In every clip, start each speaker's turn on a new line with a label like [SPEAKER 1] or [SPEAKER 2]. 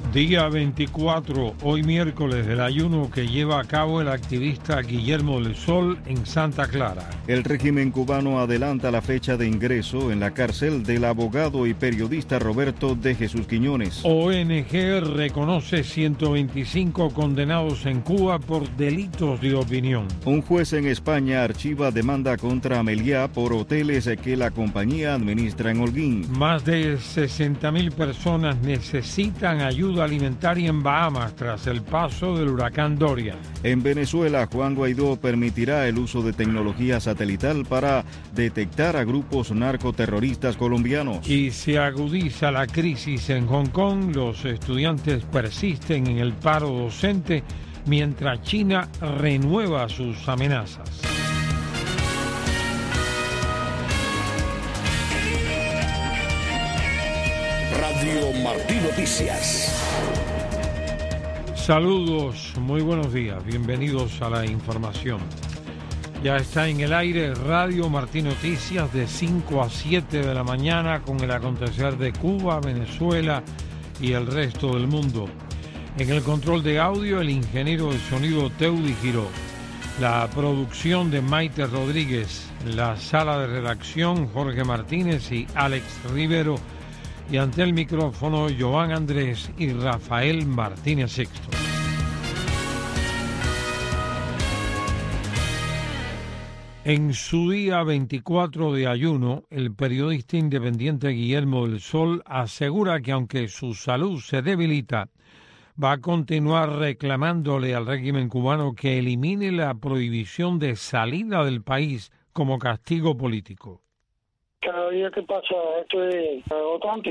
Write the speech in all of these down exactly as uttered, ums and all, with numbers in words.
[SPEAKER 1] Día veinticuatro, hoy miércoles, del ayuno que lleva a cabo el activista Guillermo del Sol en Santa Clara.
[SPEAKER 2] El régimen cubano adelanta la fecha de ingreso en la cárcel del abogado y periodista Roberto de Jesús Quiñones.
[SPEAKER 1] O N G reconoce ciento veinticinco condenados en Cuba por delitos de opinión.
[SPEAKER 2] Un juez en España archiva demanda contra Meliá por hoteles que la compañía administra en Holguín.
[SPEAKER 1] Más de sesenta mil personas necesitan ayuda alimentaria en Bahamas tras el paso del huracán Doria.
[SPEAKER 2] En Venezuela, Juan Guaidó permitirá el uso de tecnología satelital para detectar a grupos narcoterroristas colombianos.
[SPEAKER 1] Y se agudiza la crisis en Hong Kong. Los estudiantes persisten en el paro docente mientras China renueva sus amenazas.
[SPEAKER 3] Radio Martí Noticias.
[SPEAKER 1] Saludos, muy buenos días, bienvenidos a la información. Ya está en el aire Radio Martí Noticias de cinco a siete de la mañana con el acontecer de Cuba, Venezuela y el resto del mundo. En el control de audio, el ingeniero de sonido Teudi Giró. La producción de Maite Rodríguez, la sala de redacción Jorge Martínez y Alex Rivero. Y ante el micrófono, Joan Andrés y Rafael Martínez Sixto. En su día veinticuatro de ayuno, el periodista independiente Guillermo del Sol asegura que aunque su salud se debilita, va a continuar reclamándole al régimen cubano que elimine la prohibición de salida del país como castigo político.
[SPEAKER 4] Cada día que pasa esto es agotante,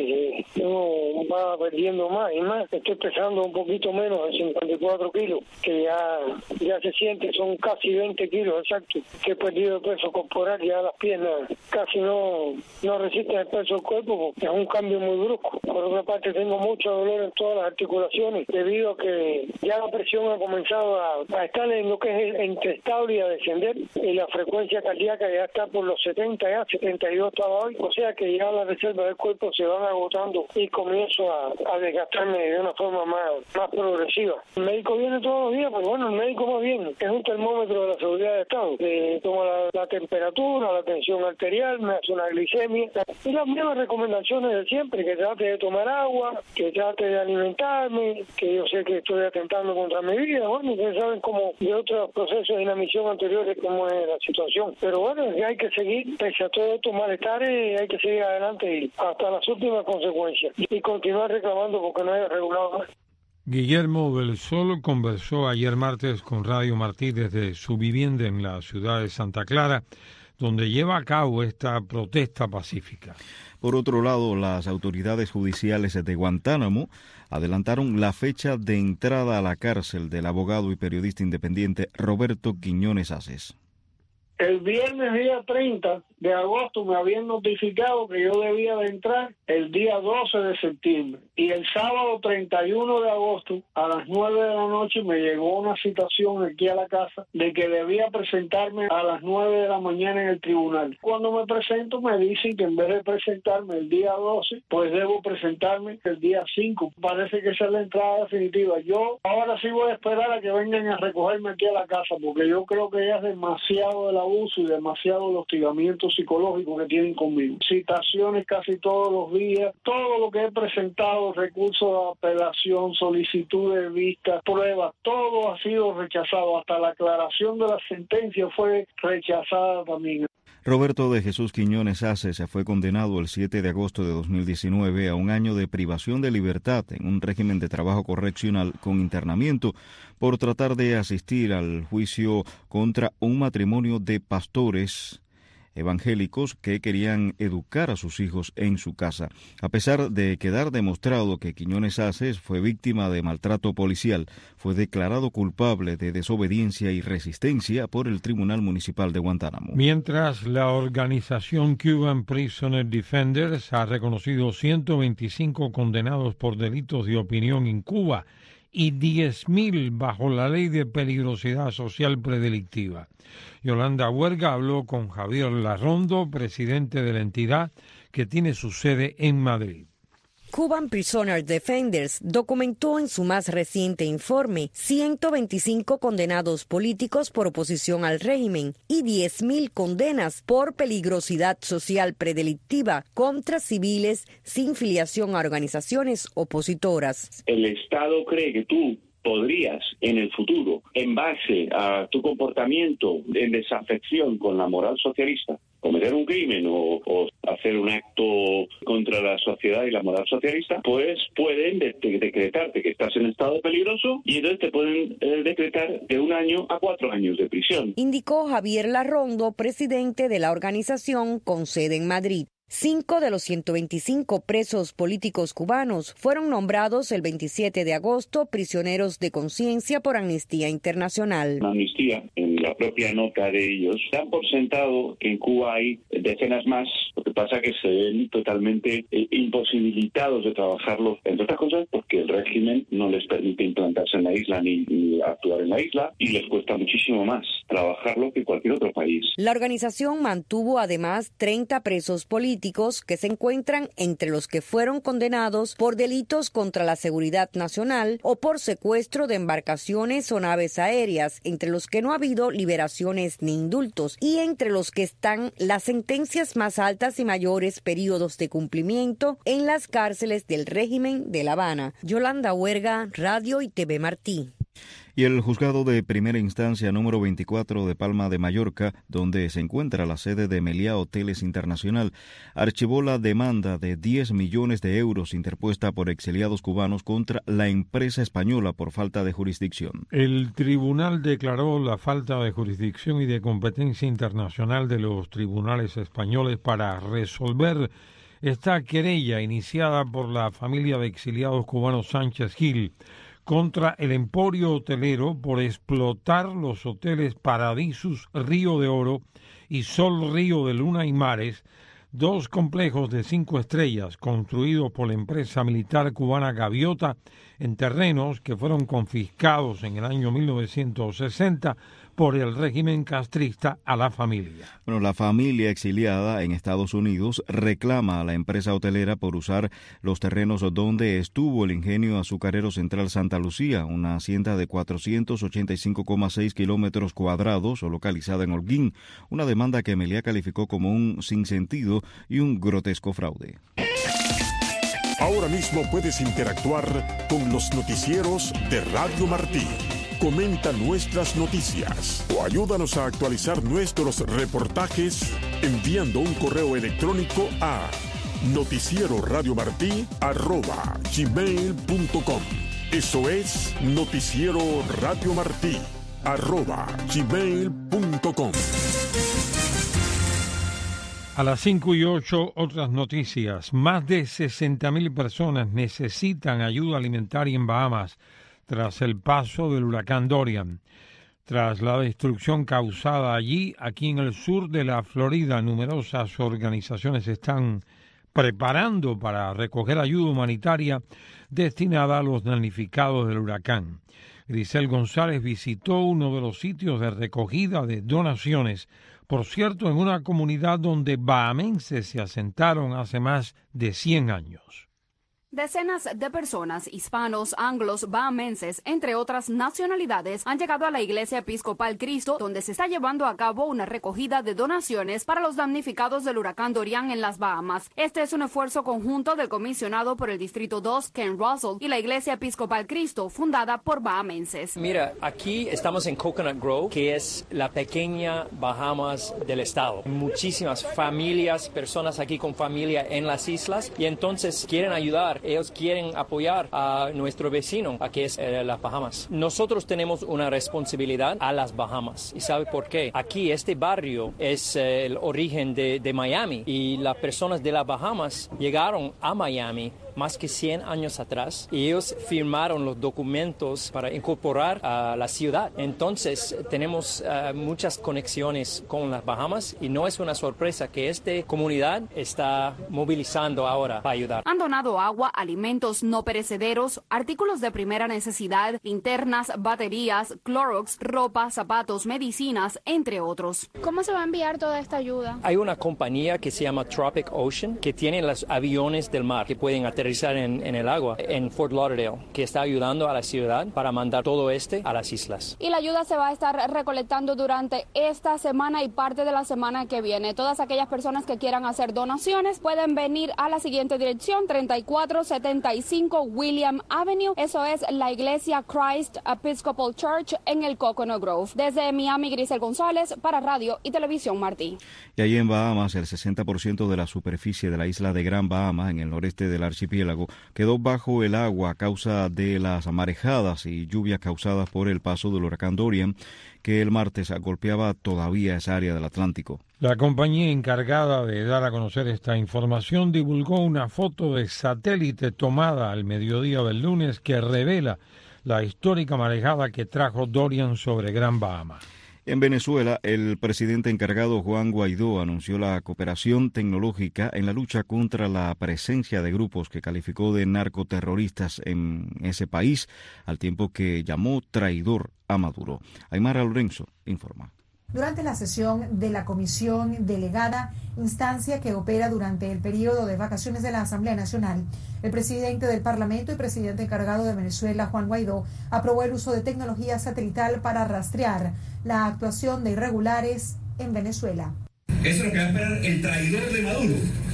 [SPEAKER 4] uno va perdiendo más y más. Estoy pesando un poquito menos de cincuenta y cuatro kilos, que ya, ya se siente, son casi veinte kilos exacto, que he perdido peso corporal, ya las piernas casi no, no resisten el peso del cuerpo porque es un cambio muy brusco. Por otra parte tengo mucho dolor en todas las articulaciones debido a que ya la presión ha comenzado a, a estar en lo que es el, entre estable y a descender, y la frecuencia cardíaca ya está por los setenta, ya setenta y dos hoy, o sea que ya las reservas del cuerpo se van agotando y comienzo a, a desgastarme de una forma más, más progresiva. El médico viene todos los días, pero bueno, el médico más bien es un termómetro de la seguridad de Estado, que toma la, la temperatura, la tensión arterial, me hace una glicemia y las mismas recomendaciones de siempre, que trate de tomar agua, que trate de alimentarme, que yo sé que estoy atentando contra mi vida, bueno, ustedes saben cómo de otros procesos de inanición anteriores cómo es la situación, pero bueno, hay que seguir, pese a todo esto malestar, hay que seguir adelante y hasta las últimas consecuencias y continuar reclamando porque no haya regulado más.
[SPEAKER 1] Guillermo del Sol conversó ayer martes con Radio Martí desde su vivienda en la ciudad de Santa Clara, donde lleva a cabo esta protesta pacífica.
[SPEAKER 2] Por otro lado, las autoridades judiciales de Guantánamo adelantaron la fecha de entrada a la cárcel del abogado y periodista independiente Roberto Quiñones Aces.
[SPEAKER 4] El viernes día treinta de agosto me habían notificado que yo debía de entrar el día doce de septiembre y el sábado treinta y uno de agosto a las nueve de la noche me llegó una citación aquí a la casa de que debía presentarme a las nueve de la mañana en el tribunal. Cuando me presento me dicen que en vez de presentarme el día doce, pues debo presentarme el día cinco. Parece que esa es la entrada definitiva. Yo ahora sí voy a esperar a que vengan a recogerme aquí a la casa porque yo creo que ya es demasiado de la abuso y demasiado el hostigamiento psicológico que tienen conmigo. Citaciones casi todos los días, todo lo que he presentado, recursos de apelación, solicitud de vista, pruebas, todo ha sido rechazado, hasta la aclaración de la sentencia fue rechazada también.
[SPEAKER 2] Roberto de Jesús Quiñones Aces fue condenado el siete de agosto de dos mil diecinueve a un año de privación de libertad en un régimen de trabajo correccional con internamiento por tratar de asistir al juicio contra un matrimonio de pastores evangélicos que querían educar a sus hijos en su casa. A pesar de quedar demostrado que Quiñones Aces fue víctima de maltrato policial, fue declarado culpable de desobediencia y resistencia por el Tribunal Municipal de Guantánamo.
[SPEAKER 1] Mientras, la organización Cuban Prisoner Defenders ha reconocido ciento veinticinco condenados por delitos de opinión en Cuba y diez mil bajo la ley de peligrosidad social predelictiva. Yolanda Huerga habló con Javier Larrondo, presidente de la entidad, que tiene su sede en Madrid.
[SPEAKER 5] Cuban Prisoner Defenders documentó en su más reciente informe ciento veinticinco condenados políticos por oposición al régimen y diez mil condenas por peligrosidad social predelictiva contra civiles sin filiación a organizaciones opositoras.
[SPEAKER 6] El Estado cree que tú podrías en el futuro, en base a tu comportamiento en desafección con la moral socialista, cometer un crimen o, o hacer un acto contra la sociedad y la moral socialista, pues pueden de- de- decretarte que estás en estado peligroso y entonces te pueden eh, decretar de un año a cuatro años de prisión.
[SPEAKER 5] Indicó Javier Larrondo, presidente de la organización con sede en Madrid. Cinco de los ciento veinticinco presos políticos cubanos fueron nombrados el veintisiete de agosto prisioneros de conciencia por Amnistía Internacional.
[SPEAKER 6] La amnistía, en la propia nota de ellos, dan por sentado que en Cuba hay decenas más, lo que pasa que se ven totalmente eh, imposibilitados de trabajarlo, entre otras cosas porque el régimen no les permite implantarse en la isla ni, ni actuar en la isla y les cuesta muchísimo más trabajarlo que cualquier otro país.
[SPEAKER 5] La organización mantuvo además treinta presos políticos que se encuentran entre los que fueron condenados por delitos contra la seguridad nacional o por secuestro de embarcaciones o naves aéreas, entre los que no ha habido liberaciones ni indultos y entre los que están las sentencias más altas y mayores periodos de cumplimiento en las cárceles del régimen de La Habana. Yolanda Huerga, Radio y T V Martí.
[SPEAKER 2] Y el juzgado de primera instancia número veinticuatro de Palma de Mallorca, donde se encuentra la sede de Meliá Hoteles Internacional, archivó la demanda de diez millones de euros interpuesta por exiliados cubanos contra la empresa española por falta de jurisdicción.
[SPEAKER 1] El tribunal declaró la falta de jurisdicción y de competencia internacional de los tribunales españoles para resolver esta querella iniciada por la familia de exiliados cubanos Sánchez Gil contra el emporio hotelero por explotar los hoteles Paradisus Río de Oro y Sol Río de Luna y Mares, dos complejos de cinco estrellas construidos por la empresa militar cubana Gaviota en terrenos que fueron confiscados en el año mil novecientos sesenta por el régimen castrista a la familia.
[SPEAKER 2] Bueno, la familia exiliada en Estados Unidos reclama a la empresa hotelera por usar los terrenos donde estuvo el ingenio azucarero Central Santa Lucía, una hacienda de cuatrocientos ochenta y cinco coma seis kilómetros cuadrados localizada en Holguín, una demanda que Meliá calificó como un sinsentido y un grotesco fraude.
[SPEAKER 3] Ahora mismo puedes interactuar con los noticieros de Radio Martí. Comenta nuestras noticias o ayúdanos a actualizar nuestros reportajes enviando un correo electrónico a noticieroradiomartí arroba gmail punto com. Eso es Noticiero Radio Martí arroba gmail punto com.
[SPEAKER 1] A las cinco y ocho, otras noticias. Más de sesenta mil personas necesitan ayuda alimentaria en Bahamas tras el paso del huracán Dorian. Tras la destrucción causada allí, aquí en el sur de la Florida, numerosas organizaciones están preparando para recoger ayuda humanitaria destinada a los damnificados del huracán. Grisel González visitó uno de los sitios de recogida de donaciones, por cierto, en una comunidad donde bahamenses se asentaron hace más de cien años.
[SPEAKER 7] Decenas de personas, hispanos, anglos, bahamenses, entre otras nacionalidades, han llegado a la Iglesia Episcopal Cristo, donde se está llevando a cabo una recogida de donaciones para los damnificados del huracán Dorian en las Bahamas. Este es un esfuerzo conjunto del comisionado por el Distrito dos, Ken Russell, y la Iglesia Episcopal Cristo, fundada por bahamenses.
[SPEAKER 8] Mira, aquí estamos en Coconut Grove, que es la pequeña Bahamas del estado. Muchísimas familias, personas aquí con familia en las islas, y entonces quieren ayudar. Ellos quieren apoyar a nuestro vecino, a que es eh, las Bahamas. Nosotros tenemos una responsabilidad a las Bahamas. ¿Y sabe por qué? Aquí este barrio es eh, el origen de, de Miami, y las personas de las Bahamas llegaron a Miami más que cien años atrás, y ellos firmaron los documentos para incorporar a la ciudad. Entonces tenemos uh, muchas conexiones con las Bahamas, y no es una sorpresa que esta comunidad está movilizando ahora para ayudar.
[SPEAKER 7] Han donado agua, alimentos no perecederos, artículos de primera necesidad, linternas, baterías, Clorox, ropa, zapatos, medicinas, entre otros.
[SPEAKER 9] ¿Cómo se va a enviar toda esta ayuda?
[SPEAKER 8] Hay una compañía que se llama Tropic Ocean, que tiene los aviones del mar que pueden aterrizar aterrizar en, en el agua en Fort Lauderdale, que está ayudando a la ciudad para mandar todo este a las islas.
[SPEAKER 7] Y la ayuda se va a estar recolectando durante esta semana y parte de la semana que viene. Todas aquellas personas que quieran hacer donaciones pueden venir a la siguiente dirección: treinta y cuatro setenta y cinco William Avenue. Eso es la iglesia Christ Episcopal Church en el Coconut Grove. Desde Miami, Grisel González para Radio y Televisión Martí.
[SPEAKER 2] Y allí en Bahamas, el sesenta por ciento de la superficie de la isla de Gran Bahama, en el noreste del archipiélago, quedó bajo el agua a causa de las marejadas y lluvias causadas por el paso del huracán Dorian, que el martes golpeaba todavía esa área del Atlántico.
[SPEAKER 1] La compañía encargada de dar a conocer esta información divulgó una foto de satélite tomada al mediodía del lunes que revela la histórica marejada que trajo Dorian sobre Gran Bahama.
[SPEAKER 2] En Venezuela, el presidente encargado Juan Guaidó anunció la cooperación tecnológica en la lucha contra la presencia de grupos que calificó de narcoterroristas en ese país, al tiempo que llamó traidor a Maduro. Aymara Lorenzo informa.
[SPEAKER 9] Durante la sesión de la Comisión Delegada, instancia que opera durante el periodo de vacaciones de la Asamblea Nacional, el presidente del Parlamento y presidente encargado de Venezuela, Juan Guaidó, aprobó el uso de tecnología satelital para rastrear la actuación de irregulares en Venezuela.
[SPEAKER 10] Eso es lo que va a esperar el traidor de Maduro.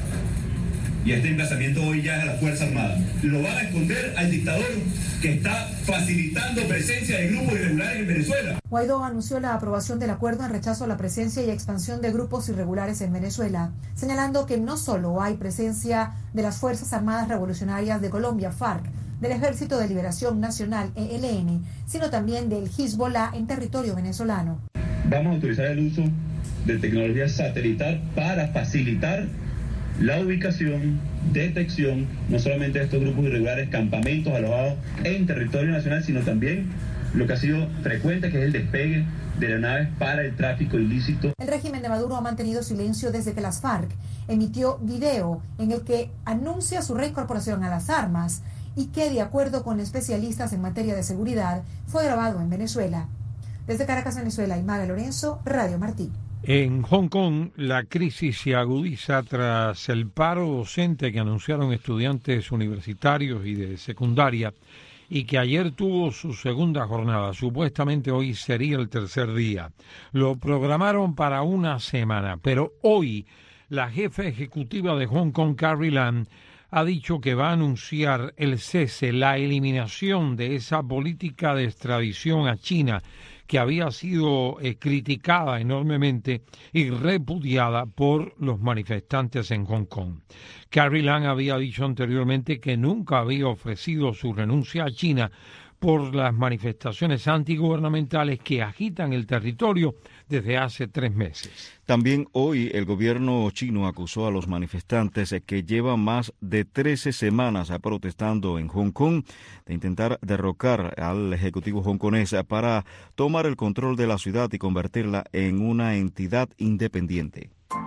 [SPEAKER 10] Y este emplazamiento hoy ya es a la Fuerza Armada. Lo van a esconder al dictador que está facilitando presencia de grupos irregulares en Venezuela.
[SPEAKER 9] Guaidó anunció la aprobación del acuerdo en rechazo a la presencia y expansión de grupos irregulares en Venezuela, señalando que no solo hay presencia de las Fuerzas Armadas Revolucionarias de Colombia, FARC, del Ejército de Liberación Nacional, E L N, sino también del Hezbollah en territorio venezolano.
[SPEAKER 10] Vamos a autorizar el uso de tecnología satelital para facilitar la ubicación, detección, no solamente de estos grupos irregulares, campamentos alojados en territorio nacional, sino también lo que ha sido frecuente, que es el despegue de aeronaves para el tráfico ilícito.
[SPEAKER 9] El régimen de Maduro ha mantenido silencio desde que las FARC emitió video en el que anuncia su reincorporación a las armas y que, de acuerdo con especialistas en materia de seguridad, fue grabado en Venezuela. Desde Caracas, Venezuela, Aymara Lorenzo, Radio Martí.
[SPEAKER 1] En Hong Kong, la crisis se agudiza tras el paro docente que anunciaron estudiantes universitarios y de secundaria y que ayer tuvo su segunda jornada. Supuestamente hoy sería el tercer día. Lo programaron para una semana, pero hoy la jefa ejecutiva de Hong Kong, Carrie Lam, ha dicho que va a anunciar el cese, la eliminación de esa política de extradición a China que había sido eh, criticada enormemente y repudiada por los manifestantes en Hong Kong. Carrie Lam había dicho anteriormente que nunca había ofrecido su renuncia a China por las manifestaciones antigubernamentales que agitan el territorio desde hace tres meses.
[SPEAKER 2] También hoy el gobierno chino acusó a los manifestantes que llevan más de trece semanas protestando en Hong Kong de intentar derrocar al ejecutivo hongkonés para tomar el control de la ciudad y convertirla en una entidad independiente.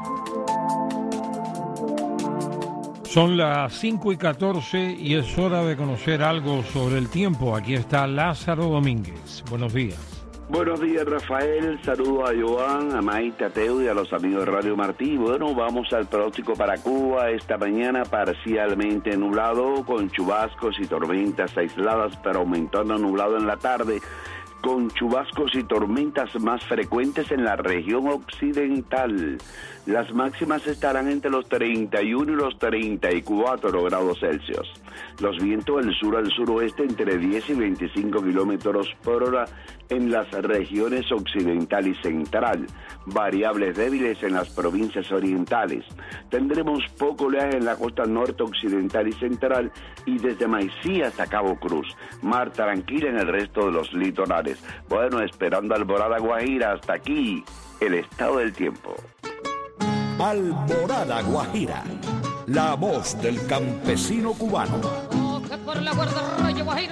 [SPEAKER 1] Son las cinco y catorce y es hora de conocer algo sobre el tiempo. Aquí está Lázaro Domínguez. Buenos días.
[SPEAKER 6] Buenos días, Rafael. Saludos a Joan, a Maite, a Teo y a los amigos de Radio Martí. Bueno, vamos al pronóstico para Cuba. Esta mañana parcialmente nublado, con chubascos y tormentas aisladas, pero aumentando nublado en la tarde, con chubascos y tormentas más frecuentes en la región occidental. Las máximas estarán entre los treinta y uno y los treinta y cuatro grados Celsius. Los vientos del sur al suroeste entre diez y veinticinco kilómetros por hora en las regiones occidental y central. Variables débiles en las provincias orientales. Tendremos poco oleaje en la costa norte occidental y central y desde Maicí hasta Cabo Cruz. Mar tranquila en el resto de los litorales. Bueno, esperando Alborada Guajira, hasta aquí el estado del tiempo.
[SPEAKER 11] Alborada Guajira, la voz del campesino cubano.
[SPEAKER 12] Oh, que por la guarda Rayo Guajiro.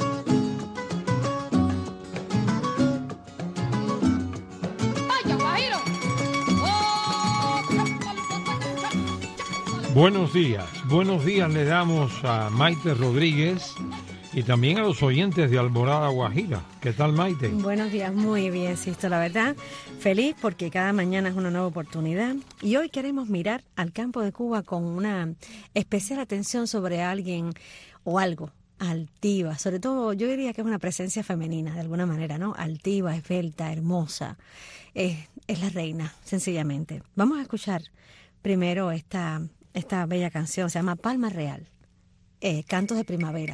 [SPEAKER 12] Vaya Guajiro. Oh,
[SPEAKER 1] buenos días, buenos días le damos a Maite Rodríguez y Y también a los oyentes de Alborada, Guajira. ¿Qué tal, Maite?
[SPEAKER 13] Buenos días, muy bien, Sisto, la verdad. Feliz porque cada mañana es una nueva oportunidad. Y hoy queremos mirar al campo de Cuba con una especial atención sobre alguien o algo altiva. Sobre todo, yo diría que es una presencia femenina, de alguna manera, ¿no? Altiva, esbelta, hermosa. Es, es la reina, sencillamente. Vamos a escuchar primero esta, esta bella canción. Se llama Palma Real, eh, Cantos de Primavera.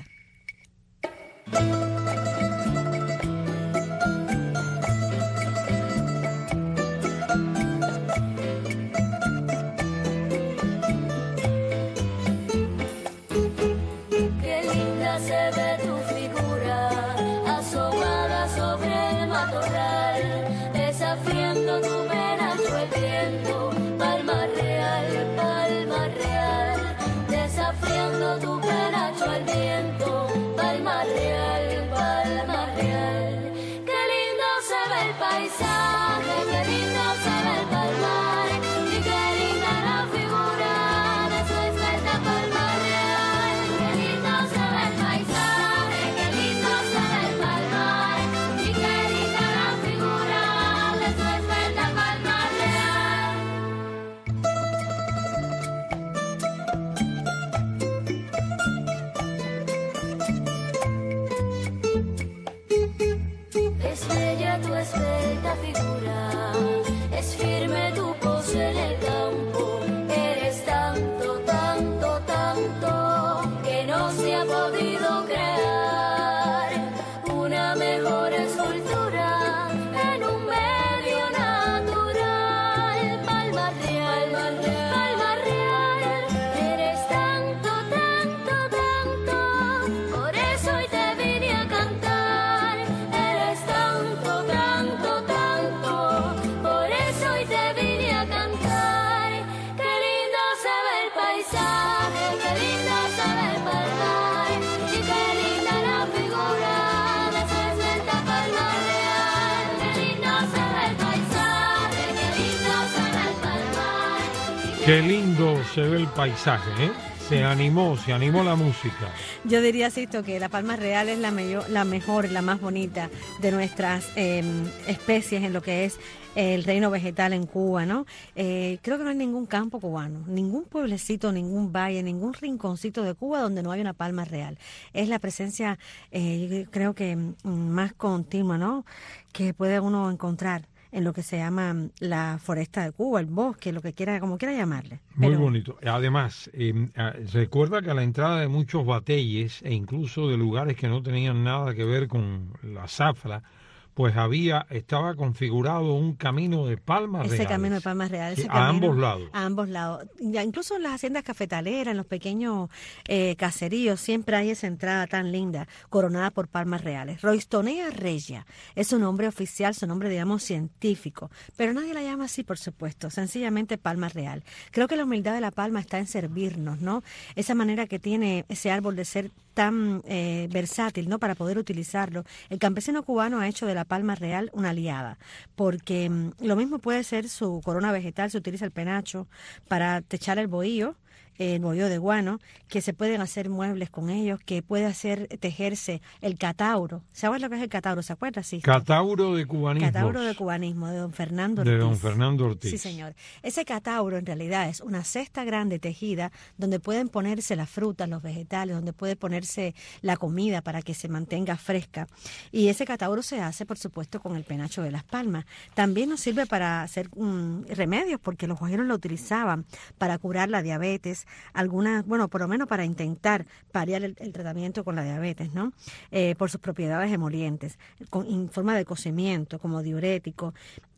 [SPEAKER 1] Qué lindo se ve el paisaje, ¿eh? Se animó, se animó la música.
[SPEAKER 13] Yo diría, Sisto, que la palma real es la, mayor, la mejor, la más bonita de nuestras eh, especies en lo que es el reino vegetal en Cuba, ¿no? Eh, creo que no hay ningún campo cubano, ningún pueblecito, ningún valle, ningún rinconcito de Cuba donde no haya una palma real. Es la presencia, eh, yo creo que más continua, ¿no?, que puede uno encontrar en lo que se llama la foresta de Cuba, el bosque, lo que quiera, como quiera llamarle.
[SPEAKER 1] Muy
[SPEAKER 13] Pero...
[SPEAKER 1] bonito. Además, eh, recuerda que a la entrada de muchos bateyes e incluso de lugares que no tenían nada que ver con la zafra, pues había, estaba configurado un camino de palmas reales.
[SPEAKER 13] Ese camino de palmas reales.
[SPEAKER 1] Sí, a ambos lados.
[SPEAKER 13] A ambos lados. Ya incluso en las haciendas cafetaleras, en los pequeños eh, caseríos, siempre hay esa entrada tan linda, coronada por palmas reales. Roystonea regia es su nombre oficial, su nombre, digamos, científico, pero nadie la llama así, por supuesto, sencillamente palma real. Creo que la humildad de la palma está en servirnos, ¿no? Esa manera que tiene ese árbol de ser tan eh, versátil, ¿no?, para poder utilizarlo. El campesino cubano ha hecho de la palma real una aliada, porque mm, lo mismo puede ser su corona vegetal, se utiliza el penacho para techar el bohío, el bohío de guano, que se pueden hacer muebles con ellos, que puede hacer tejerse el catauro. ¿Sabes lo que es el catauro? ¿Se acuerda? Sí.
[SPEAKER 1] Catauro de cubanismo.
[SPEAKER 13] Catauro de cubanismo, de don Fernando Ortiz.
[SPEAKER 1] De don Fernando Ortiz.
[SPEAKER 13] Sí, señor. Ese catauro en realidad es una cesta grande tejida donde pueden ponerse las frutas, los vegetales, donde puede ponerse la comida para que se mantenga fresca. Y ese catauro se hace, por supuesto, con el penacho de las palmas. También nos sirve para hacer um, remedios, porque los guajiros lo utilizaban para curar la diabetes, algunas, bueno, por lo menos para intentar paliar el, el tratamiento con la diabetes, ¿no? Eh, por sus propiedades emolientes, con, en forma de cocimiento, como diurético.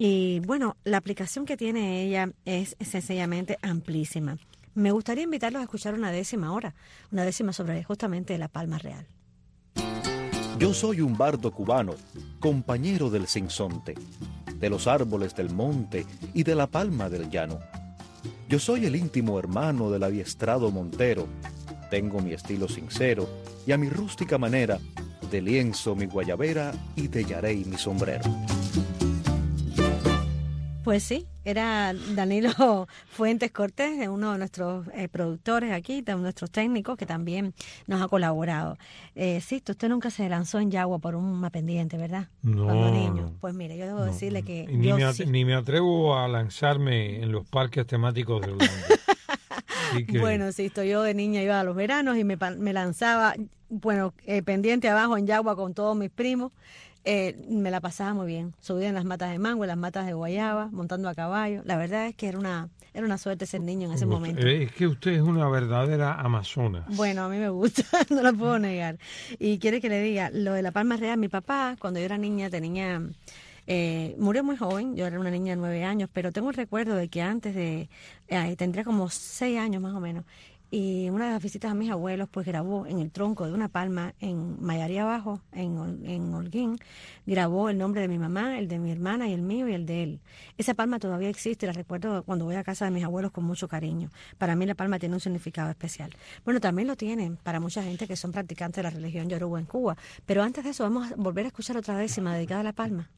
[SPEAKER 13] Y bueno, la aplicación que tiene ella es, es sencillamente amplísima. Me gustaría invitarlos a escuchar una décima hora, una décima sobre justamente la palma real.
[SPEAKER 14] Yo soy un bardo cubano, compañero del sinsonte, de los árboles del monte y de la palma del llano. Yo soy el íntimo hermano del adiestrado montero, tengo mi estilo sincero y a mi rústica manera, de lienzo mi guayabera y de yarey mi sombrero.
[SPEAKER 13] Pues sí, era Danilo Fuentes Cortés, uno de nuestros eh, productores aquí, de nuestros técnicos, que también nos ha colaborado. Eh, sí, usted nunca se lanzó en Yagua por una pendiente, ¿verdad?
[SPEAKER 1] No.
[SPEAKER 13] Cuando niño. Pues mire, yo debo no, decirle que
[SPEAKER 1] ni,
[SPEAKER 13] yo
[SPEAKER 1] me
[SPEAKER 13] sí.
[SPEAKER 1] ni me atrevo a lanzarme en los parques temáticos de Orlando. Que...
[SPEAKER 13] Bueno, sí, estoy yo de niña iba a los veranos y me, me lanzaba, bueno, eh, pendiente abajo en Yagua con todos mis primos. Eh, me la pasaba muy bien, subía en las matas de mango, en las matas de guayaba, montando a caballo. La verdad es que era una era una suerte ser niño en ese momento.
[SPEAKER 1] Es que usted es una verdadera amazona.
[SPEAKER 13] Bueno, a mí me gusta, no lo puedo negar. Y quiere que le diga, lo de la Palma Real, mi papá, cuando yo era niña, tenía... Eh, murió muy joven, yo era una niña de nueve años, pero tengo el recuerdo de que antes de... Eh, tendría como seis años más o menos. Y una de las visitas a mis abuelos, pues grabó en el tronco de una palma en Mayarí Abajo, en, en Holguín, grabó el nombre de mi mamá, el de mi hermana y el mío y el de él. Esa palma todavía existe, la recuerdo cuando voy a casa de mis abuelos con mucho cariño. Para mí la palma tiene un significado especial. Bueno, también lo tienen para mucha gente que son practicantes de la religión yoruba en Cuba. Pero antes de eso, vamos a volver a escuchar otra décima dedicada a la palma.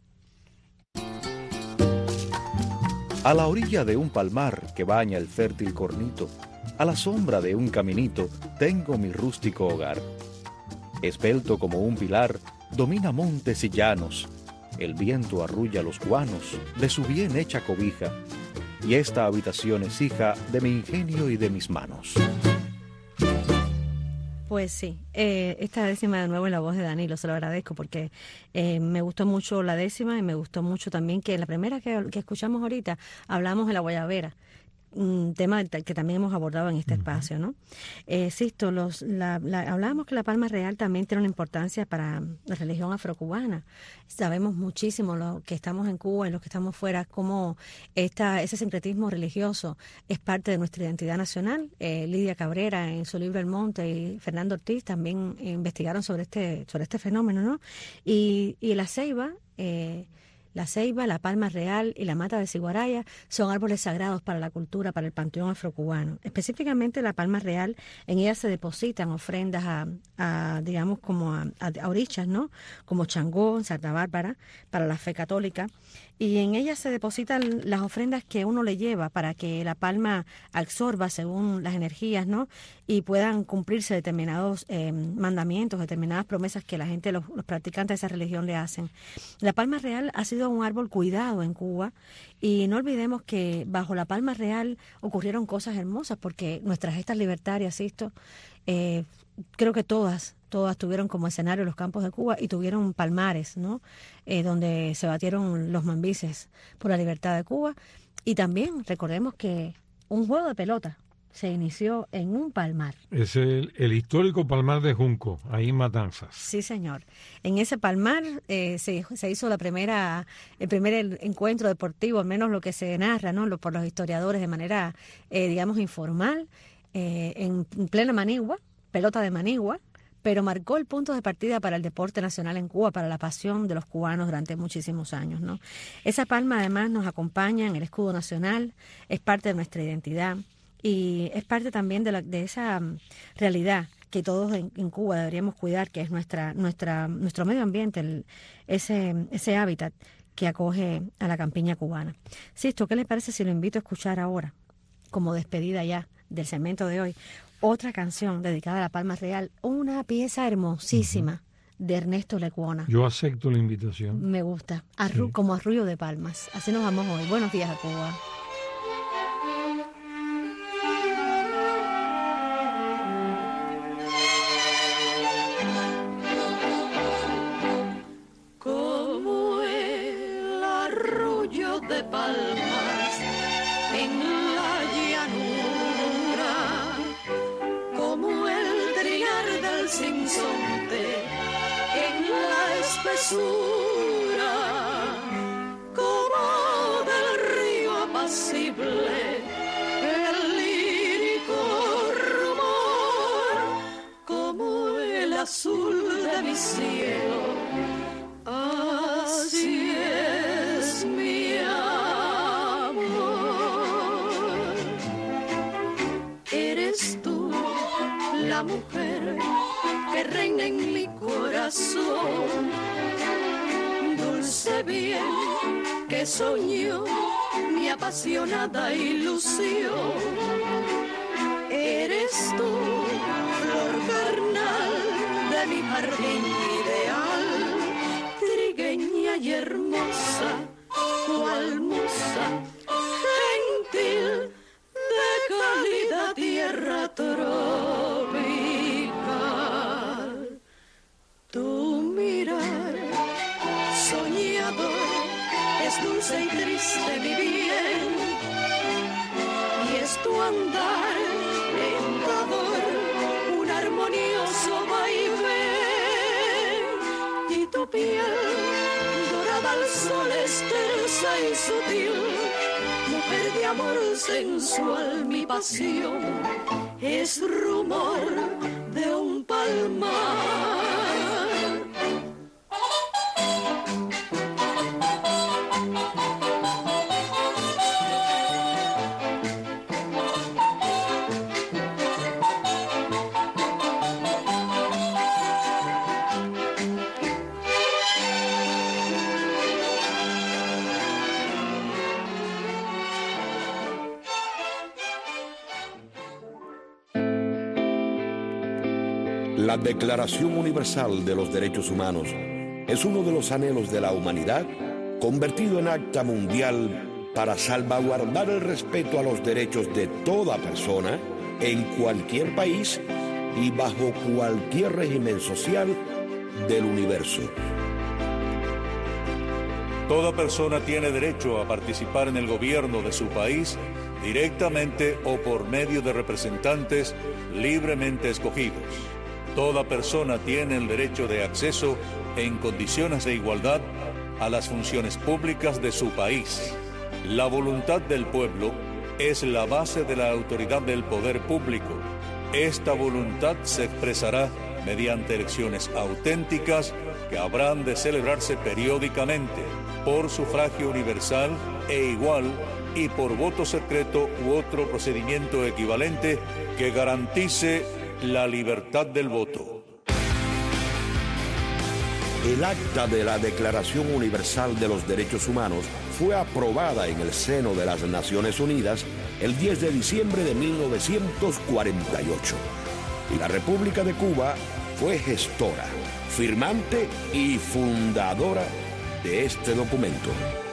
[SPEAKER 14] A la orilla de un palmar que baña el fértil cornito, a la sombra de un caminito, tengo mi rústico hogar. Esbelto como un pilar, domina montes y llanos. El viento arrulla los guanos de su bien hecha cobija, y esta habitación es hija de mi ingenio y de mis manos.
[SPEAKER 13] Pues sí, eh, esta décima de nuevo en la voz de Danilo, se lo agradezco porque eh, me gustó mucho la décima y me gustó mucho también que la primera que, que escuchamos ahorita hablamos de la guayabera, un tema que también hemos abordado en este uh-huh. espacio, ¿no? Eh, Sisto, los, la, la, hablábamos que la Palma Real también tiene una importancia para la religión afrocubana. Sabemos muchísimo los que estamos en Cuba y los que estamos fuera, cómo esta, ese sincretismo religioso es parte de nuestra identidad nacional. Eh, Lidia Cabrera en su libro El Monte y Fernando Ortiz también investigaron sobre este, sobre este fenómeno, ¿no? Y, y la ceiba... Eh, La ceiba, la palma real y la mata de ciguaraya son árboles sagrados para la cultura, para el panteón afrocubano. Específicamente la palma real, en ella se depositan ofrendas a, a digamos, como a, a, a orichas, ¿no? Como Changó, Santa Bárbara, para la fe católica. Y en ella se depositan las ofrendas que uno le lleva para que la palma absorba según las energías, ¿no? Y puedan cumplirse determinados eh, mandamientos, determinadas promesas que la gente, los, los practicantes de esa religión le hacen. La palma real ha sido un árbol cuidado en Cuba y no olvidemos que bajo la palma real ocurrieron cosas hermosas porque nuestras gestas libertarias, esto, eh, creo que todas, todas tuvieron como escenario los campos de Cuba y tuvieron palmares, ¿no? Eh, donde se batieron los mambises por la libertad de Cuba. Y también recordemos que un juego de pelota se inició en un palmar.
[SPEAKER 1] Es el, el histórico palmar de Junco, ahí en Matanzas.
[SPEAKER 13] Sí, señor. En ese palmar eh, se, se hizo la primera, el primer encuentro deportivo, al menos lo que se narra, ¿no? Lo, por los historiadores de manera, eh, digamos, informal, eh, en plena Manigua, pelota de Manigua, pero marcó el punto de partida para el deporte nacional en Cuba, para la pasión de los cubanos durante muchísimos años, ¿no? Esa palma además nos acompaña en el escudo nacional, es parte de nuestra identidad y es parte también de, la, de esa realidad que todos en, en Cuba deberíamos cuidar, que es nuestra, nuestra, nuestro medio ambiente, el, ese, ese hábitat que acoge a la campiña cubana. Sisto, ¿qué les parece si lo invito a escuchar ahora, como despedida ya del segmento de hoy, otra canción dedicada a la Palma Real, una pieza hermosísima uh-huh. de Ernesto Lecuona?
[SPEAKER 1] Yo acepto la invitación.
[SPEAKER 13] Me gusta, Arru- sí. como Arrullo de Palmas. Así nos vamos hoy. Buenos días a Cuba.
[SPEAKER 15] Como el arrullo de palmas en la llanura, como el trinar del sinsonte en la espesura, como del río apacible el lírico rumor, como el azul de mi cielo. Así es mi amor. Eres tú la mujer que reina en mi corazón, dulce bien que soñó mi apasionada ilusión. Eres tú, flor carnal de mi jardín ideal, trigueña y hermosa, cual musa, gentil, de cálida tierra tropical. Tu mirar soñador es dulce y triste mi bien, y es tu andar tentador, un armonioso vaivén, y tu piel dorada al sol es tersa y sutil, mujer de amor sensual, mi pasión es rumor de un palmar.
[SPEAKER 11] La Declaración Universal de los Derechos Humanos es uno de los anhelos de la humanidad convertido en acta mundial para salvaguardar el respeto a los derechos de toda persona en cualquier país y bajo cualquier régimen social del universo.
[SPEAKER 16] Toda persona tiene derecho a participar en el gobierno de su país directamente o por medio de representantes libremente escogidos. Toda persona tiene el derecho de acceso en condiciones de igualdad a las funciones públicas de su país. La voluntad del pueblo es la base de la autoridad del poder público. Esta voluntad se expresará mediante elecciones auténticas que habrán de celebrarse periódicamente por sufragio universal e igual y por voto secreto u otro procedimiento equivalente que garantice la libertad del voto.
[SPEAKER 11] El acta de la Declaración Universal de los Derechos Humanos fue aprobada en el seno de las Naciones Unidas el diez de diciembre de mil novecientos cuarenta y ocho. Y la República de Cuba fue gestora, firmante y fundadora de este documento.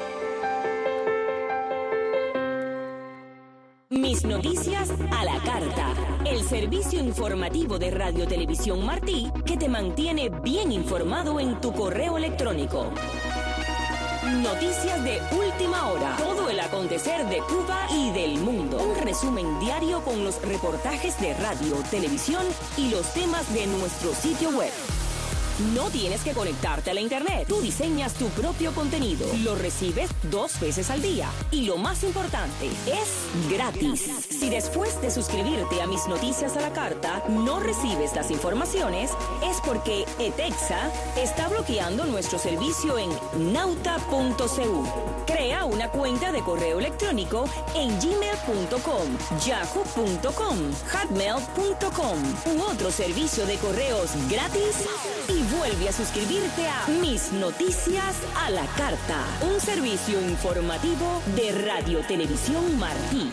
[SPEAKER 17] Mis noticias a la carta. El servicio informativo de Radio Televisión Martí que te mantiene bien informado en tu correo electrónico. Noticias de última hora. Todo el acontecer de Cuba y del mundo. Un resumen diario con los reportajes de radio, televisión y los temas de nuestro sitio web. No tienes que conectarte a la internet. Tú diseñas tu propio contenido. Lo recibes dos veces al día. Y lo más importante, es gratis. Si después de suscribirte a Mis Noticias a la Carta no recibes las informaciones, es porque ETEXA está bloqueando nuestro servicio en nauta punto c u. Crea una cuenta de correo electrónico en gmail punto com, yahoo punto com, hotmail punto com u otro servicio de correos gratis y vuelve a suscribirte a Mis Noticias a la Carta, un servicio informativo de Radio Televisión Martí.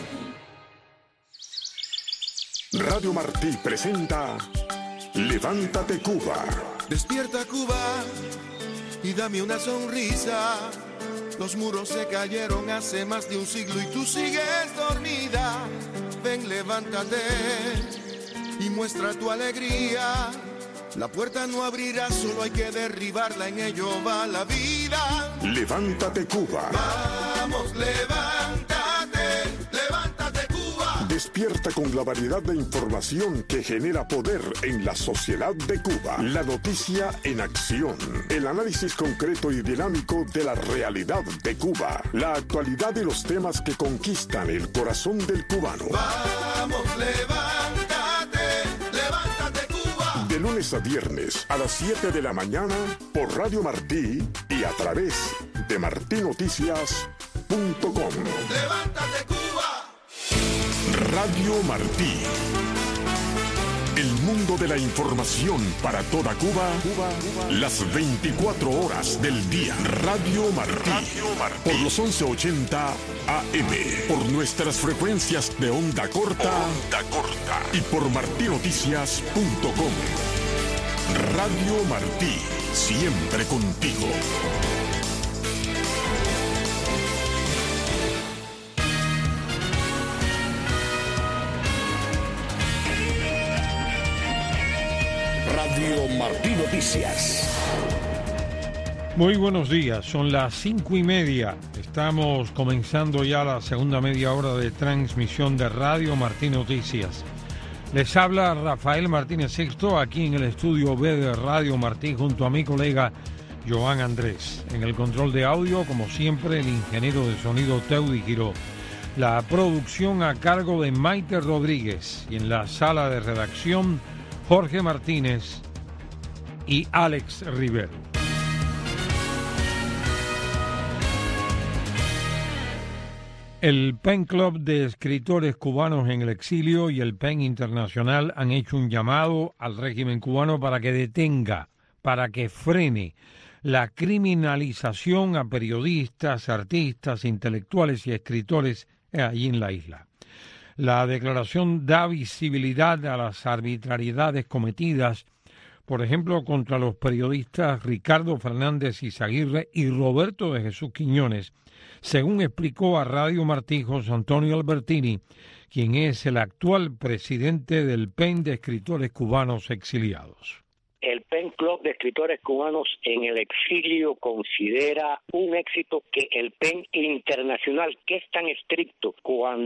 [SPEAKER 3] Radio Martí presenta Levántate Cuba.
[SPEAKER 18] Despierta Cuba y dame una sonrisa. Los muros se cayeron hace más de un siglo y tú sigues dormida. Ven, levántate y muestra tu alegría. La puerta no abrirá, solo hay que derribarla, en ello va la vida.
[SPEAKER 3] Levántate Cuba.
[SPEAKER 18] Vamos, levántate, levántate Cuba.
[SPEAKER 3] Despierta con la variedad de información que genera poder en la sociedad de Cuba. La noticia en acción. El análisis concreto y dinámico de la realidad de Cuba. La actualidad y los temas que conquistan el corazón del cubano.
[SPEAKER 18] Vamos, levántate.
[SPEAKER 3] De lunes a viernes a las siete de la mañana por Radio Martí y a través de martí noticias punto com.
[SPEAKER 18] ¡Levántate, Cuba!
[SPEAKER 3] Radio Martí. El mundo de la información para toda Cuba, Cuba, Cuba. Las veinticuatro horas del día. Radio Martí. Radio Martí. Por los once ochenta A M. Por nuestras frecuencias de onda corta. Onda corta. Y por martí noticias punto com. Radio Martí. Siempre contigo.
[SPEAKER 11] Radio Martí Noticias.
[SPEAKER 1] Muy buenos días, son las cinco y media. Estamos comenzando ya la segunda media hora de transmisión de Radio Martí Noticias. Les habla Rafael Martínez Sexto aquí en el estudio B de Radio Martí junto a mi colega Joan Andrés. En el control de audio, como siempre, el ingeniero de sonido Teudi Giró. La producción a cargo de Maite Rodríguez y en la sala de redacción Jorge Martínez y Alex Rivero. El Pen Club de Escritores Cubanos en el Exilio y el Pen Internacional han hecho un llamado al régimen cubano para que detenga, para que frene la criminalización a periodistas, artistas, intelectuales y escritores allí en la isla. La declaración da visibilidad a las arbitrariedades cometidas, por ejemplo, contra los periodistas Ricardo Fernández Izaguirre y Roberto de Jesús Quiñones, según explicó a Radio Martí José Antonio Albertini, quien es el actual presidente del Pen de Escritores Cubanos Exiliados.
[SPEAKER 19] El Pen Club de Escritores Cubanos en el Exilio considera un éxito que el Pen Internacional, que es tan estricto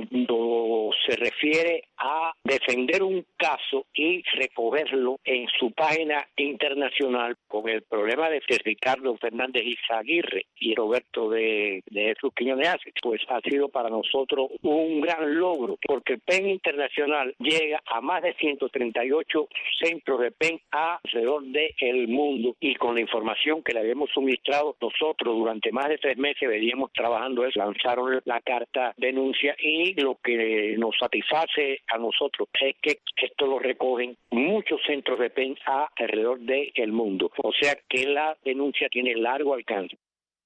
[SPEAKER 19] cuando se refiere a defender un caso y recogerlo en su página internacional, con el problema de Ricardo Fernández Izaguirre y Roberto de, de Jesús Quiñones, pues ha sido para nosotros un gran logro, porque el Pen Internacional llega a más de ciento treinta y ocho centros de Pen alrededor del mundo, y con la información que le habíamos suministrado nosotros durante más de tres meses veníamos trabajando eso, lanzaron la carta denuncia, y lo que nos satisface a nosotros es que esto lo recogen muchos centros de Pen alrededor del mundo, o sea que la denuncia tiene largo alcance.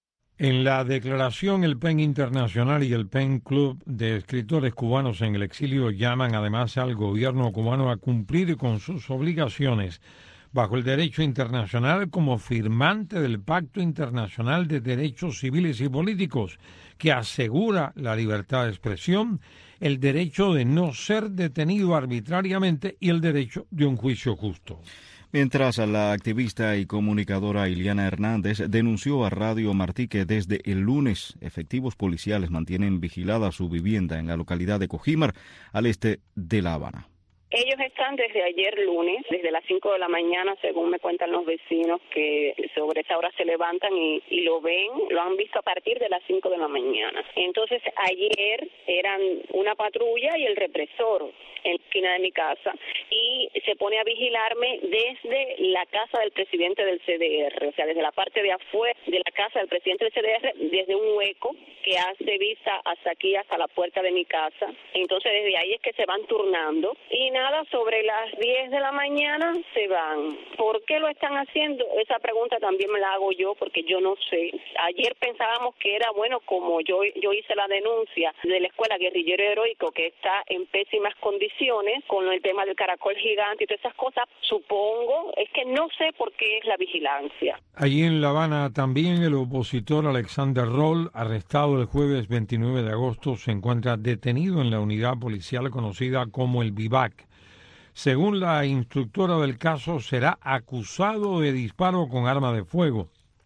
[SPEAKER 1] En la declaración, el Pen Internacional y el Pen Club de Escritores Cubanos en el Exilio llaman además al gobierno cubano a cumplir con sus obligaciones bajo el derecho internacional como firmante del Pacto Internacional de Derechos Civiles y Políticos, que asegura la libertad de expresión, el derecho de no ser detenido arbitrariamente y el derecho de un juicio justo.
[SPEAKER 2] Mientras, la activista y comunicadora Iliana Hernández denunció a Radio Martí que desde el lunes efectivos policiales mantienen vigilada su vivienda en la localidad de Cojímar, al este de La Habana.
[SPEAKER 20] Ellos están desde ayer lunes, desde las cinco de la mañana, según me cuentan los vecinos, que sobre esa hora se levantan y, y lo ven, lo han visto a partir de las cinco de la mañana. Entonces, ayer eran una patrulla y el represor en la esquina de mi casa, y se pone a vigilarme desde la casa del presidente del C D R, o sea, desde la parte de afuera de la casa del presidente del C D R, desde un hueco que hace vista hasta aquí, hasta la puerta de mi casa. Entonces, desde ahí es que se van turnando, y nada, sobre las diez de la mañana se van. ¿Por qué lo están haciendo? Esa pregunta también me la hago yo, porque yo no sé. Ayer pensábamos que era, bueno, como yo yo hice la denuncia de la escuela Guerrillero Heroico, que está en pésimas condiciones, con el tema del caracol gigante y todas esas cosas, supongo, es que no sé por qué es la vigilancia.
[SPEAKER 1] Allí en La Habana también el opositor Alexander Roll, arrestado el jueves veintinueve de agosto, se encuentra detenido en la unidad policial conocida como el Vivac. Según la instructora del caso, será acusado de disparo con arma de fuego.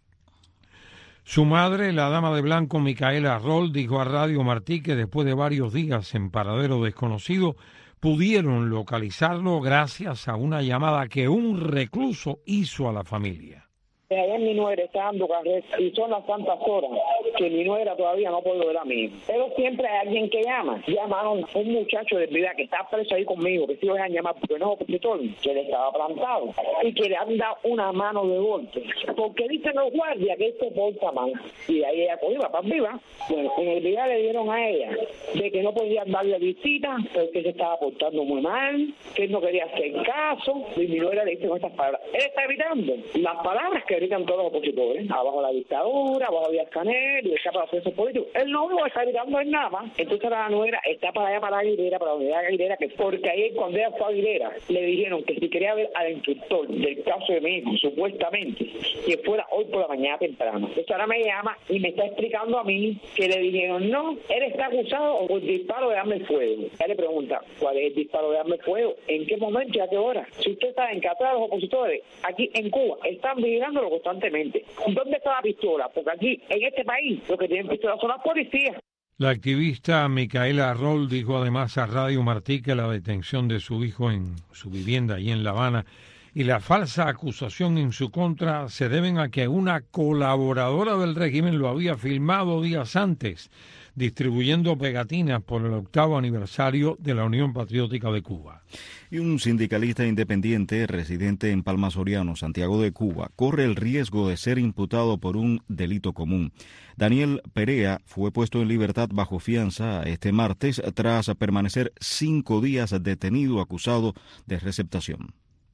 [SPEAKER 1] Su madre, la dama de blanco Micaela Roll, dijo a Radio Martí que después de varios días en paradero desconocido, pudieron localizarlo gracias a una llamada que un recluso hizo a la familia.
[SPEAKER 21] Ayer mi nuera está dando carreta y son las tantas horas que mi nuera todavía no puede ver a mí. Pero siempre hay alguien que llama. Llamaron a un muchacho de vida que está preso ahí conmigo, que sí lo dejan llamar porque no es opositor, que le estaba plantado y que le han dado una mano de golpe. Porque dicen los guardias que este porta mal. Y ahí ella cogió para viva. Bueno, en el video le dieron a ella de que no podían darle visita porque se estaba portando muy mal, que él no quería hacer caso. Y mi nuera le dice con estas palabras. Él está gritando las palabras que gritan todos los opositores, abajo la dictadura, abajo Díaz-Canel, y está para los presos políticos. Él no lo está gritando en nada más. Entonces la nuera está para allá, para Aguilera, para la unidad de Aguilera, que porque ayer cuando ella fue a Aguilera, le dijeron que si quería ver al instructor del caso de México, supuestamente, que fuera hoy por la mañana temprano. Entonces ahora me llama y me está explicando a mí que le dijeron, no, él está acusado por disparo de arma de fuego. Ella le pregunta, ¿cuál es el disparo de arma de fuego? ¿En qué momento y a qué hora? Si usted está en Qatar, los opositores, aquí en Cuba, están vigilándolo constantemente. ¿Dónde está la pistola? Porque aquí, en este país, lo que tienen pistola son las policías.
[SPEAKER 1] La activista Micaela Roll dijo además a Radio Martí que la detención de su hijo en su vivienda allí en La Habana y la falsa acusación en su contra se deben a que una colaboradora del régimen lo había filmado días antes, distribuyendo pegatinas por el octavo aniversario de la Unión Patriótica de Cuba.
[SPEAKER 2] Y un sindicalista independiente residente en Palma Soriano, Santiago de Cuba, corre el riesgo de ser imputado por un delito común. Daniel Perea fue puesto en libertad bajo fianza este martes tras permanecer cinco días detenido acusado de receptación.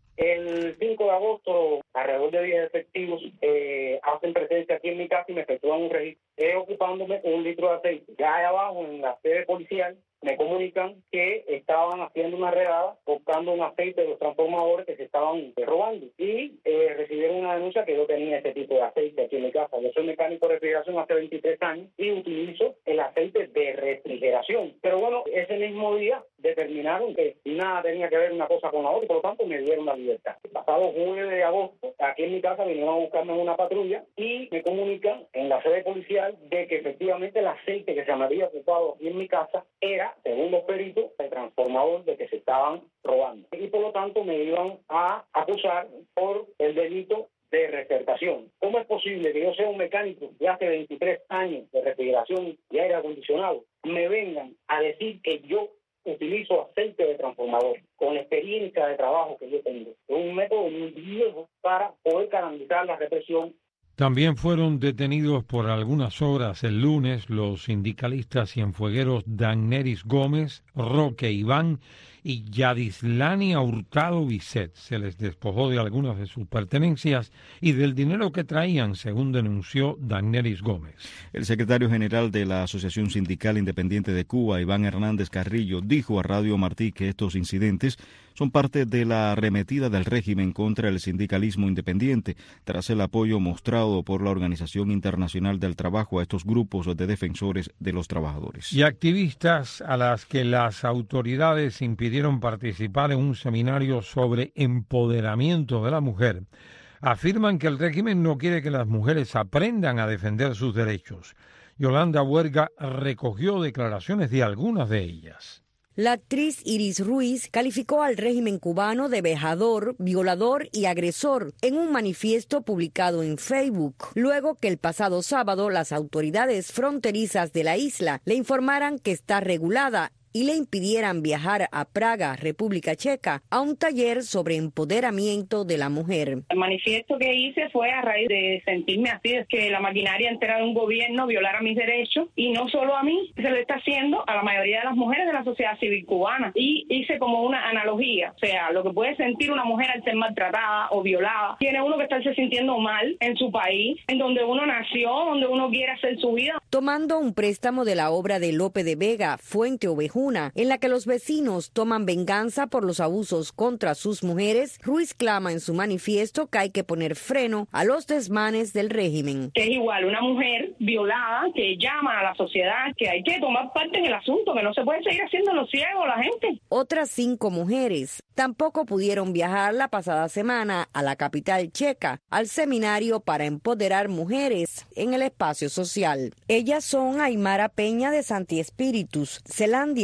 [SPEAKER 22] El cinco de agosto, alrededor de diez efectivos eh, hacen presencia aquí en mi casa y me efectúan un registro, eh, ocupándome un litro de aceite. Ya ahí abajo, en la sede policial, me comunican que estaban haciendo una redada buscando un aceite de los transformadores que se estaban robando y eh, recibieron una denuncia que yo tenía este tipo de aceite aquí en mi casa. Yo soy mecánico de refrigeración hace veintitrés años y utilizo el aceite de refrigeración. Pero bueno, ese mismo día determinaron que nada tenía que ver una cosa con la otra y por lo tanto me dieron la libertad. El pasado jueves de agosto, aquí en mi casa vinieron a buscarme en una patrulla y me comunican en la sede policial de que efectivamente el aceite que se me había ocupado aquí en mi casa era, según los peritos, el transformador de que se estaban robando. Y por lo tanto me iban a acusar por el delito de recertación. ¿Cómo es posible que yo sea un mecánico de hace veintitrés años de refrigeración y aire acondicionado, me vengan a decir que yo utilizo aceite de transformador con la experiencia de trabajo que yo tengo? Es un método muy viejo para poder canalizar la represión.
[SPEAKER 1] También fueron detenidos por algunas horas el lunes los sindicalistas cienfuegueros Dagneris Gómez, Roque Iván y Yadislania Hurtado Bisset. Se les despojó de algunas de sus pertenencias y del dinero que traían, según denunció Dagneris Gómez.
[SPEAKER 2] El secretario general de la Asociación Sindical Independiente de Cuba, Iván Hernández Carrillo, dijo a Radio Martí que estos incidentes son parte de la arremetida del régimen contra el sindicalismo independiente, tras el apoyo mostrado por la Organización Internacional del Trabajo a estos grupos de defensores de los trabajadores.
[SPEAKER 1] Y activistas a las que las autoridades impidieron participar en un seminario sobre empoderamiento de la mujer, afirman que el régimen no quiere que las mujeres aprendan a defender sus derechos. Yolanda Huerga recogió declaraciones de algunas de ellas.
[SPEAKER 5] La actriz Iris Ruiz calificó al régimen cubano de vejador, violador y agresor en un manifiesto publicado en Facebook, luego que el pasado sábado las autoridades fronterizas de la isla le informaran que está regulada y le impidieran viajar a Praga, República Checa, a un taller sobre empoderamiento de la mujer.
[SPEAKER 23] El manifiesto que hice fue a raíz de sentirme así, es que la maquinaria entera de un gobierno violara mis derechos, y no solo a mí, se lo está haciendo a la mayoría de las mujeres de la sociedad civil cubana. Y hice como una analogía, o sea, lo que puede sentir una mujer al ser maltratada o violada, tiene uno que estarse sintiendo mal en su país, en donde uno nació, donde uno quiere hacer su vida.
[SPEAKER 5] Tomando un préstamo de la obra de Lope de Vega, Fuente Ovejuna, en la que los vecinos toman venganza por los abusos contra sus mujeres, Ruiz clama en su manifiesto que hay que poner freno a los desmanes del régimen.
[SPEAKER 23] Es igual una mujer violada que llama a la sociedad que hay que tomar parte en el asunto, que no se puede seguir haciendo los ciegos la gente.
[SPEAKER 5] Otras cinco mujeres tampoco pudieron viajar la pasada semana a la capital checa al seminario para empoderar mujeres en el espacio social. Ellas son Aymara Peña de Santi Espíritus, Zelandia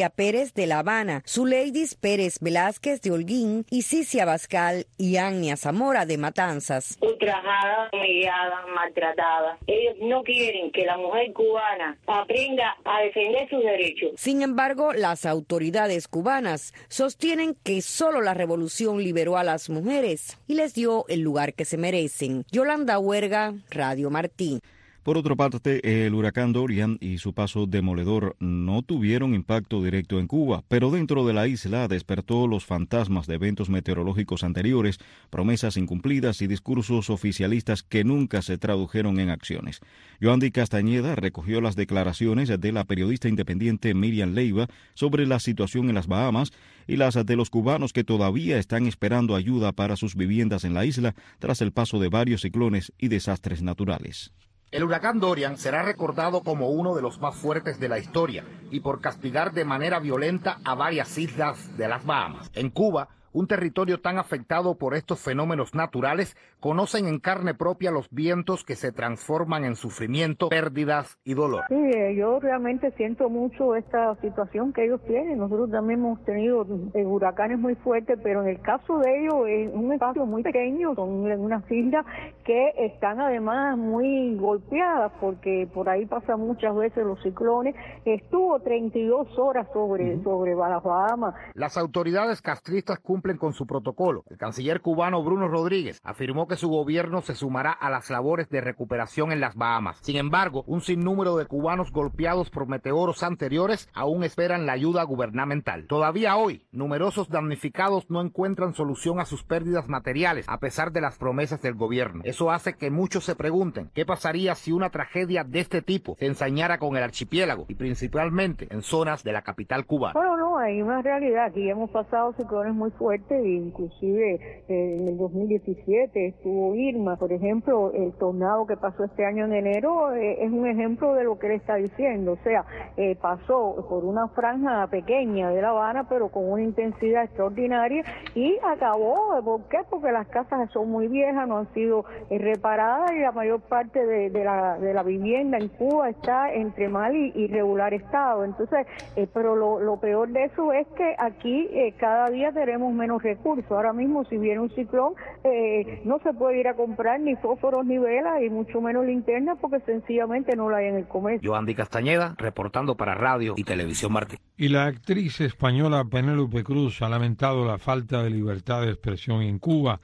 [SPEAKER 5] María Pérez de La Habana, Zuleidis Pérez Velázquez de Holguín y Cicia Bascal y Agnia Zamora de Matanzas.
[SPEAKER 4] Ultrajada, humillada, maltratada. Ellos no quieren que la mujer cubana aprenda a defender sus derechos.
[SPEAKER 5] Sin embargo, las autoridades cubanas sostienen que solo la revolución liberó a las mujeres y les dio el lugar que se merecen. Yolanda Huerga, Radio Martí.
[SPEAKER 2] Por otra parte, el huracán Dorian y su paso demoledor no tuvieron impacto directo en Cuba, pero dentro de la isla despertó los fantasmas de eventos meteorológicos anteriores, promesas incumplidas y discursos oficialistas que nunca se tradujeron en acciones. Yoandi Castañeda recogió las declaraciones de la periodista independiente Miriam Leiva sobre la situación en las Bahamas y las de los cubanos que todavía están esperando ayuda para sus viviendas en la isla tras el paso de varios ciclones y desastres naturales.
[SPEAKER 7] El huracán Dorian será recordado como uno de los más fuertes de la historia y por castigar de manera violenta a varias islas de las Bahamas. En Cuba, un territorio tan afectado por estos fenómenos naturales, conocen en carne propia los vientos que se transforman en sufrimiento, pérdidas y dolor.
[SPEAKER 8] Sí, yo realmente siento mucho esta situación que ellos tienen. Nosotros también hemos tenido huracanes muy fuertes, pero en el caso de ellos es un espacio muy pequeño, son unas islas que están además muy golpeadas porque por ahí pasan muchas veces los ciclones. Estuvo treinta y dos horas sobre, uh-huh. sobre las Bahamas.
[SPEAKER 7] Las autoridades castristas cumplen con su protocolo. El canciller cubano Bruno Rodríguez afirmó que su gobierno se sumará a las labores de recuperación en las Bahamas. Sin embargo, un sinnúmero de cubanos golpeados por meteoros anteriores aún esperan la ayuda gubernamental. Todavía hoy, numerosos damnificados no encuentran solución a sus pérdidas materiales, a pesar de las promesas del gobierno. Eso hace que muchos se pregunten qué pasaría si una tragedia de este tipo se ensañara con el archipiélago y principalmente en zonas de la capital cubana.
[SPEAKER 8] Bueno, no, hay una realidad. Aquí hemos pasado ciclones muy fuertes, inclusive eh, en el dos mil diecisiete estuvo Irma, por ejemplo, el tornado que pasó este año en enero eh, es un ejemplo de lo que él está diciendo, o sea, eh, pasó por una franja pequeña de La Habana, pero con una intensidad extraordinaria y acabó. ¿Por qué? Porque las casas son muy viejas, no han sido eh, reparadas y la mayor parte de, de, la, de la vivienda en Cuba está entre mal y, y regular estado. Entonces, eh, pero lo, lo peor de eso es que aquí eh, cada día tenemos menos recursos. Ahora mismo, si viene un ciclón, eh, no se puede ir a comprar ni fósforos ni velas y mucho menos linternas porque sencillamente no la hay en el comercio.
[SPEAKER 7] Yoandi Castañeda, reportando para Radio y Televisión Martí.
[SPEAKER 1] Y la actriz española Penélope Cruz ha lamentado la falta de libertad de expresión en Cuba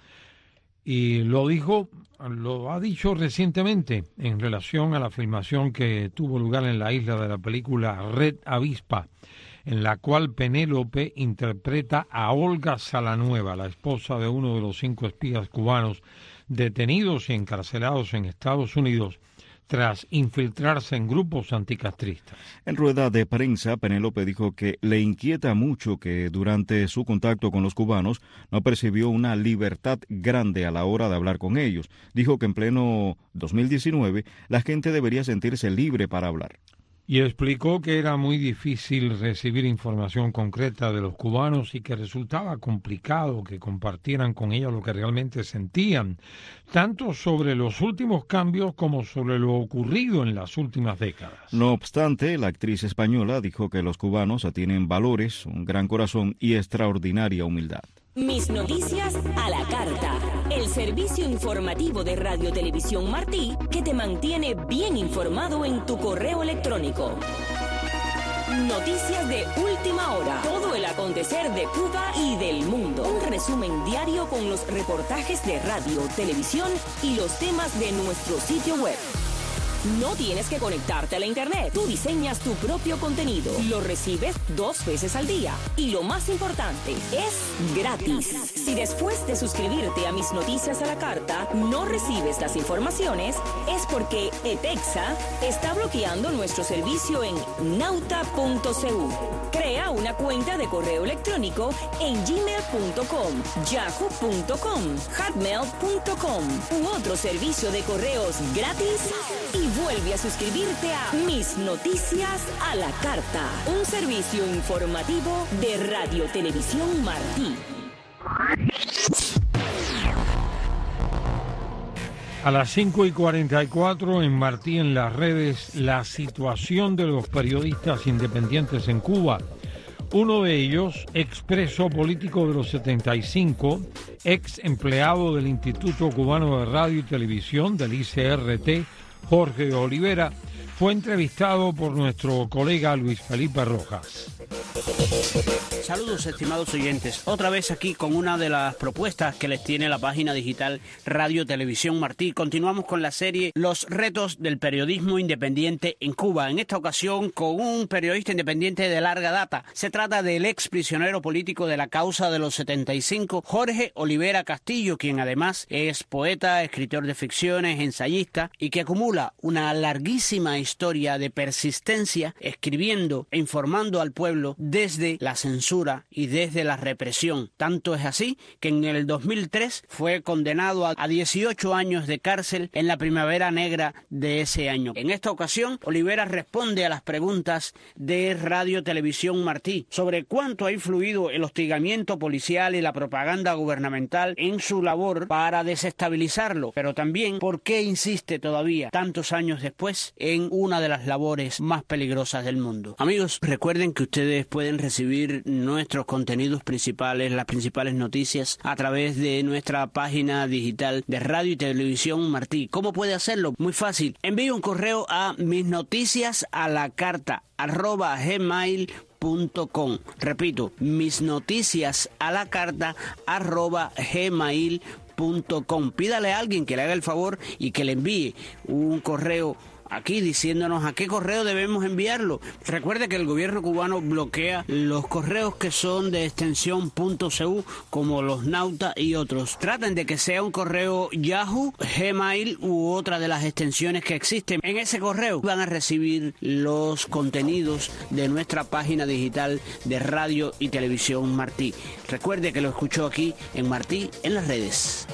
[SPEAKER 1] y lo dijo, lo ha dicho recientemente en relación a la filmación que tuvo lugar en la isla de la película Red Avispa, en la cual Penélope interpreta a Olga Salanueva, la esposa de uno de los cinco espías cubanos detenidos y encarcelados en Estados Unidos tras infiltrarse en grupos anticastristas.
[SPEAKER 2] En rueda de prensa, Penélope dijo que le inquieta mucho que durante su contacto con los cubanos no percibió una libertad grande a la hora de hablar con ellos. Dijo que en pleno dos mil diecinueve la gente debería sentirse libre para hablar.
[SPEAKER 1] Y explicó que era muy difícil recibir información concreta de los cubanos y que resultaba complicado que compartieran con ellos lo que realmente sentían, tanto sobre los últimos cambios como sobre lo ocurrido en las últimas décadas.
[SPEAKER 2] No obstante, la actriz española dijo que los cubanos tienen valores, un gran corazón y extraordinaria humildad.
[SPEAKER 17] Mis noticias a la carta. El servicio informativo de Radio Televisión Martí que te mantiene bien informado en tu correo electrónico. Noticias de última hora. Todo el acontecer de Cuba y del mundo. Un resumen diario con los reportajes de radio, televisión y los temas de nuestro sitio web. No tienes que conectarte a la internet. Tú diseñas tu propio contenido. Lo recibes dos veces al día. Y lo más importante, es gratis. Si después de suscribirte a Mis Noticias a la Carta no recibes las informaciones, es porque ETEXA está bloqueando nuestro servicio en nauta punto c u. Crea una cuenta de correo electrónico en gmail punto com, yahoo punto com, hotmail punto com u otro servicio de correos gratis y vuelve a suscribirte a Mis Noticias a la Carta, un servicio informativo de Radio Televisión Martí.
[SPEAKER 1] A las cinco y cuarenta y cuatro en Martí en las redes, la situación de los periodistas independientes en Cuba. Uno de ellos, expreso político de los setenta y cinco, ex empleado del Instituto Cubano de Radio y Televisión, del I C R T, Jorge Olivera, fue entrevistado por nuestro colega Luis Felipe Rojas.
[SPEAKER 6] Saludos, estimados oyentes. Otra vez aquí con una de las propuestas que les tiene la página digital Radio Televisión Martí. Continuamos con la serie Los retos del periodismo independiente en Cuba. En esta ocasión con un periodista independiente de larga data. Se trata del ex prisionero político de la causa de los setenta y cinco, Jorge Olivera Castillo, quien además es poeta, escritor de ficciones, ensayista y que acumula una larguísima historia de persistencia escribiendo e informando al pueblo desde la censura y desde la represión. Tanto es así que en el dos mil tres fue condenado a dieciocho años de cárcel en la Primavera Negra de ese año. En esta ocasión, Olivera responde a las preguntas de Radio Televisión Martí sobre cuánto ha influido el hostigamiento policial y la propaganda gubernamental en su labor para desestabilizarlo, pero también por qué insiste todavía, tantos años después, en una de las labores más peligrosas del mundo. Amigos, recuerden que ustedes pueden recibir nuestros contenidos principales, las principales noticias, a través de nuestra página digital de Radio y Televisión Martí. ¿Cómo puede hacerlo? Muy fácil. Envíe un correo a mis noticias a la carta arroba gmail punto com. Repito, mis noticias a la carta arroba gmail punto com. Pídale a alguien que le haga el favor y que le envíe un correo aquí diciéndonos a qué correo debemos enviarlo. Recuerde que el gobierno cubano bloquea los correos que son de extensión .cu, como los Nauta y otros. Traten de que sea un correo Yahoo, Gmail u otra de las extensiones que existen. En ese correo van a recibir los contenidos de nuestra página digital de Radio y Televisión Martí. Recuerde que lo escuchó aquí en Martí en las redes.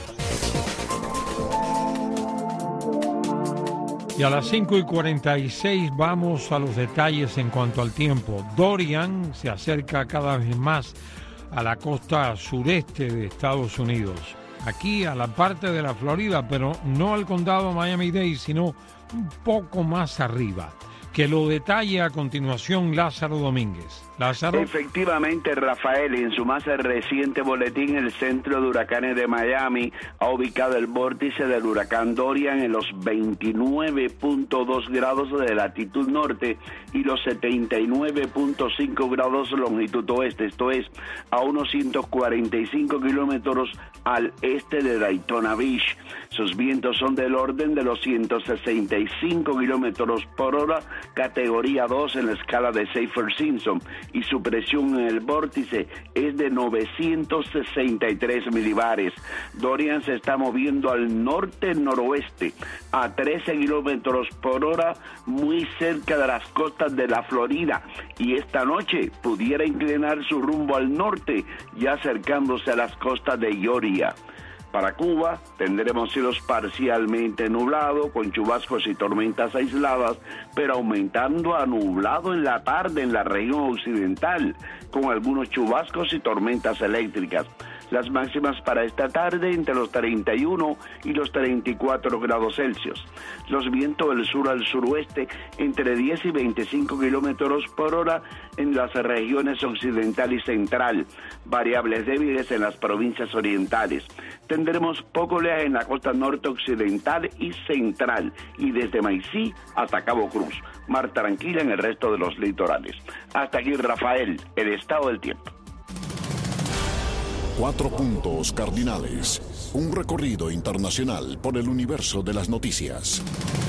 [SPEAKER 1] Y a las cinco y cuarenta y seis vamos a los detalles en cuanto al tiempo. Dorian se acerca cada vez más a la costa sureste de Estados Unidos. Aquí a la parte de la Florida, pero no al condado Miami-Dade, sino un poco más arriba. Que lo detalle a continuación Lázaro Domínguez. Lázaro.
[SPEAKER 9] Efectivamente, Rafael, en su más reciente boletín, el Centro de Huracanes de Miami ha ubicado el vórtice del huracán Dorian en los veintinueve punto dos grados de latitud norte y los setenta y nueve punto cinco grados de longitud oeste, esto es, a unos ciento cuarenta y cinco kilómetros al este de Daytona Beach. Sus vientos son del orden de los ciento sesenta y cinco kilómetros por hora, categoría dos en la escala de Saffir-Simpson, y su presión en el vórtice es de novecientos sesenta y tres milibares. Dorian se está moviendo al norte-noroeste a trece kilómetros por hora, muy cerca de las costas de la Florida, y esta noche pudiera inclinar su rumbo al norte, ya acercándose a las costas de Georgia. Para Cuba tendremos cielos parcialmente nublados, con chubascos y tormentas aisladas, pero aumentando a nublado en la tarde en la región occidental, con algunos chubascos y tormentas eléctricas. Las máximas para esta tarde entre los treinta y uno y los treinta y cuatro grados Celsius. Los vientos del sur al suroeste entre diez y veinticinco kilómetros por hora en las regiones occidental y central. Variables débiles en las provincias orientales. Tendremos poco oleaje en la costa norte occidental y central y desde Maicí hasta Cabo Cruz. Mar tranquila en el resto de los litorales. Hasta aquí, Rafael, el estado del tiempo.
[SPEAKER 3] Cuatro puntos cardinales. Un recorrido internacional por el universo de las noticias.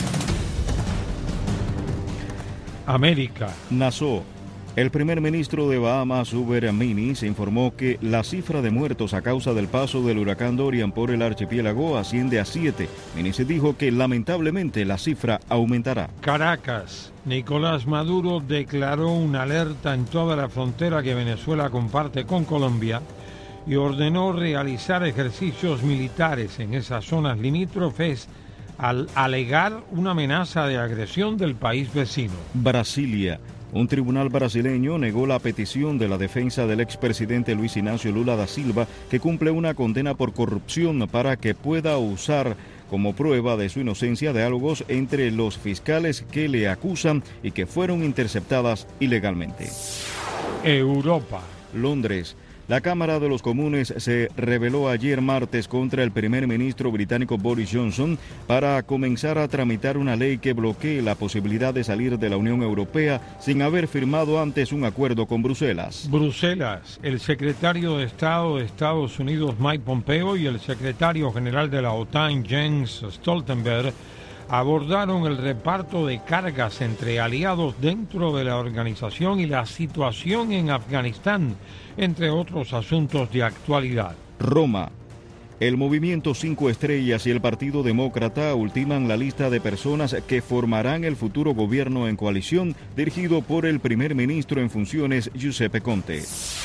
[SPEAKER 1] América.
[SPEAKER 2] Nassau. El primer ministro de Bahamas, Hubert Minnis, informó que la cifra de muertos a causa del paso del huracán Dorian por el archipiélago asciende a siete. Minnis dijo que lamentablemente la cifra aumentará.
[SPEAKER 1] Caracas. Nicolás Maduro declaró una alerta en toda la frontera que Venezuela comparte con Colombia y ordenó realizar ejercicios militares en esas zonas limítrofes al alegar una amenaza de agresión del país vecino.
[SPEAKER 2] Brasilia. Un tribunal brasileño negó la petición de la defensa del expresidente Luis Ignacio Lula da Silva, que cumple una condena por corrupción, para que pueda usar como prueba de su inocencia diálogos entre los fiscales que le acusan y que fueron interceptadas ilegalmente.
[SPEAKER 1] Europa.
[SPEAKER 2] Londres. La Cámara de los Comunes se rebeló ayer martes contra el primer ministro británico Boris Johnson para comenzar a tramitar una ley que bloquee la posibilidad de salir de la Unión Europea sin haber firmado antes un acuerdo con Bruselas.
[SPEAKER 1] Bruselas. El secretario de Estado de Estados Unidos Mike Pompeo y el secretario general de la OTAN Jens Stoltenberg abordaron el reparto de cargas entre aliados dentro de la organización y la situación en Afganistán, entre otros asuntos de actualidad.
[SPEAKER 2] Roma. El Movimiento Cinco Estrellas y el Partido Demócrata ultiman la lista de personas que formarán el futuro gobierno en coalición dirigido por el primer ministro en funciones Giuseppe Conte.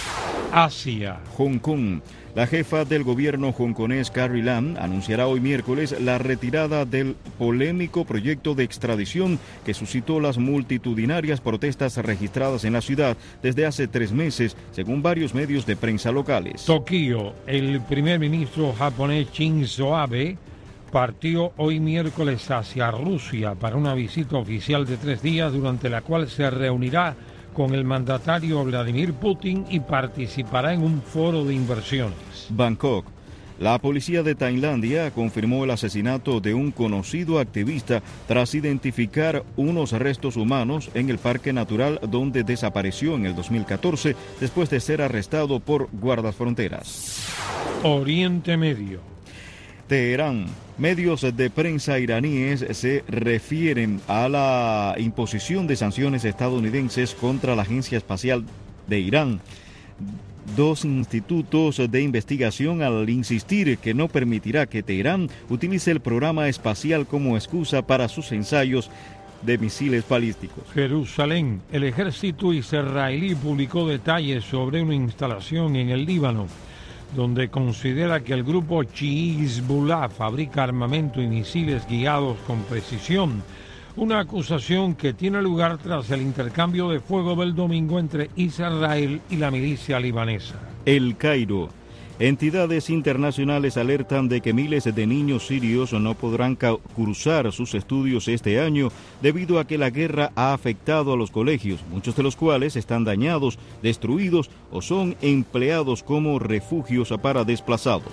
[SPEAKER 1] Asia.
[SPEAKER 2] Hong Kong. La jefa del gobierno hongkonés Carrie Lam anunciará hoy miércoles la retirada del polémico proyecto de extradición que suscitó las multitudinarias protestas registradas en la ciudad desde hace tres meses, según varios medios de prensa locales.
[SPEAKER 1] Tokio. El primer ministro japonés Shinzo Abe partió hoy miércoles hacia Rusia para una visita oficial de tres días durante la cual se reunirá con el mandatario Vladimir Putin y participará en un foro de inversiones.
[SPEAKER 2] Bangkok. La policía de Tailandia confirmó el asesinato de un conocido activista tras identificar unos restos humanos en el parque natural donde desapareció en el dos mil catorce después de ser arrestado por guardas fronteras.
[SPEAKER 1] Oriente Medio.
[SPEAKER 2] Teherán. Medios de prensa iraníes se refieren a la imposición de sanciones estadounidenses contra la Agencia Espacial de Irán. Dos institutos de investigación al insistir que no permitirá que Teherán utilice el programa espacial como excusa para sus ensayos de misiles balísticos.
[SPEAKER 1] Jerusalén. El ejército israelí publicó detalles sobre una instalación en el Líbano, donde considera que el grupo Hezbollah fabrica armamento y misiles guiados con precisión, una acusación que tiene lugar tras el intercambio de fuego del domingo entre Israel y la milicia libanesa.
[SPEAKER 2] El Cairo. Entidades internacionales alertan de que miles de niños sirios no podrán cursar sus estudios este año debido a que la guerra ha afectado a los colegios, muchos de los cuales están dañados, destruidos o son empleados como refugios para desplazados.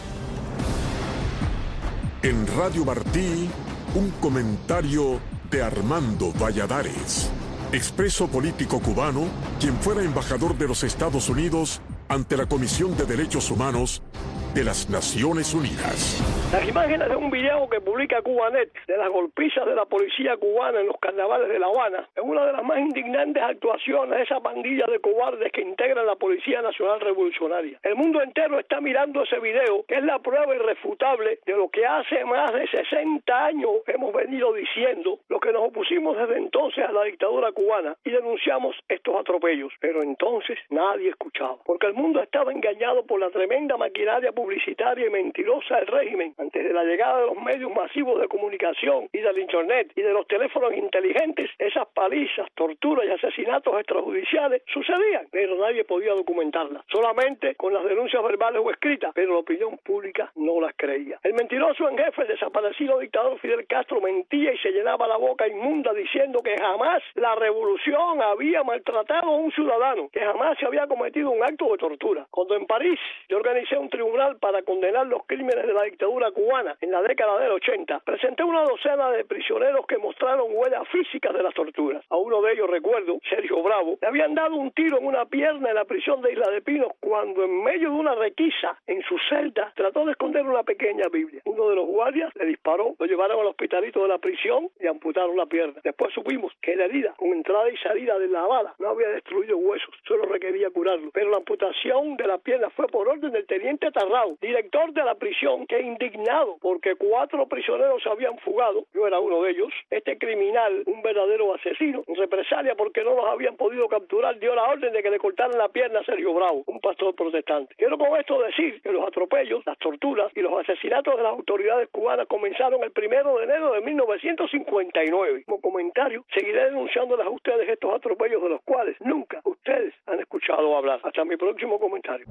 [SPEAKER 3] En Radio Martí, un comentario de Armando Valladares, expreso político cubano, quien fuera embajador de los Estados Unidos ante la Comisión de Derechos Humanos de las Naciones Unidas.
[SPEAKER 10] Las imágenes de un video que publica Cubanet de las golpizas de la policía cubana en los carnavales de La Habana es una de las más indignantes actuaciones de esa pandilla de cobardes que integran la Policía Nacional Revolucionaria. El mundo entero está mirando ese video, que es la prueba irrefutable de lo que hace más de sesenta años hemos venido diciendo, los que nos opusimos desde entonces a la dictadura cubana y denunciamos estos atropellos. Pero entonces nadie escuchaba, porque el mundo estaba engañado por la tremenda maquinaria publicitaria y mentirosa del régimen. Antes de la llegada de los medios masivos de comunicación y del internet y de los teléfonos inteligentes, esas palizas, torturas y asesinatos extrajudiciales sucedían, pero nadie podía documentarlas, solamente con las denuncias verbales o escritas, pero la opinión pública no las creía. El mentiroso en jefe, el desaparecido dictador Fidel Castro, mentía y se llenaba la boca inmunda diciendo que jamás la revolución había maltratado a un ciudadano, que jamás se había cometido un acto de tortura. Cuando en París yo organicé un tribunal para condenar los crímenes de la dictadura cubana en la década del ochenta, presenté una docena de prisioneros que mostraron huellas físicas de las torturas. A uno de ellos, recuerdo, Sergio Bravo, le habían dado un tiro en una pierna en la prisión de Isla de Pinos cuando en medio de una requisa en su celda trató de esconder una pequeña Biblia. Uno de los guardias le disparó, lo llevaron al hospitalito de la prisión y amputaron la pierna. Después supimos que la herida, con entrada y salida de la bala, no había destruido huesos, solo requería curarlo. Pero la amputación de la pierna fue por orden del teniente Tarrao, director de la prisión, que indignado porque cuatro prisioneros se habían fugado, yo era uno de ellos, este criminal, un verdadero asesino, en represalia porque no los habían podido capturar, dio la orden de que le cortaran la pierna a Sergio Bravo, un pastor protestante. Quiero con esto decir que los atropellos, las torturas y los asesinatos de las autoridades cubanas comenzaron el primero de enero de mil novecientos cincuenta y nueve. Como comentario, seguiré denunciándoles a ustedes estos atropellos de los cuales nunca ustedes han escuchado hablar. Hasta mi próximo comentario.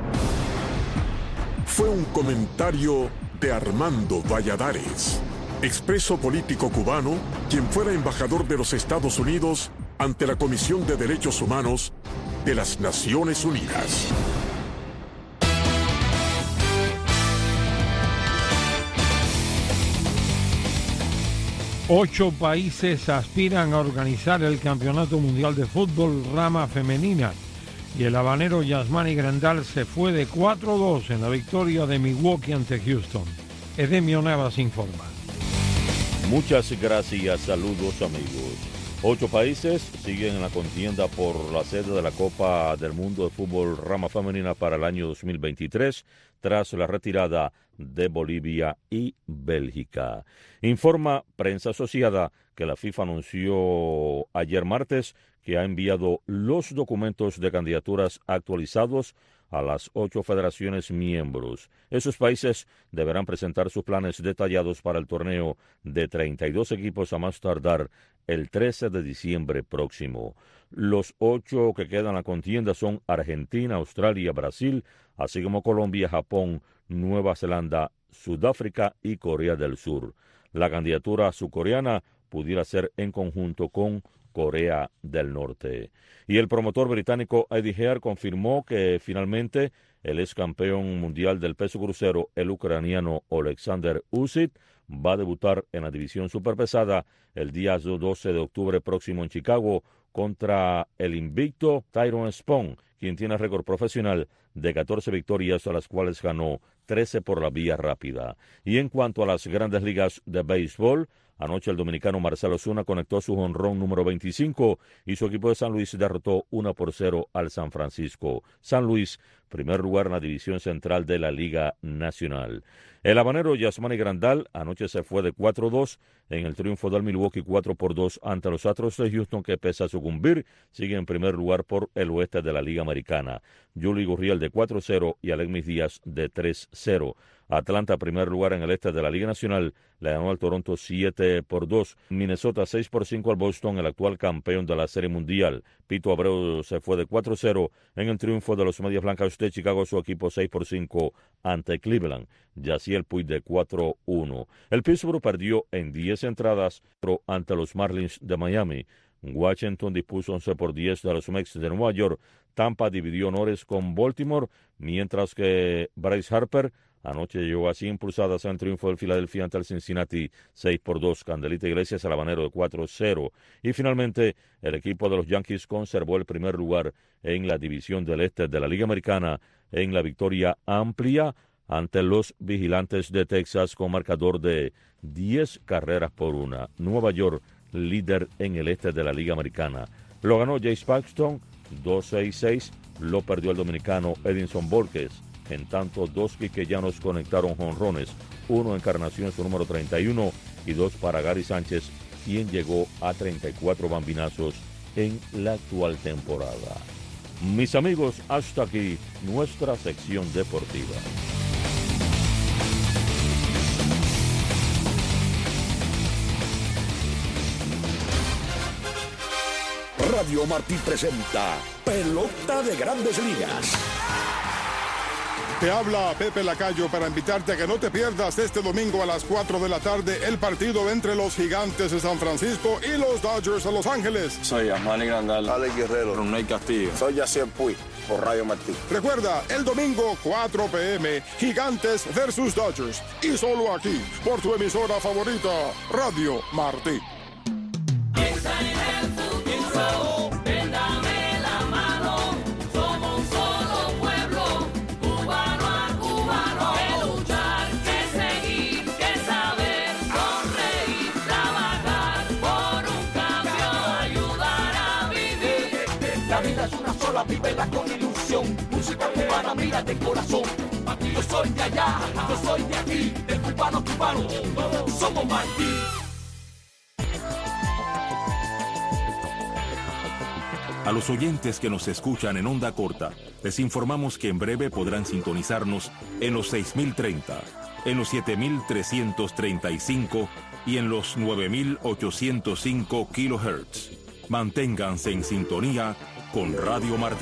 [SPEAKER 3] Fue un comentario de Armando Valladares, expreso político cubano, quien fuera embajador de los Estados Unidos ante la Comisión de Derechos Humanos de las Naciones Unidas.
[SPEAKER 1] Ocho países aspiran a organizar el Campeonato Mundial de Fútbol Rama Femenina y el habanero Yasmani Grandal se fue de cuatro a dos en la victoria de Milwaukee ante Houston. Edemio Navas informa.
[SPEAKER 12] Muchas gracias, saludos amigos. Ocho países siguen en la contienda por la sede de la Copa del Mundo de Fútbol Rama Femenina para el año dos mil veintitrés, tras la retirada de Bolivia y Bélgica. Informa Prensa Asociada que la FIFA anunció ayer martes que ha enviado los documentos de candidaturas actualizados a las ocho federaciones miembros. Esos países deberán presentar sus planes detallados para el torneo de treinta y dos equipos a más tardar el trece de diciembre próximo. Los ocho que quedan en la contienda son Argentina, Australia, Brasil, así como Colombia, Japón, Nueva Zelanda, Sudáfrica y Corea del Sur. La candidatura surcoreana pudiera ser en conjunto con Corea del Norte. Y el promotor británico Eddie Hearn confirmó que finalmente el ex campeón mundial del peso crucero, el ucraniano Oleksandr Usyk, va a debutar en la división superpesada el día doce de octubre próximo en Chicago contra el invicto Tyrone Spong, quien tiene récord profesional de catorce victorias, a las cuales ganó trece por la vía rápida. Y en cuanto a las grandes ligas de béisbol, anoche el dominicano Marcell Ozuna conectó su jonrón número veinticinco y su equipo de San Luis derrotó uno por cero al San Francisco. San Luis, primer lugar en la división central de la Liga Nacional. El habanero Yasmani Grandal anoche se fue de cuatro a dos en el triunfo del Milwaukee cuatro por dos ante los Astros de Houston, que pese a sucumbir, sigue en primer lugar por el oeste de la Liga Americana. Yuli Gurriel de cuatro a cero y Alegmis Díaz de tres a cero. Atlanta, primer lugar en el este de la Liga Nacional, le ganó al Toronto siete por dos. Minnesota seis por cinco al Boston, el actual campeón de la Serie Mundial. Pito Abreu se fue de cuatro a cero en el triunfo de los Medias Blancas de Chicago, su equipo seis por cinco ante Cleveland. Yaciel Puig de cuatro a uno. El Pittsburgh perdió en diez entradas ante los Marlins de Miami. Washington dispuso once por diez de los Mets de Nueva York. Tampa dividió honores con Baltimore, mientras que Bryce Harper anoche llegó a cien pulsadas en el triunfo del Philadelphia ante el Cincinnati seis por dos. Candelita Iglesias al habanero de cuatro a cero. Y finalmente, el equipo de los Yankees conservó el primer lugar en la división del este de la Liga Americana en la victoria amplia ante los Vigilantes de Texas con marcador de diez carreras por una. Nueva York, líder en el este de la Liga Americana. Lo ganó Jace Paxton dos seis seis, lo perdió el dominicano Edinson Borges. En tanto, dos quiqueyanos conectaron jonrones, uno Encarnación, su número treinta y uno, y dos para Gary Sánchez, quien llegó a treinta y cuatro bambinazos en la actual temporada. Mis amigos, hasta aquí nuestra sección deportiva.
[SPEAKER 11] Radio Martí presenta Pelota de Grandes Ligas.
[SPEAKER 13] Te habla Pepe Lacayo para invitarte a que no te pierdas este domingo a las cuatro de la tarde el partido entre los Gigantes de San Francisco y los Dodgers de Los Ángeles.
[SPEAKER 14] Soy Yasmani Grandal, Alex Guerrero, Ronald Castillo.
[SPEAKER 13] Soy Yaciel Puig, por Radio Martí. Recuerda, el domingo cuatro p m, Gigantes versus Dodgers. Y solo aquí, por tu emisora favorita, Radio Martí.
[SPEAKER 24] Vívela con ilusión, música cubana, mira de corazón. Aquí yo soy de allá, yo soy de aquí, de cubano cubano, todos somos Martí.
[SPEAKER 25] A los oyentes que nos escuchan en onda corta, les informamos que en breve podrán sintonizarnos en los seis mil treinta, en los siete mil trescientos treinta y cinco y en los nueve mil ochocientos cinco kilohertz. Manténganse en sintonía con Radio Martí.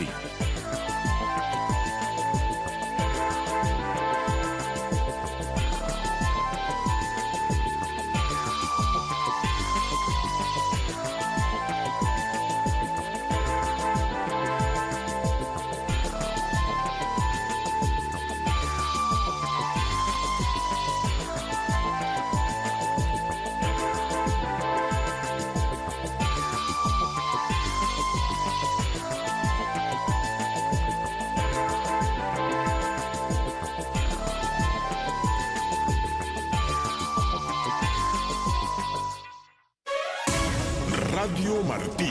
[SPEAKER 3] Radio Martí.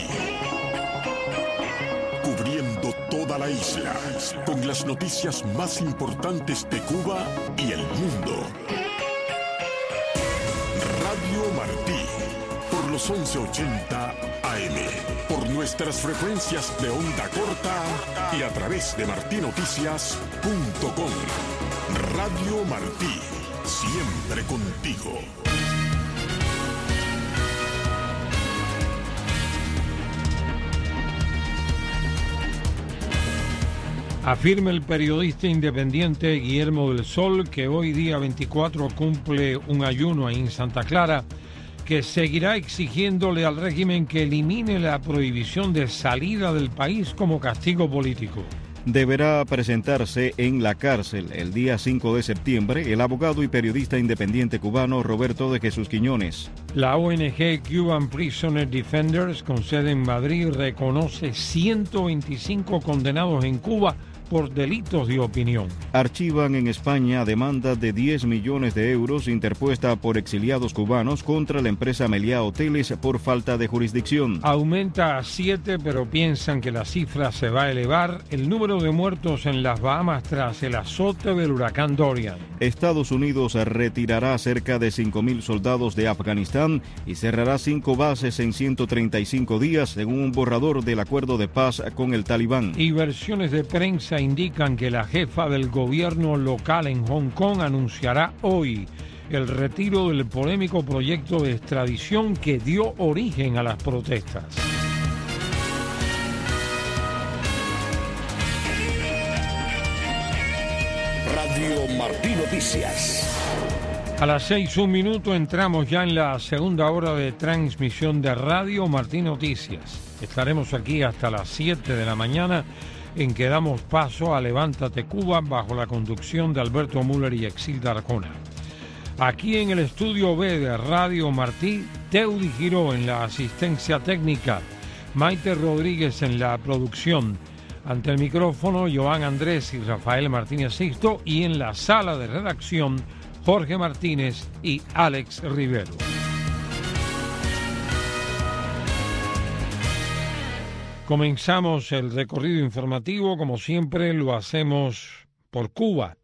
[SPEAKER 3] Cubriendo toda la isla con las noticias más importantes de Cuba y el mundo. Radio Martí, por los once ochenta A M, por nuestras frecuencias de onda corta y a través de martí noticias punto com. Radio Martí, siempre contigo.
[SPEAKER 1] Afirma el periodista independiente Guillermo del Sol, que hoy día veinticuatro cumple un ayuno ahí en Santa Clara, que seguirá exigiéndole al régimen que elimine la prohibición de salida del país como castigo político.
[SPEAKER 2] Deberá presentarse en la cárcel el día cinco de septiembre el abogado y periodista independiente cubano Roberto de Jesús Quiñones.
[SPEAKER 1] La O N G Cuban Prisoner Defenders, con sede en Madrid, reconoce ciento veinticinco condenados en Cuba por delitos de opinión.
[SPEAKER 2] Archivan en España demanda de diez millones de euros interpuesta por exiliados cubanos contra la empresa Meliá Hoteles por falta de jurisdicción.
[SPEAKER 1] Aumenta a siete, pero piensan que la cifra se va a elevar. El número de muertos en las Bahamas tras el azote del huracán Dorian.
[SPEAKER 2] Estados Unidos retirará cerca de cinco mil soldados de Afganistán y cerrará cinco bases en ciento treinta y cinco días, según un borrador del acuerdo de paz con el Talibán.
[SPEAKER 1] Y versiones de prensa indican que la jefa del gobierno local en Hong Kong anunciará hoy el retiro del polémico proyecto de extradición que dio origen a las protestas.
[SPEAKER 11] Radio Martí Noticias.
[SPEAKER 1] A las seis, un minuto, entramos ya en la segunda hora de transmisión de Radio Martí Noticias. Estaremos aquí hasta las siete de la mañana, en que damos paso a Levántate Cuba bajo la conducción de Alberto Müller y Exilda Arcona. Aquí en el estudio B de Radio Martí, Teudi Giró en la asistencia técnica, Maite Rodríguez en la producción, ante el micrófono Joan Andrés y Rafael Martínez Sisto, y en la sala de redacción Jorge Martínez y Alex Rivero. Comenzamos el recorrido informativo, como siempre lo hacemos por Cuba.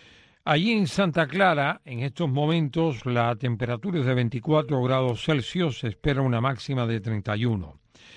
[SPEAKER 1] Allí en Santa Clara, en estos momentos, la temperatura es de veinticuatro grados Celsius, se espera una máxima de treinta y uno.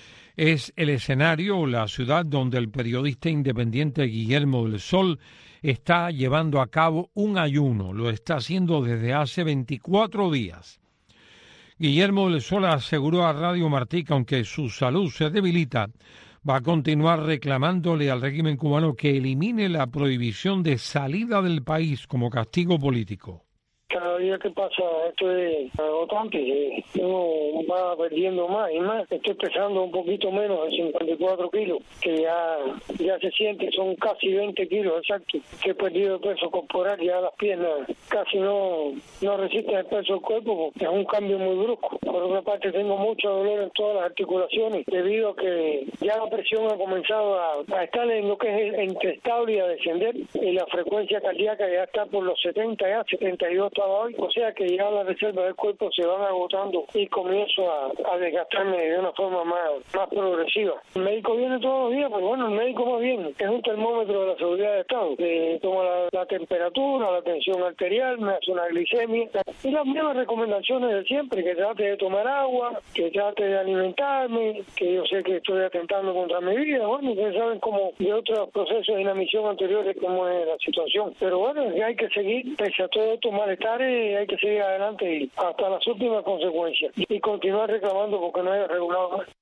[SPEAKER 1] Es el escenario, la ciudad donde el periodista independiente Guillermo del Sol está llevando a cabo un ayuno, lo está haciendo desde hace veinticuatro días. Guillermo del Sol aseguró a Radio Martí que aunque su salud se debilita, va a continuar reclamándole al régimen cubano que elimine la prohibición de salida del país como castigo político.
[SPEAKER 15] Cada día que pasa esto es agotante, eh, uno va perdiendo más y más. Estoy pesando un poquito menos de cincuenta y cuatro kilos, que ya, ya se siente, son casi veinte kilos exactos, que he perdido peso corporal, ya las piernas casi no, no resisten el peso del cuerpo porque es un cambio muy brusco. Por otra parte tengo mucho dolor en todas las articulaciones debido a que ya la presión ha comenzado a, a estar en lo que es el, entre estable y a descender, y la frecuencia cardíaca ya está por los setenta, ya setenta y dos hoy, o sea que ya las reservas del cuerpo se van agotando y comienzo a, a desgastarme de una forma más, más progresiva. El médico viene todos los días, pero bueno, el médico más bien es un termómetro de la seguridad de Estado, que toma la, la temperatura, la tensión arterial, me hace una glicemia y las mismas recomendaciones de siempre, que trate de tomar agua, que trate de alimentarme, que yo sé que estoy atentando contra mi vida. Bueno, ustedes saben como de otros procesos de inanición anteriores cómo es la situación, pero bueno, hay que seguir, pese a todo esto malestar, hay que seguir adelante y hasta las últimas consecuencias y continuar reclamando porque no haya regulado más.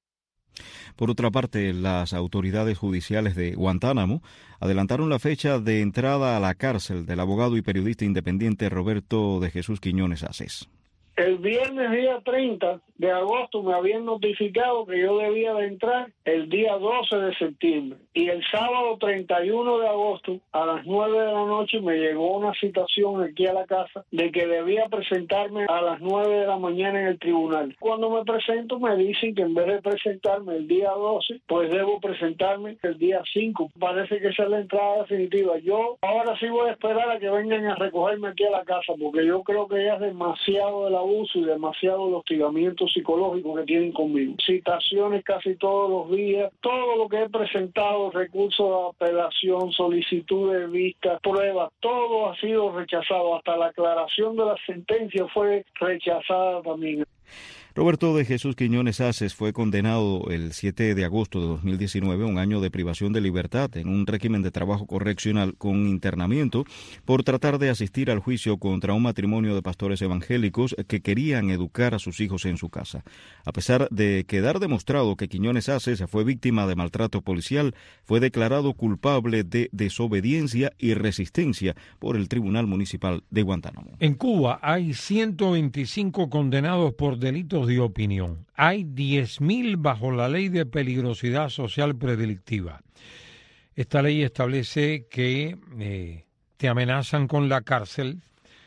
[SPEAKER 2] Por otra parte, las autoridades judiciales de Guantánamo adelantaron la fecha de entrada a la cárcel del abogado y periodista independiente Roberto de Jesús Quiñones Aces.
[SPEAKER 15] El viernes día treinta de agosto me habían notificado que yo debía de entrar el día doce de septiembre. Y el sábado treinta y uno de agosto a las nueve de la noche me llegó una citación aquí a la casa de que debía presentarme a las nueve de la mañana en el tribunal. Cuando me presento me dicen que en vez de presentarme el día doce, pues debo presentarme el día cinco. Parece que esa es la entrada definitiva. Yo ahora sí voy a esperar a que vengan a recogerme aquí a la casa porque yo creo que ya es demasiado de la abuso y demasiado el hostigamiento psicológico que tienen conmigo. Citaciones casi todos los días, todo lo que he presentado, recursos de apelación, solicitud de vista, pruebas, todo ha sido rechazado, hasta la aclaración de la sentencia fue rechazada también.
[SPEAKER 2] Roberto de Jesús Quiñones Aces fue condenado el siete de agosto de dos mil diecinueve a un año de privación de libertad en un régimen de trabajo correccional con internamiento por tratar de asistir al juicio contra un matrimonio de pastores evangélicos que querían educar a sus hijos en su casa. A pesar de quedar demostrado que Quiñones Aces fue víctima de maltrato policial, fue declarado culpable de desobediencia y resistencia por el Tribunal Municipal de Guantánamo.
[SPEAKER 1] En Cuba hay ciento veinticinco condenados por delitos de opinión. Hay diez mil bajo la ley de peligrosidad social predelictiva. Esta ley establece que eh, te amenazan con la cárcel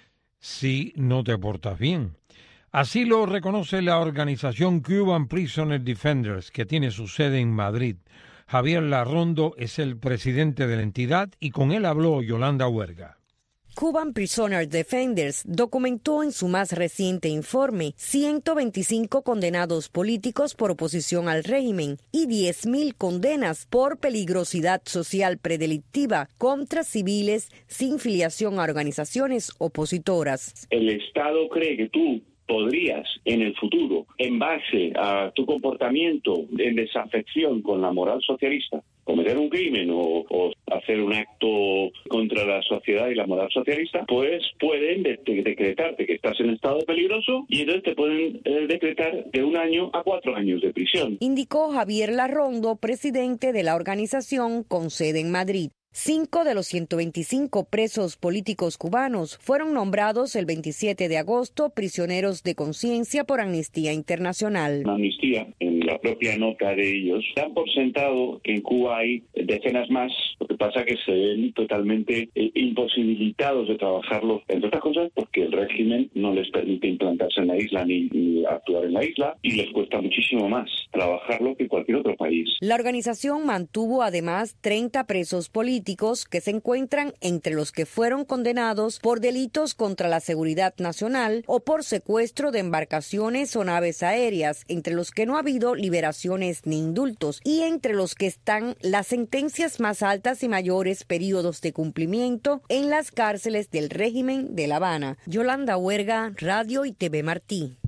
[SPEAKER 1] si no te portas bien. Así lo reconoce la organización Cuban Prisoner Defenders, que tiene su sede en Madrid. Javier Larrondo es el presidente de la entidad y con él habló Yolanda Huerga.
[SPEAKER 5] Cuban Prisoner Defenders documentó en su más reciente informe ciento veinticinco condenados políticos por oposición al régimen y diez mil condenas por peligrosidad social predelictiva contra civiles sin filiación a organizaciones opositoras.
[SPEAKER 16] El Estado cree que tú podrías en el futuro, en base a tu comportamiento en desafección con la moral socialista, cometer un crimen o, o hacer un acto contra la sociedad y la moral socialista, pues pueden de- de- decretarte que estás en estado peligroso y entonces te pueden eh, decretar de un año a cuatro años de prisión.
[SPEAKER 5] Indicó Javier Larrondo, presidente de la organización con sede en Madrid. Cinco de los ciento veinticinco presos políticos cubanos fueron nombrados el veintisiete de agosto prisioneros de conciencia por Amnistía Internacional.
[SPEAKER 16] La amnistía, en la propia nota de ellos, dan por sentado que en Cuba hay decenas más, lo que pasa que se ven totalmente eh, imposibilitados de trabajarlo, entre otras cosas porque el régimen no les permite implantarse en la isla ni, ni actuar en la isla y les cuesta muchísimo más trabajarlo que cualquier otro país.
[SPEAKER 5] La organización mantuvo además treinta presos políticos que se encuentran entre los que fueron condenados por delitos contra la seguridad nacional o por secuestro de embarcaciones o naves aéreas, entre los que no ha habido liberaciones ni indultos y entre los que están las sentencias más altas y mayores periodos de cumplimiento en las cárceles del régimen de La Habana. Yolanda Huerga, Radio y T V Martí.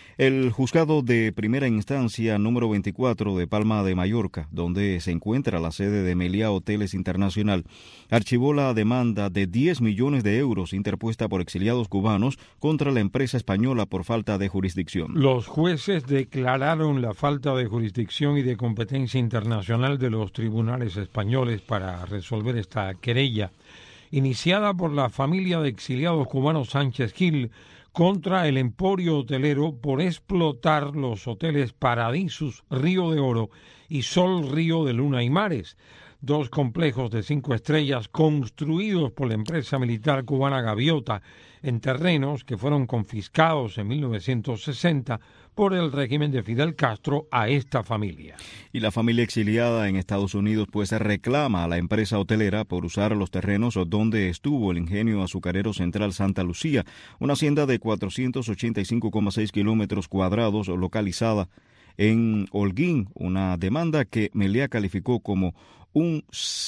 [SPEAKER 2] El juzgado de primera instancia número veinticuatro de Palma de Mallorca, donde se encuentra la sede de Meliá Hoteles Internacional, archivó la demanda de diez millones de euros interpuesta por exiliados cubanos contra la empresa española por falta de jurisdicción.
[SPEAKER 1] Los jueces declararon la falta de jurisdicción y de competencia internacional de los tribunales españoles para resolver esta querella, iniciada por la familia de exiliados cubanos Sánchez Gil, contra el emporio hotelero por explotar los hoteles Paradisus Río de Oro y Sol Río de Luna y Mares, dos complejos de cinco estrellas construidos por la empresa militar cubana Gaviota en terrenos que fueron confiscados en mil novecientos sesenta por el régimen de Fidel Castro a esta familia.
[SPEAKER 2] Y la familia exiliada en Estados Unidos pues reclama a la empresa hotelera por usar los terrenos donde estuvo el ingenio azucarero Central Santa Lucía, una hacienda de cuatrocientos ochenta y cinco coma seis kilómetros cuadrados localizada en Holguín, una demanda que Meliá calificó como un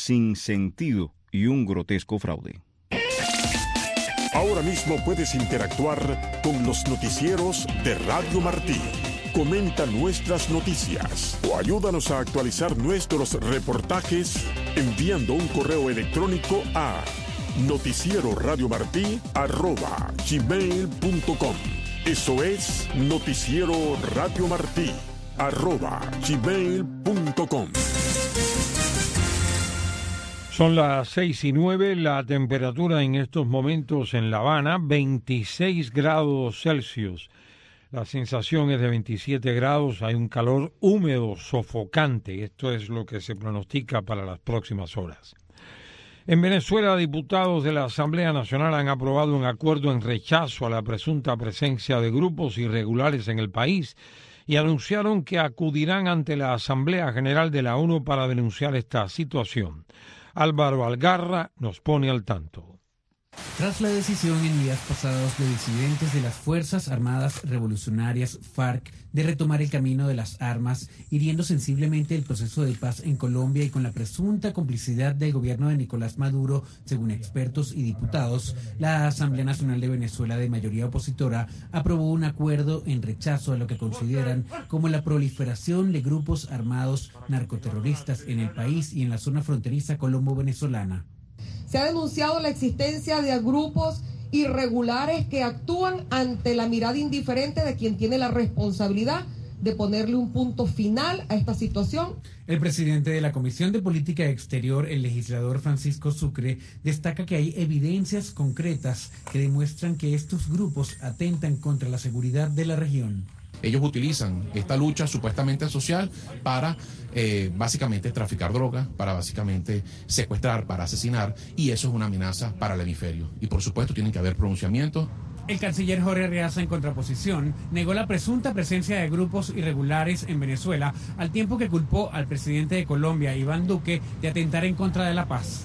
[SPEAKER 2] sinsentido y un grotesco fraude.
[SPEAKER 3] Ahora mismo puedes interactuar con los noticieros de Radio Martí. Comenta nuestras noticias o ayúdanos a actualizar nuestros reportajes enviando un correo electrónico a noticieroradiomartí arroba gmail punto com. Eso es Noticiero Radio Martí arroba gmail punto com.
[SPEAKER 1] Son las seis y nueve, la temperatura en estos momentos en La Habana, veintiséis grados Celsius. La sensación es de veintisiete grados, hay un calor húmedo, sofocante. Esto es lo que se pronostica para las próximas horas. En Venezuela, diputados de la Asamblea Nacional han aprobado un acuerdo en rechazo a la presunta presencia de grupos irregulares en el país y anunciaron que acudirán ante la Asamblea General de la ONU para denunciar esta situación. Álvaro Algarra nos pone al tanto.
[SPEAKER 18] tras la decisión en días pasados de disidentes de las Fuerzas Armadas Revolucionarias FARC de retomar el camino de las armas, hiriendo sensiblemente el proceso de paz en Colombia y con la presunta complicidad del gobierno de Nicolás Maduro, según expertos y diputados, la Asamblea Nacional de Venezuela, de mayoría opositora, aprobó un acuerdo en rechazo a lo que consideran como la proliferación de grupos armados narcoterroristas en el país y en la zona fronteriza colombo-venezolana.
[SPEAKER 19] Se ha denunciado la existencia de grupos irregulares que actúan ante la mirada indiferente de quien tiene la responsabilidad de ponerle un punto final a esta situación.
[SPEAKER 18] El presidente de la Comisión de Política Exterior, el legislador Francisco Sucre, destaca que hay evidencias concretas que demuestran que estos grupos atentan contra la seguridad de la región.
[SPEAKER 20] Ellos utilizan esta lucha supuestamente social para eh, básicamente traficar droga, para básicamente secuestrar, para asesinar, y eso es una amenaza para el hemisferio. Y por supuesto tienen que haber pronunciamientos.
[SPEAKER 18] El canciller Jorge Arreaza, en contraposición, negó la presunta presencia de grupos irregulares en Venezuela, al tiempo que culpó al presidente de Colombia, Iván Duque, de atentar en contra de la paz.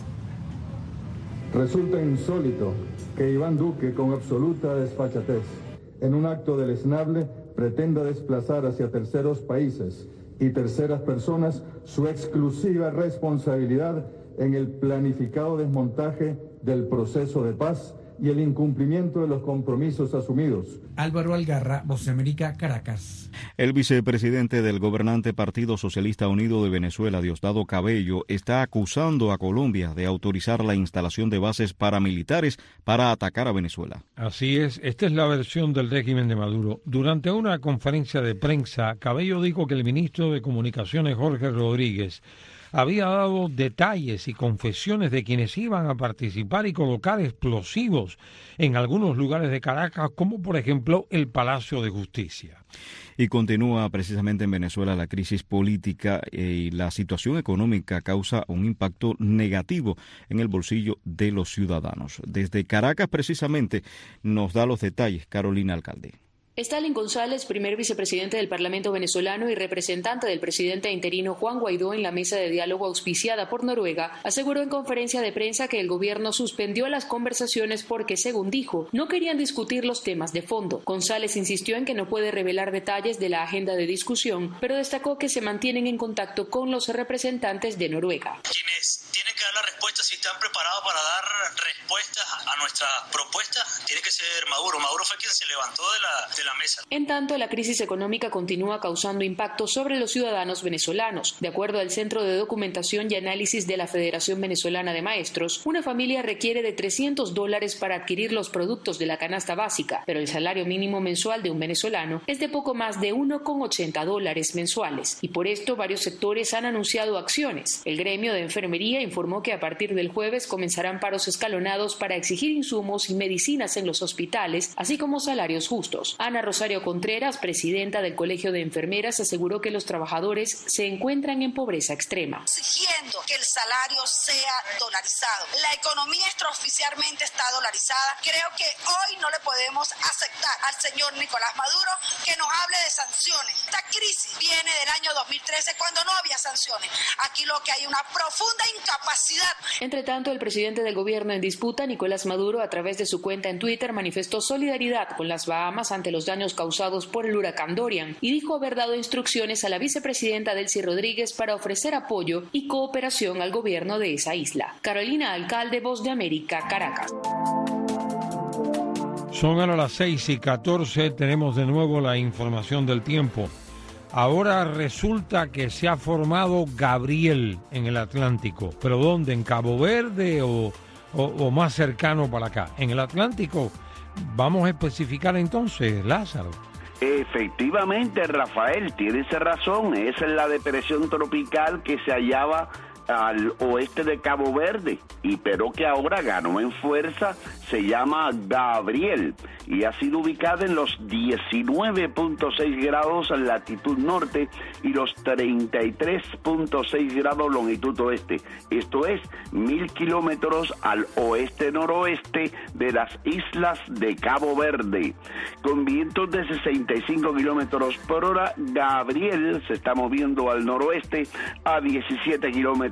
[SPEAKER 21] Resulta insólito que Iván Duque, con absoluta desfachatez, en un acto deleznable, pretenda desplazar hacia terceros países y terceras personas su exclusiva responsabilidad en el planificado desmontaje del proceso de paz y el incumplimiento de los compromisos asumidos.
[SPEAKER 18] Álvaro Algarra, Voz de América, Caracas.
[SPEAKER 2] El vicepresidente del gobernante Partido Socialista Unido de Venezuela, Diosdado Cabello, está acusando a Colombia de autorizar la instalación de bases paramilitares para atacar a Venezuela.
[SPEAKER 1] Así es, esta es la versión del régimen de Maduro. Durante una conferencia de prensa, Cabello dijo que el ministro de Comunicaciones, Jorge Rodríguez, había dado detalles y confesiones de quienes iban a participar y colocar explosivos en algunos lugares de Caracas, como por ejemplo el Palacio de Justicia.
[SPEAKER 2] Y continúa precisamente en Venezuela la crisis política y la situación económica causa un impacto negativo en el bolsillo de los ciudadanos. Desde Caracas precisamente nos da los detalles Carolina Alcalde.
[SPEAKER 22] Stalin González, primer vicepresidente del Parlamento venezolano y representante del presidente interino Juan Guaidó en la mesa de diálogo auspiciada por Noruega, aseguró en conferencia de prensa que el gobierno suspendió las conversaciones porque, según dijo, no querían discutir los temas de fondo. González insistió en que no puede revelar detalles de la agenda de discusión, pero destacó que se mantienen en contacto con los representantes de Noruega.
[SPEAKER 26] Quienes tienen que dar la respuesta, si están preparados para dar respuestas a nuestra propuesta, tiene que ser Maduro. Maduro fue quien se levantó de la, de la mesa.
[SPEAKER 22] En tanto, la crisis económica continúa causando impacto sobre los ciudadanos venezolanos. De acuerdo al Centro de Documentación y Análisis de la Federación Venezolana de Maestros, una familia requiere de trescientos dólares para adquirir los productos de la canasta básica, pero el salario mínimo mensual de un venezolano es de poco más de uno coma ochenta dólares mensuales, y por esto varios sectores han anunciado acciones. El gremio de enfermería informó que a partir del jueves comenzarán paros escalonados para exigir insumos y medicinas en los hospitales, así como salarios justos. Ana Rosario Contreras, presidenta del Colegio de Enfermeras, aseguró que los trabajadores se encuentran en pobreza extrema.
[SPEAKER 27] Exigiendo que el salario sea dolarizado. La economía extraoficialmente está dolarizada. Creo que hoy no le podemos aceptar al señor Nicolás Maduro que nos hable de sanciones. Esta crisis viene del año dos mil trece, cuando no había sanciones. Aquí lo que hay es una profunda incapacidad.
[SPEAKER 22] Entre tanto, el presidente del gobierno en disputa, Nicolás Maduro, a través de su cuenta en Twitter, manifestó solidaridad con las Bahamas ante los daños causados por el huracán Dorian y dijo haber dado instrucciones a la vicepresidenta Delcy Rodríguez para ofrecer apoyo y cooperación al gobierno de esa isla. Carolina Alcalde, Voz de América, Caracas.
[SPEAKER 1] Son ahora las seis y catorce, tenemos de nuevo la información del tiempo. Ahora resulta que se ha formado Gabriel en el Atlántico. ¿Pero dónde? ¿En Cabo Verde o, o, o más cercano para acá? En el Atlántico. Vamos a especificar entonces, Lázaro.
[SPEAKER 9] Efectivamente, Rafael, tienes razón. Esa es la depresión tropical que se hallaba al oeste de Cabo Verde, y pero que ahora ganó en fuerza, se llama Gabriel y ha sido ubicada en los diecinueve punto seis grados en latitud norte y los treinta y tres punto seis grados longitud oeste. Esto es mil kilómetros al oeste-noroeste de las islas de Cabo Verde. Con vientos de sesenta y cinco kilómetros por hora, Gabriel se está moviendo al noroeste a diecisiete kilómetros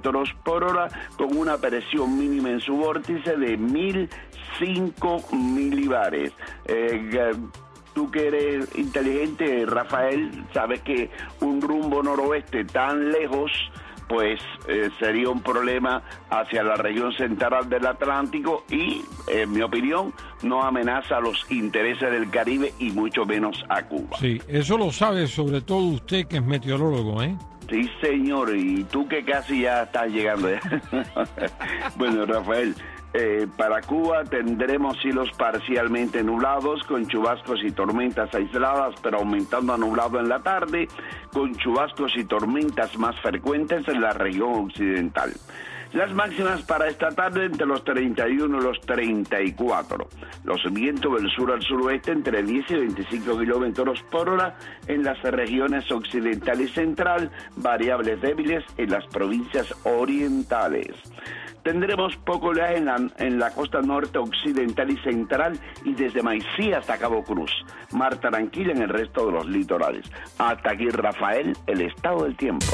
[SPEAKER 9] kilómetros por hora, con una presión mínima en su vórtice de mil cinco milibares. Eh, Tú que eres inteligente, Rafael, sabes que un rumbo noroeste tan lejos, pues eh, sería un problema hacia la región central del Atlántico y, en mi opinión, no amenaza a los intereses del Caribe y mucho menos a Cuba.
[SPEAKER 1] Sí, eso lo sabe sobre todo usted que es meteorólogo, ¿eh?
[SPEAKER 9] Sí, señor, y tú que casi ya estás llegando. Bueno, Rafael, Eh, para Cuba tendremos cielos parcialmente nublados con chubascos y tormentas aisladas, pero aumentando a nublado en la tarde, con chubascos y tormentas más frecuentes en la región occidental. Las máximas para esta tarde entre los treinta y uno y los treinta y cuatro. Los vientos del sur al suroeste entre diez y veinticinco kilómetros por hora en las regiones occidental y central, variables débiles en las provincias orientales. Tendremos poco oleaje en la, en la costa norte, occidental y central y desde Maicí hasta Cabo Cruz. Mar tranquila en el resto de los litorales. Hasta aquí, Rafael, el estado del tiempo.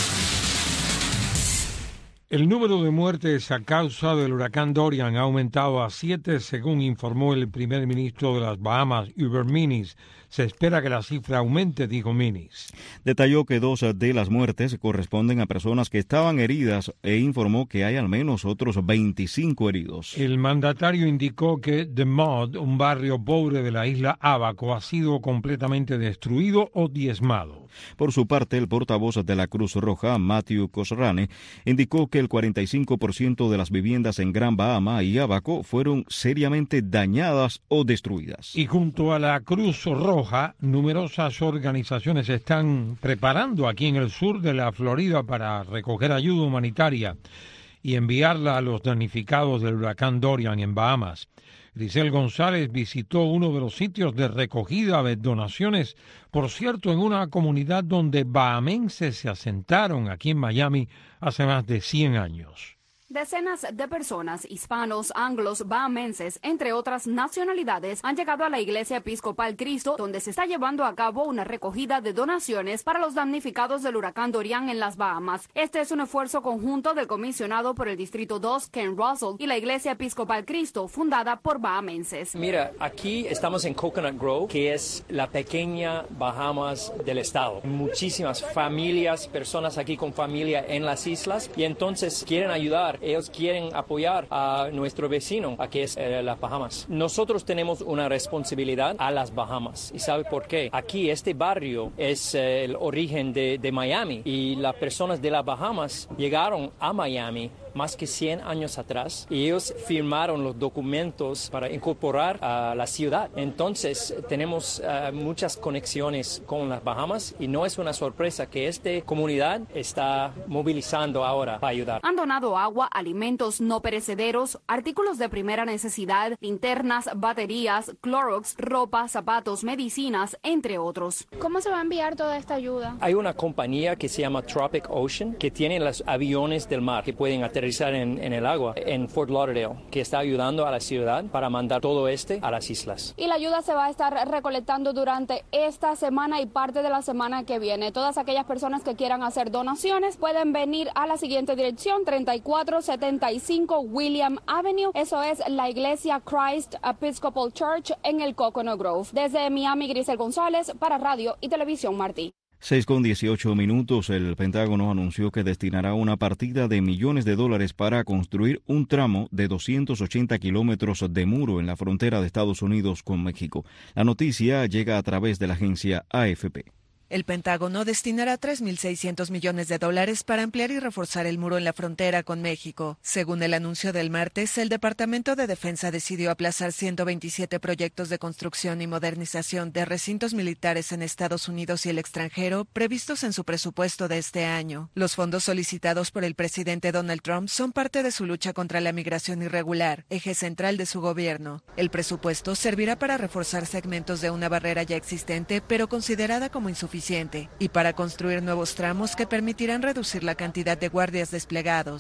[SPEAKER 1] El número de muertes a causa del huracán Dorian ha aumentado a siete, según informó el primer ministro de las Bahamas, Hubert Minnis. Se espera que la cifra aumente, dijo Minnis.
[SPEAKER 2] Detalló que dos de las muertes corresponden a personas que estaban heridas e informó que hay al menos otros veinticinco heridos.
[SPEAKER 1] El mandatario indicó que The Mud, un barrio pobre de la isla Ábaco, ha sido completamente destruido o diezmado.
[SPEAKER 2] Por su parte, el portavoz de la Cruz Roja, Matthew Cosrane, indicó que el cuarenta y cinco por ciento de las viviendas en Gran Bahama y Ábaco fueron seriamente dañadas o destruidas.
[SPEAKER 1] Y junto a la Cruz Roja, numerosas organizaciones se están preparando aquí en el sur de la Florida para recoger ayuda humanitaria y enviarla a los damnificados del huracán Dorian en Bahamas. Grisel González visitó uno de los sitios de recogida de donaciones, por cierto, en una comunidad donde bahamenses se asentaron aquí en Miami hace más de cien años.
[SPEAKER 4] Decenas de personas, hispanos, anglos, bahamenses, entre otras nacionalidades, han llegado a la Iglesia Episcopal Cristo, donde se está llevando a cabo una recogida de donaciones para los damnificados del huracán Dorian en las Bahamas. Este es un esfuerzo conjunto del comisionado por el Distrito dos, Ken Russell, y la Iglesia Episcopal Cristo, fundada por bahamenses.
[SPEAKER 6] Mira, aquí estamos en Coconut Grove, que es la pequeña Bahamas del estado. Muchísimas familias, personas aquí con familia en las islas, y entonces quieren ayudar. Ellos quieren apoyar a nuestro vecino, a que es eh, las Bahamas. Nosotros tenemos una responsabilidad a las Bahamas. ¿Y sabe por qué? Aquí este barrio es eh, el origen de, de Miami y las personas de las Bahamas llegaron a Miami más que cien años atrás y ellos firmaron los documentos para incorporar a la ciudad. Entonces tenemos uh, muchas conexiones con las Bahamas y no es una sorpresa que esta comunidad está movilizando ahora para ayudar.
[SPEAKER 4] Han donado agua, alimentos no perecederos, artículos de primera necesidad, linternas, baterías, Clorox, ropa, zapatos, medicinas, entre otros.
[SPEAKER 7] ¿Cómo se va a enviar toda esta ayuda?
[SPEAKER 6] Hay una compañía que se llama Tropic Ocean que tiene los aviones del mar que pueden aterrizar En, en el agua en Fort Lauderdale, que está ayudando a la ciudad para mandar todo este a las islas.
[SPEAKER 7] Y la ayuda se va a estar recolectando durante esta semana y parte de la semana que viene. Todas aquellas personas que quieran hacer donaciones pueden venir a la siguiente dirección: treinta y cuatro setenta y cinco William Avenue. Eso es la iglesia Christ Episcopal Church en el Coconut Grove. Desde Miami, Grisel González para Radio y Televisión Martí.
[SPEAKER 2] seis con dieciocho minutos, el Pentágono anunció que destinará una partida de millones de dólares para construir un tramo de doscientos ochenta kilómetros de muro en la frontera de Estados Unidos con México. La noticia llega a través de la agencia A F P.
[SPEAKER 8] El Pentágono destinará tres mil seiscientos millones de dólares para ampliar y reforzar el muro en la frontera con México. Según el anuncio del martes, el Departamento de Defensa decidió aplazar ciento veintisiete proyectos de construcción y modernización de recintos militares en Estados Unidos y el extranjero previstos en su presupuesto de este año. Los fondos solicitados por el presidente Donald Trump son parte de su lucha contra la migración irregular, eje central de su gobierno. El presupuesto servirá para reforzar segmentos de una barrera ya existente, pero considerada como insuficiente, y para construir nuevos tramos que permitirán reducir la cantidad de guardias desplegados.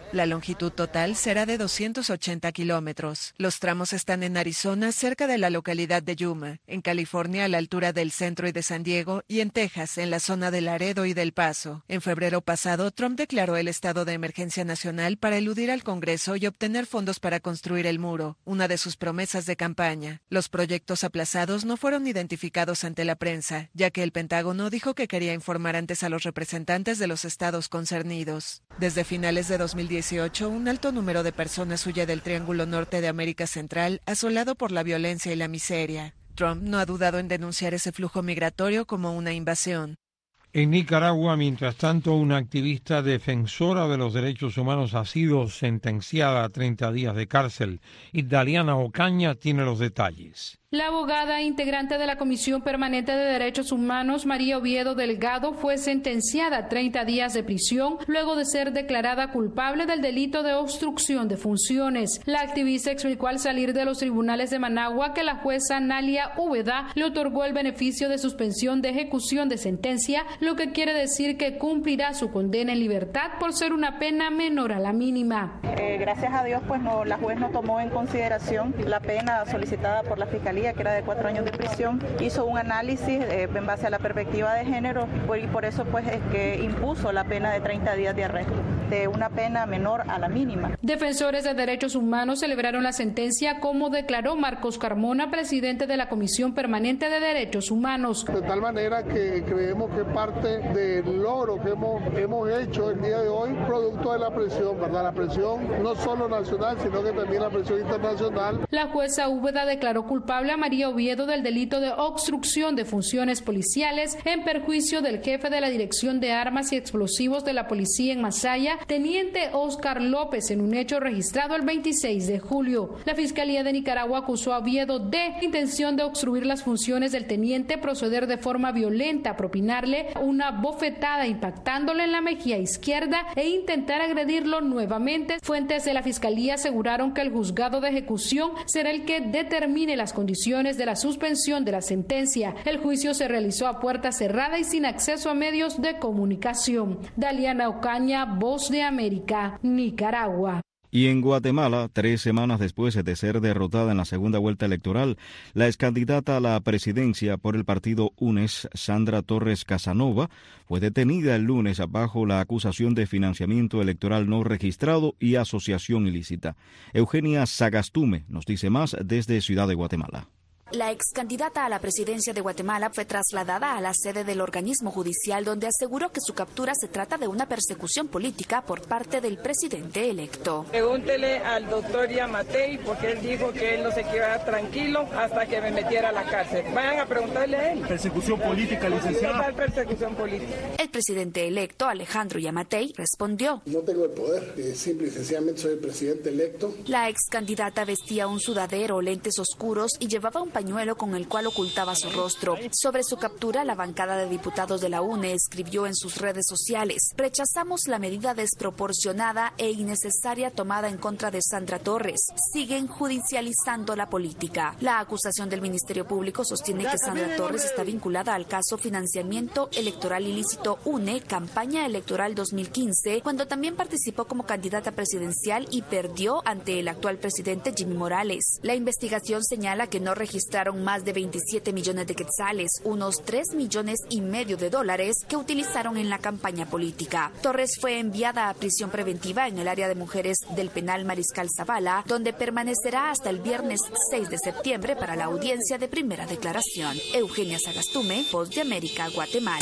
[SPEAKER 8] La longitud total será de doscientos ochenta kilómetros. Los tramos están en Arizona, cerca de la localidad de Yuma, en California a la altura del centro y de San Diego, y en Texas, en la zona de Laredo y del Paso. En febrero pasado, Trump declaró el estado de emergencia nacional para eludir al Congreso y obtener fondos para construir el muro, una de sus promesas de campaña. Los proyectos aplazados no fueron identificados ante la prensa, ya que el Pentágono dijo que quería informar antes a los representantes de los estados concernidos. Desde finales de dos mil dieciocho, un alto número de personas huye del Triángulo Norte de América Central, asolado por la violencia y la miseria. Trump no ha dudado en denunciar ese flujo migratorio como una invasión.
[SPEAKER 1] En Nicaragua, mientras tanto, una activista defensora de los derechos humanos ha sido sentenciada a treinta días de cárcel. Daliana Ocaña tiene los detalles.
[SPEAKER 10] La abogada integrante de la Comisión Permanente de Derechos Humanos, María Oviedo Delgado, fue sentenciada a treinta días de prisión luego de ser declarada culpable del delito de obstrucción de funciones. La activista explicó al salir de los tribunales de Managua que la jueza Nalia Úbeda le otorgó el beneficio de suspensión de ejecución de sentencia, lo que quiere decir que cumplirá su condena en libertad por ser una pena menor a la mínima.
[SPEAKER 12] Eh, gracias a Dios, pues no, la juez no tomó en consideración la pena solicitada por la Fiscalía, que era de cuatro años de prisión. Hizo un análisis eh, en base a la perspectiva de género y por eso pues es que impuso la pena de treinta días de arresto, de una pena menor a la mínima.
[SPEAKER 10] Defensores de derechos humanos celebraron la sentencia, como declaró Marcos Carmona, presidente de la Comisión Permanente de Derechos Humanos.
[SPEAKER 13] De tal manera que creemos que parte del logro que hemos, hemos hecho el día de hoy, producto de la presión, ¿verdad? La presión no solo nacional, sino que también la presión internacional.
[SPEAKER 10] La jueza Úbeda declaró culpable a María Oviedo del delito de obstrucción de funciones policiales en perjuicio del jefe de la Dirección de Armas y Explosivos de la Policía en Masaya, teniente Oscar López, en un hecho registrado el veintiséis de julio. La Fiscalía de Nicaragua acusó a Oviedo de intención de obstruir las funciones del teniente, proceder de forma violenta, propinarle una bofetada impactándole en la mejilla izquierda e intentar agredirlo nuevamente. Fuentes de la Fiscalía aseguraron que el juzgado de ejecución será el que determine las condiciones de la suspensión de la sentencia. El juicio se realizó a puerta cerrada y sin acceso a medios de comunicación. Daliana Ocaña, Voz de América, Nicaragua.
[SPEAKER 2] Y en Guatemala, tres semanas después de ser derrotada en la segunda vuelta electoral, la excandidata a la presidencia por el partido UNES, Sandra Torres Casanova, fue detenida el lunes bajo la acusación de financiamiento electoral no registrado y asociación ilícita. Eugenia Sagastume nos dice más desde Ciudad de Guatemala.
[SPEAKER 14] La ex candidata a la presidencia de Guatemala fue trasladada a la sede del organismo judicial, donde aseguró que su captura se trata de una persecución política por parte del presidente electo.
[SPEAKER 17] Pregúntele al doctor Yamatei, porque él dijo que él no se quedaba tranquilo hasta que me metiera a la cárcel. Vayan a preguntarle a él.
[SPEAKER 23] ¿Persecución política, licenciada?
[SPEAKER 17] Total persecución política.
[SPEAKER 14] El presidente electo, Alejandro Yamatei, respondió:
[SPEAKER 24] No tengo el poder, eh, simple y sencillamente soy el presidente electo.
[SPEAKER 14] La ex candidata vestía un sudadero, lentes oscuros y llevaba un pañuelo con el cual ocultaba su rostro. Sobre su captura, la bancada de diputados de la UNE escribió en sus redes sociales: rechazamos la medida desproporcionada e innecesaria tomada en contra de Sandra Torres. Siguen judicializando la política. La acusación del Ministerio Público sostiene que Sandra Torres está vinculada al caso Financiamiento Electoral Ilícito UNE, campaña electoral dos mil quince, cuando también participó como candidata presidencial y perdió ante el actual presidente Jimmy Morales. La investigación señala que no registraron más de veintisiete millones de quetzales, unos tres millones y medio de dólares, que utilizaron en la campaña política. Torres fue enviada a prisión preventiva en el área de mujeres del penal Mariscal Zavala, donde permanecerá hasta el viernes seis de septiembre para la audiencia de primera declaración. Eugenia Sagastume, Voz de América, Guatemala.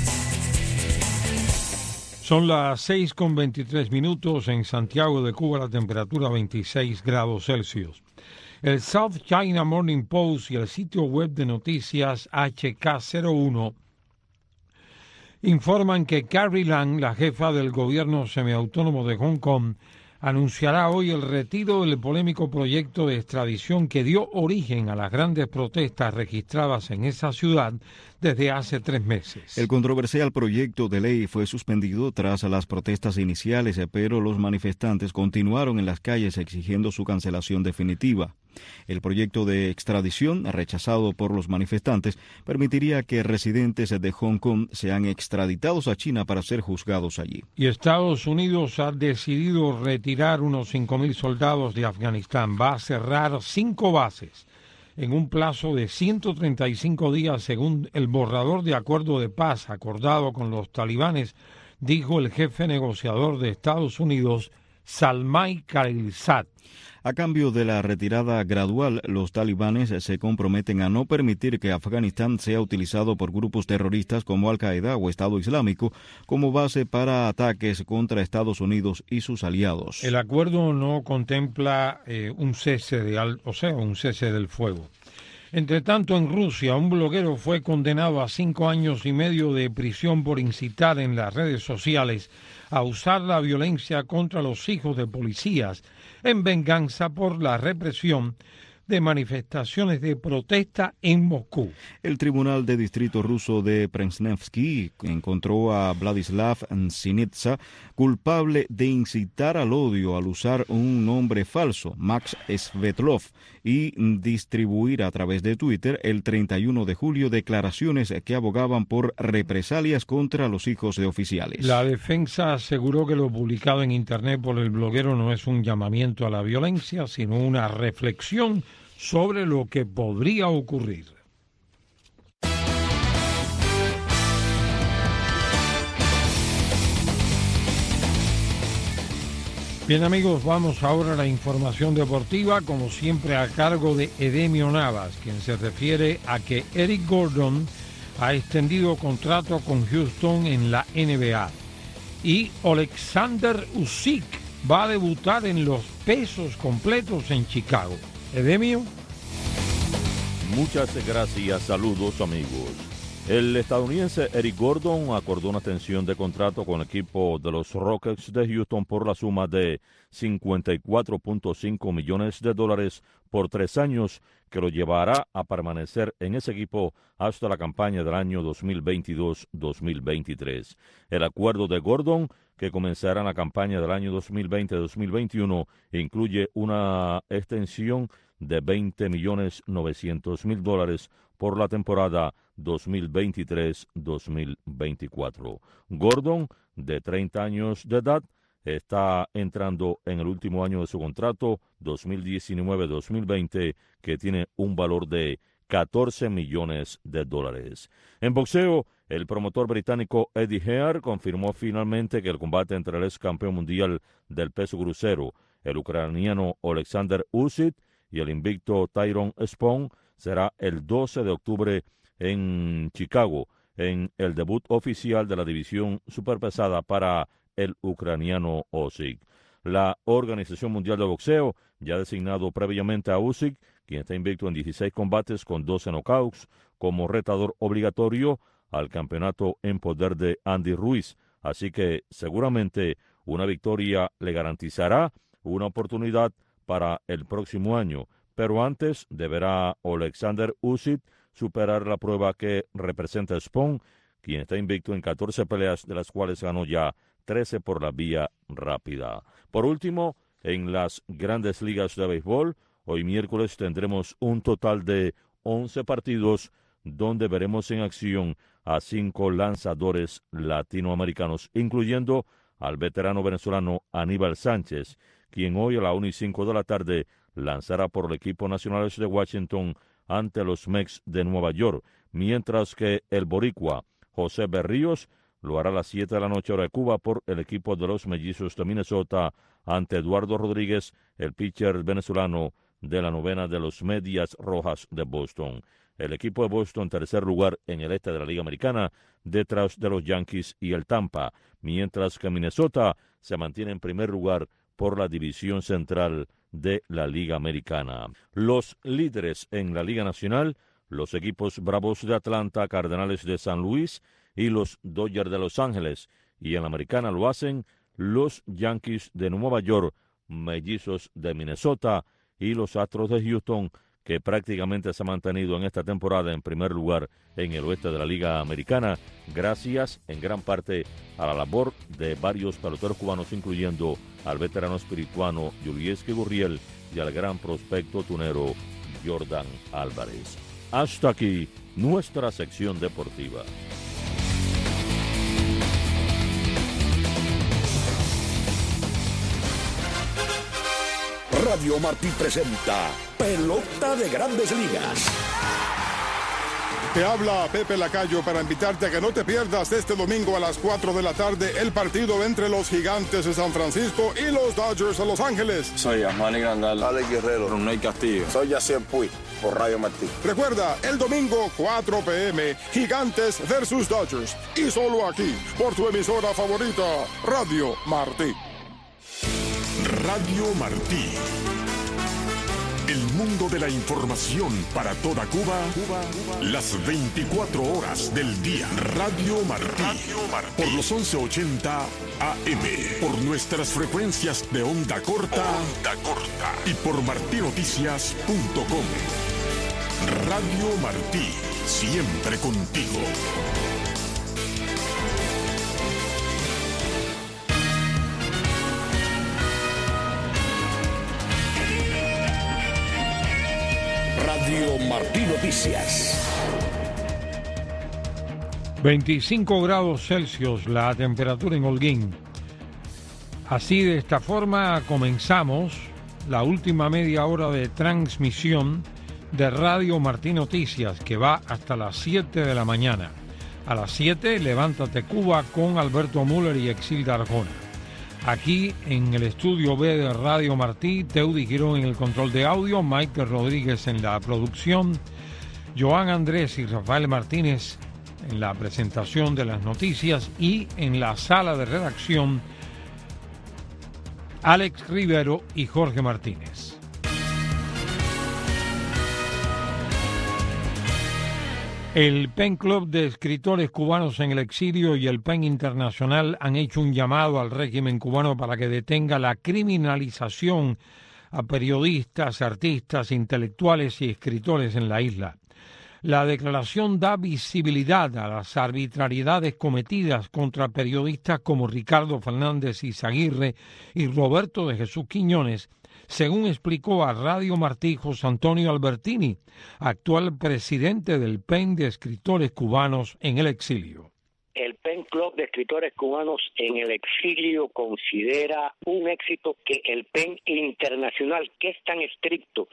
[SPEAKER 1] Son las seis con veintitrés minutos. En Santiago de Cuba la temperatura veintiséis grados Celsius. El South China Morning Post y el sitio web de noticias H K cero uno informan que Carrie Lam, la jefa del gobierno semiautónomo de Hong Kong, anunciará hoy el retiro del polémico proyecto de extradición que dio origen a las grandes protestas registradas en esa ciudad desde hace tres meses.
[SPEAKER 2] El controversial proyecto de ley fue suspendido tras las protestas iniciales, pero los manifestantes continuaron en las calles exigiendo su cancelación definitiva. El proyecto de extradición, rechazado por los manifestantes, permitiría que residentes de Hong Kong sean extraditados a China para ser juzgados allí.
[SPEAKER 1] Y Estados Unidos ha decidido retirar unos cinco mil soldados de Afganistán. Va a cerrar cinco bases en un plazo de ciento treinta y cinco días, según el borrador de acuerdo de paz acordado con los talibanes, dijo el jefe negociador de Estados Unidos, Zalmay Khalilzad.
[SPEAKER 2] A cambio de la retirada gradual, los talibanes se comprometen a no permitir que Afganistán sea utilizado por grupos terroristas como Al-Qaeda o Estado Islámico como base para ataques contra Estados Unidos y sus aliados.
[SPEAKER 1] El acuerdo no contempla eh, un cese de al, o sea, un cese del fuego. Entre tanto, en Rusia, un bloguero fue condenado a cinco años y medio de prisión por incitar en las redes sociales a usar la violencia contra los hijos de policías en venganza por la represión de manifestaciones de protesta en Moscú.
[SPEAKER 2] El Tribunal de Distrito ruso de Presnevsky encontró a Vladislav Sinitsa culpable de incitar al odio al usar un nombre falso, Max Svetlov, y distribuir a través de Twitter el treinta y uno de julio declaraciones que abogaban por represalias contra los hijos de oficiales.
[SPEAKER 1] La defensa aseguró que lo publicado en Internet por el bloguero no es un llamamiento a la violencia, sino una reflexión sobre lo que podría ocurrir. Bien amigos, vamos ahora a la información deportiva, como siempre a cargo de Edemio Navas, quien se refiere a que Eric Gordon ha extendido contrato con Houston en la N B A y Alexander Usyk va a debutar en los pesos completos en Chicago. Edemio.
[SPEAKER 3] Muchas gracias, saludos amigos. El estadounidense Eric Gordon acordó una extensión de contrato con el equipo de los Rockets de Houston por la suma de cincuenta y cuatro punto cinco millones de dólares por tres años, que lo llevará a permanecer en ese equipo hasta la campaña del año dos mil veintidós dos mil veintitrés. El acuerdo de Gordon, que comenzará en la campaña del año dos mil veinte dos mil veintiuno, incluye una extensión de veinte millones novecientos mil dólares por la temporada dos mil veintitrés dos mil veinticuatro. Gordon, de treinta años de edad, está entrando en el último año de su contrato dos mil diecinueve dos mil veinte, que tiene un valor de catorce millones de dólares. En boxeo, el promotor británico Eddie Hearn confirmó finalmente que el combate entre el ex campeón mundial del peso crucero, el ucraniano Alexander Usyk, y el invicto Tyrone Spong será el doce de octubre en Chicago, en el debut oficial de la división superpesada para el ucraniano Usyk. La Organización Mundial de Boxeo ya ha designado previamente a Usyk, quien está invicto en dieciséis combates con doce knockouts, como retador obligatorio al campeonato en poder de Andy Ruiz. Así que seguramente una victoria le garantizará una oportunidad para el próximo año, pero antes deberá Alexander Usyk superar la prueba que representa Spong, quien está invicto en catorce peleas, de las cuales ganó ya trece por la vía rápida. Por último, en las grandes ligas de béisbol, hoy miércoles tendremos un total de once partidos donde veremos en acción a cinco lanzadores latinoamericanos, incluyendo al veterano venezolano Aníbal Sánchez, quien hoy a la una y cinco de la tarde lanzará por el equipo nacional de Washington ante los Mets de Nueva York, mientras que el boricua José Berríos lo hará a las siete de la noche hora de Cuba por el equipo de los Mellizos de Minnesota ante Eduardo Rodríguez, el pitcher venezolano de la novena de los Medias Rojas de Boston. El equipo de Boston, tercer lugar en el este de la Liga Americana, detrás de los Yankees y el Tampa, mientras que Minnesota se mantiene en primer lugar por la división central de la Liga Americana. Los líderes en la Liga Nacional, los equipos Bravos de Atlanta, Cardenales de San Luis y los Dodgers de Los Ángeles, y en la Americana lo hacen los Yankees de Nueva York, Mellizos de Minnesota y los Astros de Houston, que prácticamente se ha mantenido en esta temporada en primer lugar en el oeste de la Liga Americana, gracias en gran parte a la labor de varios peloteros cubanos, incluyendo al veterano espirituano Yulieski Gurriel y al gran prospecto tunero Jordan Álvarez. Hasta aquí nuestra sección deportiva.
[SPEAKER 5] Radio Martí presenta Pelota de Grandes Ligas.
[SPEAKER 11] Te habla Pepe Lacayo para invitarte a que no te pierdas este domingo a las cuatro de la tarde el partido entre los Gigantes de San Francisco y los Dodgers de Los Ángeles.
[SPEAKER 15] Soy Amani Grandal, Alex Guerrero, Ronald Castillo.
[SPEAKER 16] Soy Yacier Puig, por Radio Martí.
[SPEAKER 11] Recuerda, el domingo cuatro p m, Gigantes versus Dodgers. Y solo aquí, por tu emisora favorita, Radio Martí.
[SPEAKER 5] Radio Martí. El mundo de la información para toda Cuba, Cuba, Cuba. Las veinticuatro horas del día. Radio Martí. Radio Martí. Por los once ochenta A M. Por nuestras frecuencias de onda corta. Onda corta. Y por martí noticias punto com. Radio Martí. Siempre contigo. Radio Martí Noticias.
[SPEAKER 1] veinticinco grados Celsius la temperatura en Holguín. Así, de esta forma, comenzamos la última media hora de transmisión de Radio Martí Noticias, que va hasta las siete de la mañana. A las siete, Levántate Cuba con Alberto Müller y Exilda Arjona. Aquí en el estudio B de Radio Martí, Teudi Girón en el control de audio, Maite Rodríguez en la producción, Joan Andrés y Rafael Martínez en la presentación de las noticias, y en la sala de redacción, Alex Rivero y Jorge Martínez. El Pen Club de Escritores Cubanos en el Exilio y el Pen Internacional han hecho un llamado al régimen cubano para que detenga la criminalización a periodistas, artistas, intelectuales y escritores en la isla. La declaración da visibilidad a las arbitrariedades cometidas contra periodistas como Ricardo Fernández Izaguirre y Roberto de Jesús Quiñones, según explicó a Radio Martí José Antonio Albertini, actual presidente del Pen de Escritores Cubanos en el Exilio.
[SPEAKER 19] El Pen Club de Escritores Cubanos en el Exilio considera un éxito que el Pen Internacional, que es tan estricto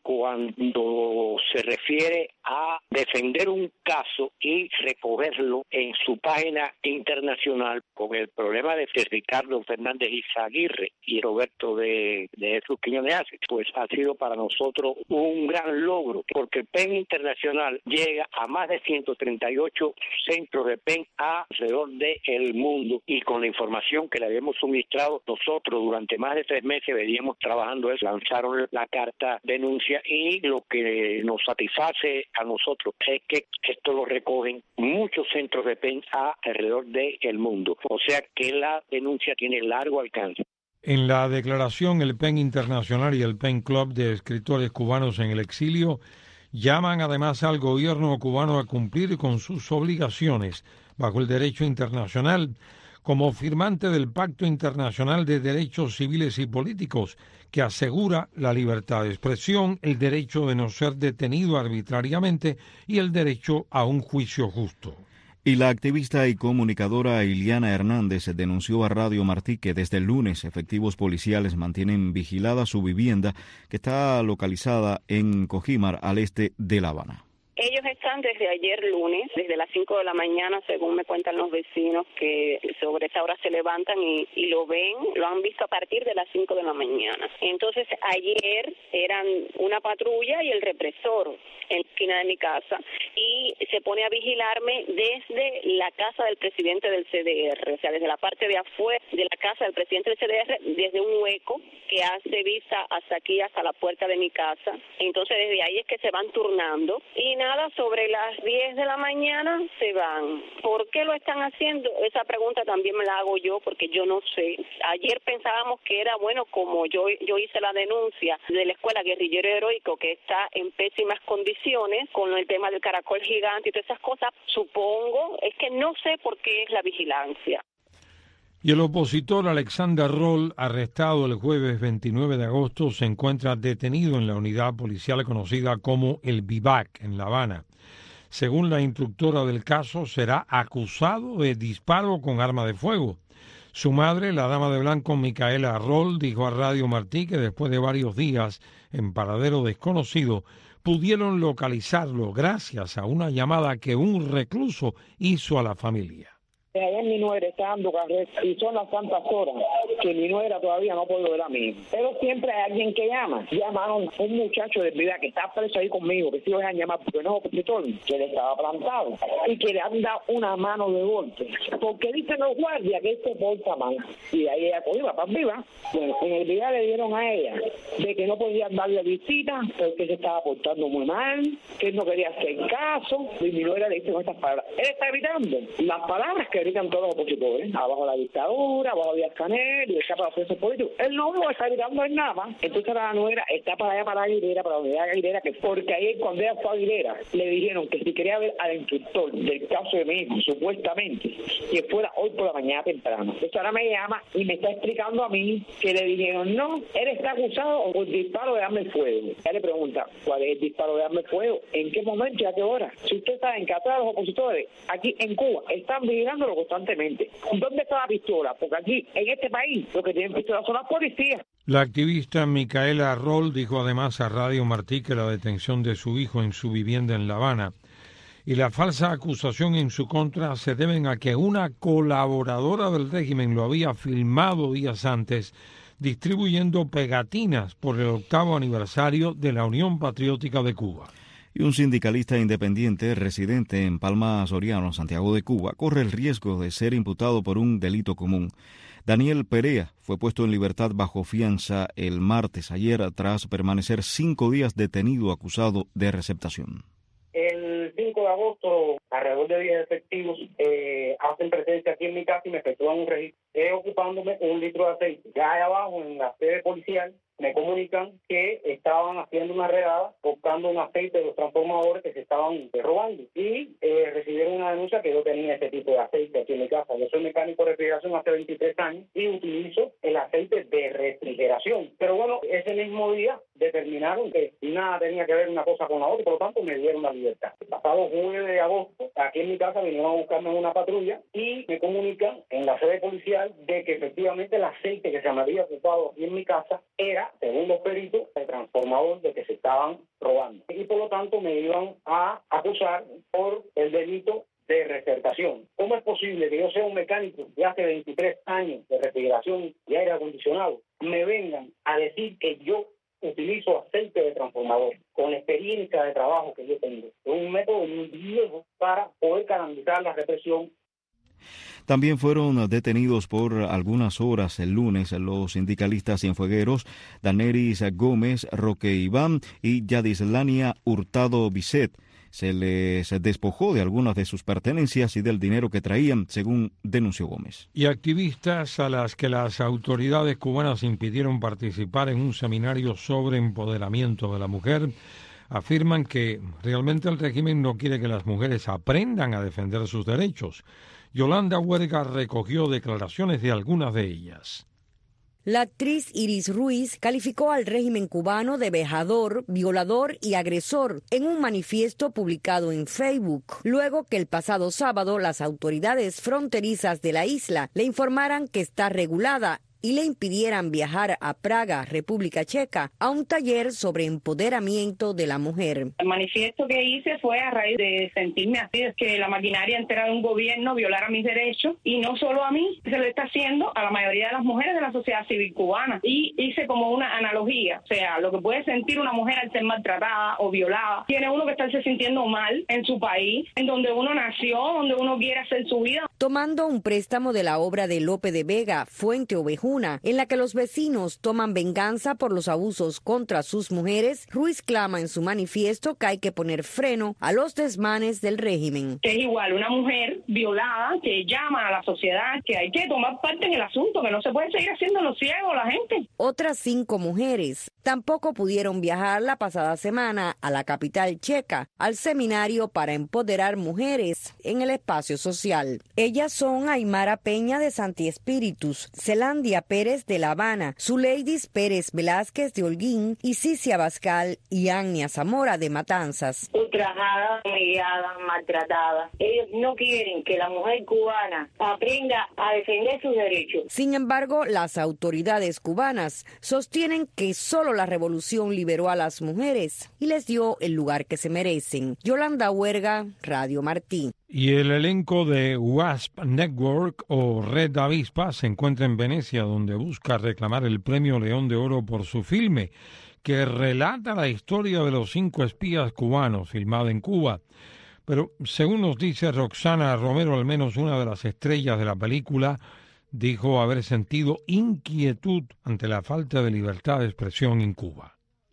[SPEAKER 19] cuando se refiere a defender un caso y recogerlo en su página internacional, con el problema de Ricardo Fernández Izaguirre y Roberto de, de Jesús Quiñones, pues ha sido para nosotros un gran logro, porque el Pen Internacional llega a más de ciento treinta y ocho centros de Pen a del mundo, y con la información que le habíamos suministrado nosotros durante más de tres meses veníamos trabajando eso, lanzaron la carta denuncia, y lo que nos satisface a nosotros es que esto lo recogen muchos centros de Pen alrededor del mundo, o sea que la denuncia tiene largo alcance.
[SPEAKER 1] En la declaración, el Pen Internacional y el Pen Club de Escritores Cubanos en el Exilio llaman además al gobierno cubano a cumplir con sus obligaciones bajo el derecho internacional, como firmante del Pacto Internacional de Derechos Civiles y Políticos, que asegura la libertad de expresión, el derecho de no ser detenido arbitrariamente y el derecho a un juicio justo.
[SPEAKER 2] Y la activista y comunicadora Iliana Hernández denunció a Radio Martí que desde el lunes efectivos policiales mantienen vigilada su vivienda, que está localizada en Cojimar, al este de La Habana.
[SPEAKER 23] Ellos están desde ayer lunes, desde las cinco de la mañana, según me cuentan los vecinos, que sobre esa hora se levantan y, y lo ven, lo han visto a partir de las cinco de la mañana. Entonces, ayer eran una patrulla y el represor en la esquina de mi casa, y se pone a vigilarme desde la casa del presidente del C D R, o sea, desde la parte de afuera de la casa del presidente del C D R, desde un hueco que hace vista hasta aquí, hasta la puerta de mi casa. Entonces, desde ahí es que se van turnando, y nada, sobre las diez de la mañana se van. ¿Por qué lo están haciendo? Esa pregunta también me la hago yo, porque yo no sé. Ayer pensábamos que era, bueno, como yo yo hice la denuncia de la escuela Guerrillero Heroico, que está en pésimas condiciones con el tema del caracol gigante y todas esas cosas, supongo, es que no sé por qué es la vigilancia.
[SPEAKER 1] Y el opositor Alexander Roll, arrestado el jueves veintinueve de agosto, se encuentra detenido en la unidad policial conocida como el Vivac, en La Habana. Según la instructora del caso, será acusado de disparo con arma de fuego. Su madre, la dama de blanco Micaela Roll, dijo a Radio Martí que después de varios días en paradero desconocido, pudieron localizarlo gracias a una llamada que un recluso hizo a la familia.
[SPEAKER 18] Ayer mi nuera está dando carrera y son las tantas horas que mi nuera todavía no puede ver a mí. Pero siempre hay alguien que llama. Llamaron a un muchacho de vida que está preso ahí conmigo, que sí lo dejan llamar porque no es opositor, que le estaba plantado y que le han dado una mano de golpe. Porque dicen los guardias que él se porta mal. Y ahí ella cogió la paz viva. Bueno, en el día le dieron a ella de que no podían darle visita porque se estaba portando muy mal, que él no quería hacer caso. Y mi nuera le dice con estas palabras. Él está gritando las palabras que gritan todos los opositores, abajo la dictadura, abajo Díaz-Canel, y está para los presos políticos. Él no lo está gritando en nada. Entonces la nuera está para allá, para Aguilera, para la unidad de Aguilera, que porque ayer cuando ella fue a Aguilera, le dijeron que si quería ver al instructor del caso de mi hijo, supuestamente, que fuera hoy por la mañana temprano. Entonces ahora me llama y me está explicando a mí que le dijeron, no, él está acusado por disparo de arma de fuego. Ella le pregunta, ¿cuál es el disparo de arma de fuego? ¿En qué momento y a qué hora? Si usted sabe en que atrás los opositores, aquí en Cuba, están vigilándolo constantemente. ¿Dónde está la pistola? Porque aquí, en este país, lo que tienen pistola son las policías.
[SPEAKER 1] La activista Micaela Roll dijo además a Radio Martí que la detención de su hijo en su vivienda en La Habana y la falsa acusación en su contra se deben a que una colaboradora del régimen lo había filmado días antes distribuyendo pegatinas por el octavo aniversario de la Unión Patriótica de Cuba.
[SPEAKER 2] Y un sindicalista independiente residente en Palma Soriano, Santiago de Cuba, corre el riesgo de ser imputado por un delito común. Daniel Perea fue puesto en libertad bajo fianza el martes ayer tras permanecer cinco días detenido acusado de receptación.
[SPEAKER 20] El cinco de agosto, alrededor de diez efectivos eh, hacen presencia aquí en mi casa y me efectúan un registro, eh, ocupándome un litro de aceite. Ya ahí abajo, en la sede policial, me comunican que estaban haciendo una redada buscando un aceite de los transformadores que se estaban robando y eh, recibieron una denuncia que yo tenía ese tipo de aceite aquí en mi casa. Yo soy mecánico de refrigeración hace veintitrés años y utilizo el aceite de refrigeración. Pero bueno, ese mismo día determinaron que nada tenía que ver una cosa con la otra y por lo tanto me dieron la libertad. El pasado nueve de agosto, aquí en mi casa vinieron a buscarme en una patrulla y me comunican en la sede policial de que efectivamente el aceite que se me había ocupado aquí en mi casa era, según los peritos, el transformador de que se estaban robando. Y por lo tanto me iban a acusar por el delito de recertación. ¿Cómo es posible que yo sea un mecánico de hace veintitrés años de refrigeración y aire acondicionado, me vengan a decir que yo utilizo aceite de transformador con la experiencia de trabajo que yo tengo? Es un método muy viejo para poder canalizar la represión.
[SPEAKER 2] También fueron detenidos por algunas horas el lunes los sindicalistas cienfuegueros Daneris Gómez, Roque Iván y Yadislania Hurtado Bisset. Se les despojó de algunas de sus pertenencias y del dinero que traían, según denunció Gómez.
[SPEAKER 1] Y activistas a las que las autoridades cubanas impidieron participar en un seminario sobre empoderamiento de la mujer afirman que realmente el régimen no quiere que las mujeres aprendan a defender sus derechos. Yolanda Huerga recogió declaraciones de algunas de ellas.
[SPEAKER 21] La actriz Iris Ruiz calificó al régimen cubano de vejador, violador y agresor en un manifiesto publicado en Facebook, luego que el pasado sábado las autoridades fronterizas de la isla le informaran que está regulada y le impidieran viajar a Praga, República Checa, a un taller sobre empoderamiento de la mujer.
[SPEAKER 22] El manifiesto que hice fue a raíz de sentirme así, es que la maquinaria entera de un gobierno violara mis derechos, y no solo a mí, se lo está haciendo a la mayoría de las mujeres de la sociedad civil cubana. Y hice como una analogía, o sea, lo que puede sentir una mujer al ser maltratada o violada, tiene uno que estarse sintiendo mal en su país, en donde uno nació, donde uno quiere hacer su vida.
[SPEAKER 21] Tomando un préstamo de la obra de Lope de Vega, Fuente Ovejuna, una en la que los vecinos toman venganza por los abusos contra sus mujeres, Ruiz clama en su manifiesto que hay que poner freno a los desmanes del régimen.
[SPEAKER 22] Es igual una mujer violada que llama a la sociedad que hay que tomar parte en el asunto, que no se puede seguir haciendo los ciegos la gente.
[SPEAKER 21] Otras cinco mujeres tampoco pudieron viajar la pasada semana a la capital checa al seminario para empoderar mujeres en el espacio social. Ellas son Aymara Peña de Santi Espíritus, Zelandia Pérez de La Habana, Zuleidis Pérez Velázquez de Holguín y Cicia Bascal y Agnia Zamora de Matanzas.
[SPEAKER 4] Ultrajada, humillada, maltratada. Ellos no quieren que la mujer cubana aprenda a defender sus derechos.
[SPEAKER 21] Sin embargo, las autoridades cubanas sostienen que solo la revolución liberó a las mujeres y les dio el lugar que se merecen. Yolanda Huerga, Radio Martí.
[SPEAKER 1] Y el elenco de Wasp Network o Red Avispa se encuentra en Venecia, donde busca reclamar el Premio León de Oro por su filme, que relata la historia de los cinco espías cubanos filmada en Cuba. Pero, según nos dice Roxana Romero, al menos una de las estrellas de la película, dijo haber sentido inquietud ante la falta de libertad de expresión en Cuba.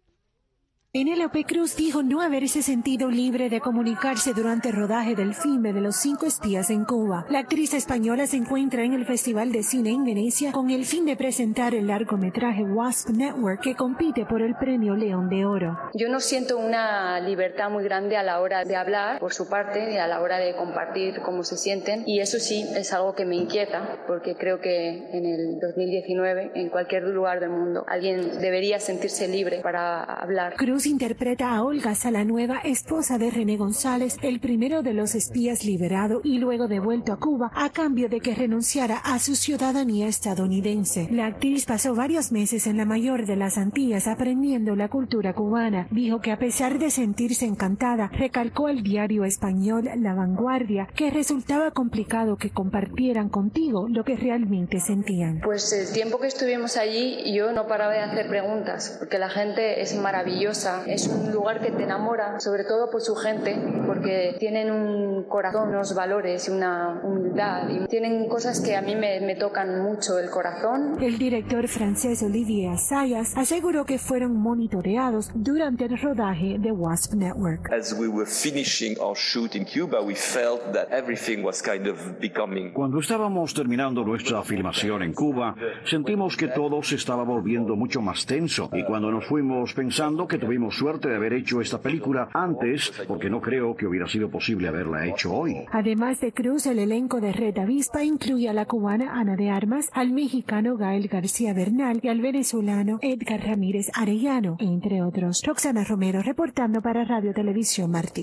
[SPEAKER 6] Penélope Cruz dijo no haberse sentido libre de comunicarse durante el rodaje del filme de los cinco espías en Cuba. La actriz española se encuentra en el Festival de Cine en Venecia con el fin de presentar el largometraje Wasp Network, que compite por el Premio León de Oro.
[SPEAKER 7] Yo no siento una libertad muy grande a la hora de hablar, por su parte, y a la hora de compartir cómo se sienten, y eso sí es algo que me inquieta, porque creo que en el dos mil diecinueve, en cualquier lugar del mundo, alguien debería sentirse libre para hablar.
[SPEAKER 6] Cruz interpreta a Olga Salanueva, esposa de René González, el primero de los espías liberado y luego devuelto a Cuba a cambio de que renunciara a su ciudadanía estadounidense. La actriz pasó varios meses en la mayor de las Antillas aprendiendo la cultura cubana. Dijo que a pesar de sentirse encantada, recalcó al diario español La Vanguardia que resultaba complicado que compartieran contigo lo que realmente sentían.
[SPEAKER 7] Pues el tiempo que estuvimos allí yo no paraba de hacer preguntas, porque la gente es maravillosa. Es un lugar que te enamora, sobre todo por su gente, porque tienen un corazón, unos valores y una humildad, y tienen cosas que a mí me, me tocan mucho el corazón.
[SPEAKER 6] El director francés Olivier Assayas aseguró que fueron monitoreados durante el rodaje de Wasp Network.
[SPEAKER 9] As we were finishing our shoot in Cuba, we felt that everything was kind of becoming.
[SPEAKER 25] Cuando estábamos terminando nuestra filmación en Cuba, sentimos que todo se estaba volviendo mucho más tenso, y cuando nos fuimos pensando que tuvimos suerte de haber hecho esta película antes, porque no creo que hubiera sido posible haberla hecho hoy.
[SPEAKER 6] Además de Cruz, el elenco de Red Avispa incluye a la cubana Ana de Armas, al mexicano Gael García Bernal y al venezolano Edgar Ramírez Arellano, entre otros. Roxana Romero reportando para Radio Televisión Martí.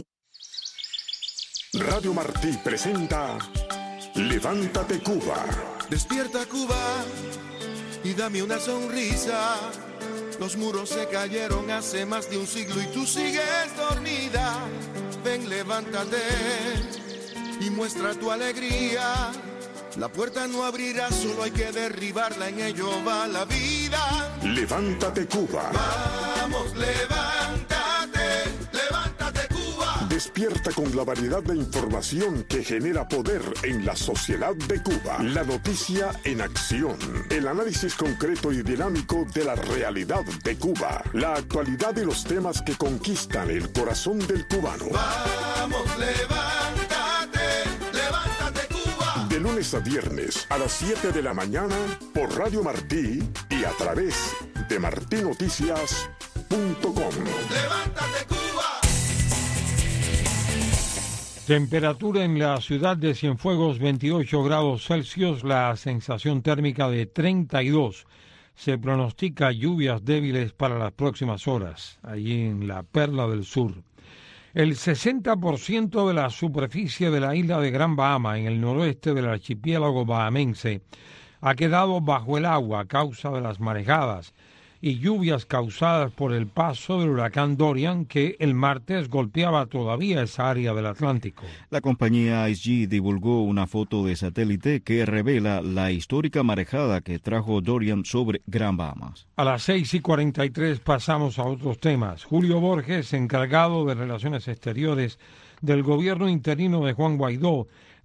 [SPEAKER 5] Radio Martí presenta Levántate Cuba.
[SPEAKER 26] Despierta Cuba y dame una sonrisa. Los muros se cayeron hace más de un siglo y tú sigues dormida. Ven, levántate y muestra tu alegría. La puerta no abrirá, solo hay que derribarla, en ello va la vida.
[SPEAKER 5] Levántate Cuba.
[SPEAKER 26] Vamos, levántate, levántate Cuba.
[SPEAKER 5] Despierta con la variedad de información que genera poder en la sociedad de Cuba. La noticia en acción. El análisis concreto y dinámico de la realidad de Cuba. La actualidad y los temas que conquistan el corazón del cubano.
[SPEAKER 26] Vamos, levántate, levántate Cuba.
[SPEAKER 5] De lunes a viernes a las siete de la mañana por Radio Martí y a través de martí noticias punto com.
[SPEAKER 26] Levántate Cuba.
[SPEAKER 1] Temperatura en la ciudad de Cienfuegos, veintiocho grados Celsius, la sensación térmica de treinta y dos. Se pronostica lluvias débiles para las próximas horas, allí en la Perla del Sur. El sesenta por ciento de la superficie de la isla de Gran Bahama, en el noroeste del archipiélago bahamense, ha quedado bajo el agua a causa de las marejadas y lluvias causadas por el paso del huracán Dorian, que el martes golpeaba todavía esa área del Atlántico.
[SPEAKER 2] La compañía I C G divulgó una foto de satélite que revela la histórica marejada que trajo Dorian sobre Gran Bahamas.
[SPEAKER 1] A las seis y cuarenta y tres pasamos a otros temas. Julio Borges, encargado de Relaciones Exteriores del gobierno interino de Juan Guaidó,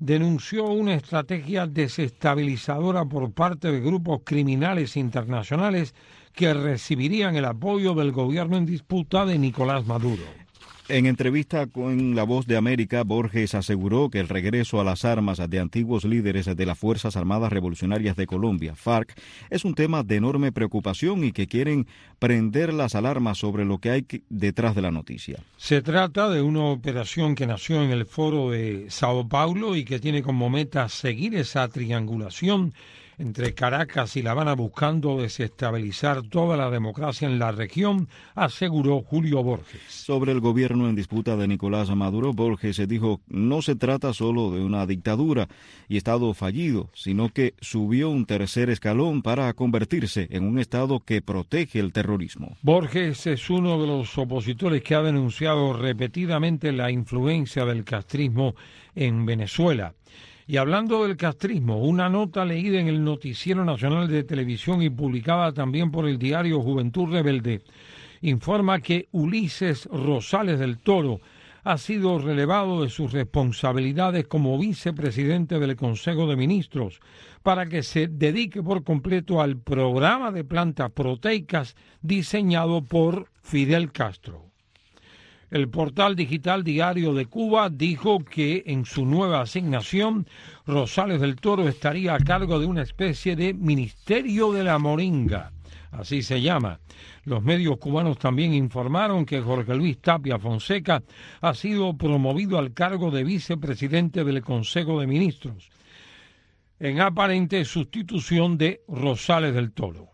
[SPEAKER 1] denunció una estrategia desestabilizadora por parte de grupos criminales internacionales que recibirían el apoyo del gobierno en disputa de Nicolás Maduro.
[SPEAKER 2] En entrevista con La Voz de América, Borges aseguró que el regreso a las armas de antiguos líderes de las Fuerzas Armadas Revolucionarias de Colombia, FARC, es un tema de enorme preocupación y que quieren prender las alarmas sobre lo que hay detrás de la noticia.
[SPEAKER 1] Se trata de una operación que nació en el Foro de Sao Paulo y que tiene como meta seguir esa triangulación entre Caracas y La Habana buscando desestabilizar toda la democracia en la región, aseguró Julio Borges.
[SPEAKER 2] Sobre el gobierno en disputa de Nicolás Maduro, Borges dijo, no se trata solo de una dictadura y estado fallido, sino que subió un tercer escalón para convertirse en un estado que protege el terrorismo.
[SPEAKER 1] Borges es uno de los opositores que ha denunciado repetidamente la influencia del castrismo en Venezuela. Y hablando del castrismo, una nota leída en el Noticiero Nacional de Televisión y publicada también por el diario Juventud Rebelde, informa que Ulises Rosales del Toro ha sido relevado de sus responsabilidades como vicepresidente del Consejo de Ministros para que se dedique por completo al programa de plantas proteicas diseñado por Fidel Castro. El portal digital Diario de Cuba dijo que en su nueva asignación, Rosales del Toro estaría a cargo de una especie de Ministerio de la Moringa, así se llama. Los medios cubanos también informaron que Jorge Luis Tapia Fonseca ha sido promovido al cargo de vicepresidente del Consejo de Ministros, en aparente sustitución de Rosales del Toro.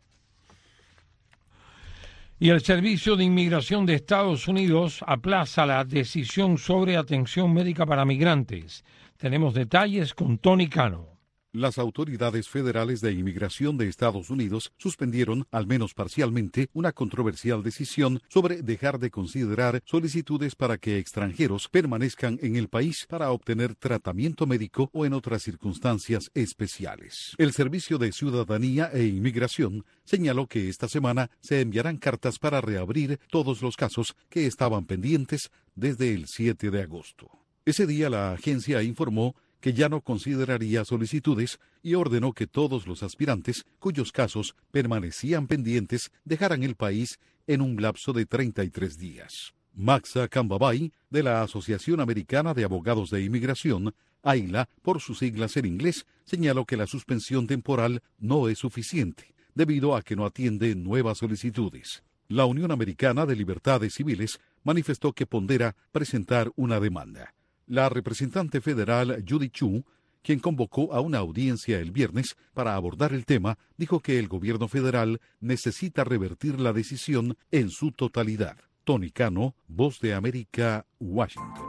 [SPEAKER 1] Y el Servicio de Inmigración de Estados Unidos aplaza la decisión sobre atención médica para migrantes. Tenemos detalles con Tony Cano.
[SPEAKER 8] Las autoridades federales de inmigración de Estados Unidos suspendieron, al menos parcialmente, una controversial decisión sobre dejar de considerar solicitudes para que extranjeros permanezcan en el país para obtener tratamiento médico o en otras circunstancias especiales. El Servicio de Ciudadanía e Inmigración señaló que esta semana se enviarán cartas para reabrir todos los casos que estaban pendientes desde el siete de agosto. Ese día la agencia informó que ya no consideraría solicitudes y ordenó que todos los aspirantes cuyos casos permanecían pendientes dejaran el país en un lapso de treinta y tres días. Maxa Cambabay, de la Asociación Americana de Abogados de Inmigración, A I L A por sus siglas en inglés, señaló que la suspensión temporal no es suficiente, debido a que no atiende nuevas solicitudes. La Unión Americana de Libertades Civiles manifestó que pondera presentar una demanda. La representante federal Judy Chu, quien convocó a una audiencia el viernes para abordar el tema, dijo que el gobierno federal necesita revertir la decisión en su totalidad. Tony Cano, Voz de América, Washington.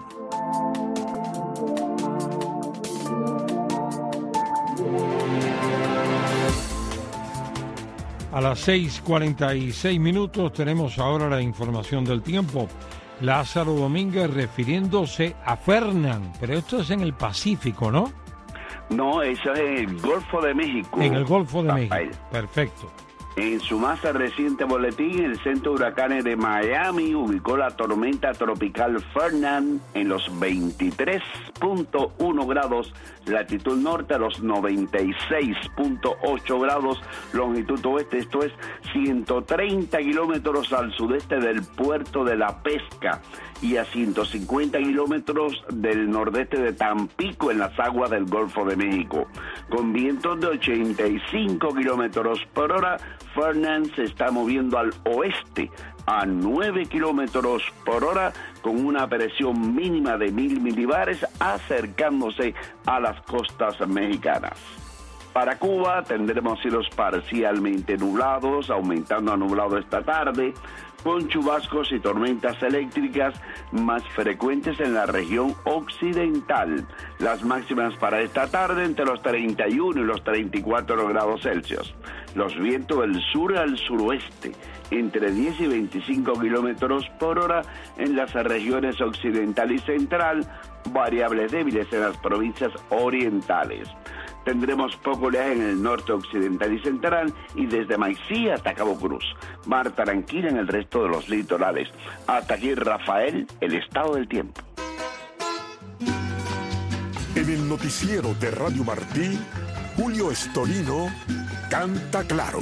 [SPEAKER 1] A las seis cuarenta y seis minutos tenemos ahora la información del tiempo. Lázaro Domínguez refiriéndose a Fernán, pero esto es en el Pacífico, ¿no?
[SPEAKER 10] No, eso es en el Golfo de México.
[SPEAKER 1] En el Golfo de México, perfecto.
[SPEAKER 10] En su más reciente boletín, el Centro de Huracanes de Miami ubicó la tormenta tropical Fernán en los veintitrés punto uno grados latitud norte a los noventa y seis punto ocho grados longitud oeste, esto es ciento treinta kilómetros al sudeste del puerto de La Pesca y a ciento cincuenta kilómetros del nordeste de Tampico en las aguas del Golfo de México. Con vientos de ochenta y cinco kilómetros por hora, Fernán se está moviendo al oeste a nueve kilómetros por hora con una presión mínima de mil milibares acercándose a las costas mexicanas. Para Cuba tendremos cielos parcialmente nublados, aumentando a nublado esta tarde, con chubascos y tormentas eléctricas más frecuentes en la región occidental. Las máximas para esta tarde entre los treinta y uno y los treinta y cuatro grados Celsius. Los vientos del sur al suroeste, entre diez y veinticinco kilómetros por hora en las regiones occidental y central, variables débiles en las provincias orientales. Tendremos poco oleaje en el norte occidental y central y desde Maicí hasta Cabo Cruz. Mar tranquila en el resto de los litorales. Hasta aquí, Rafael, el estado del tiempo.
[SPEAKER 5] En En el noticiero de Radio Martí, Julio Estorino canta claro.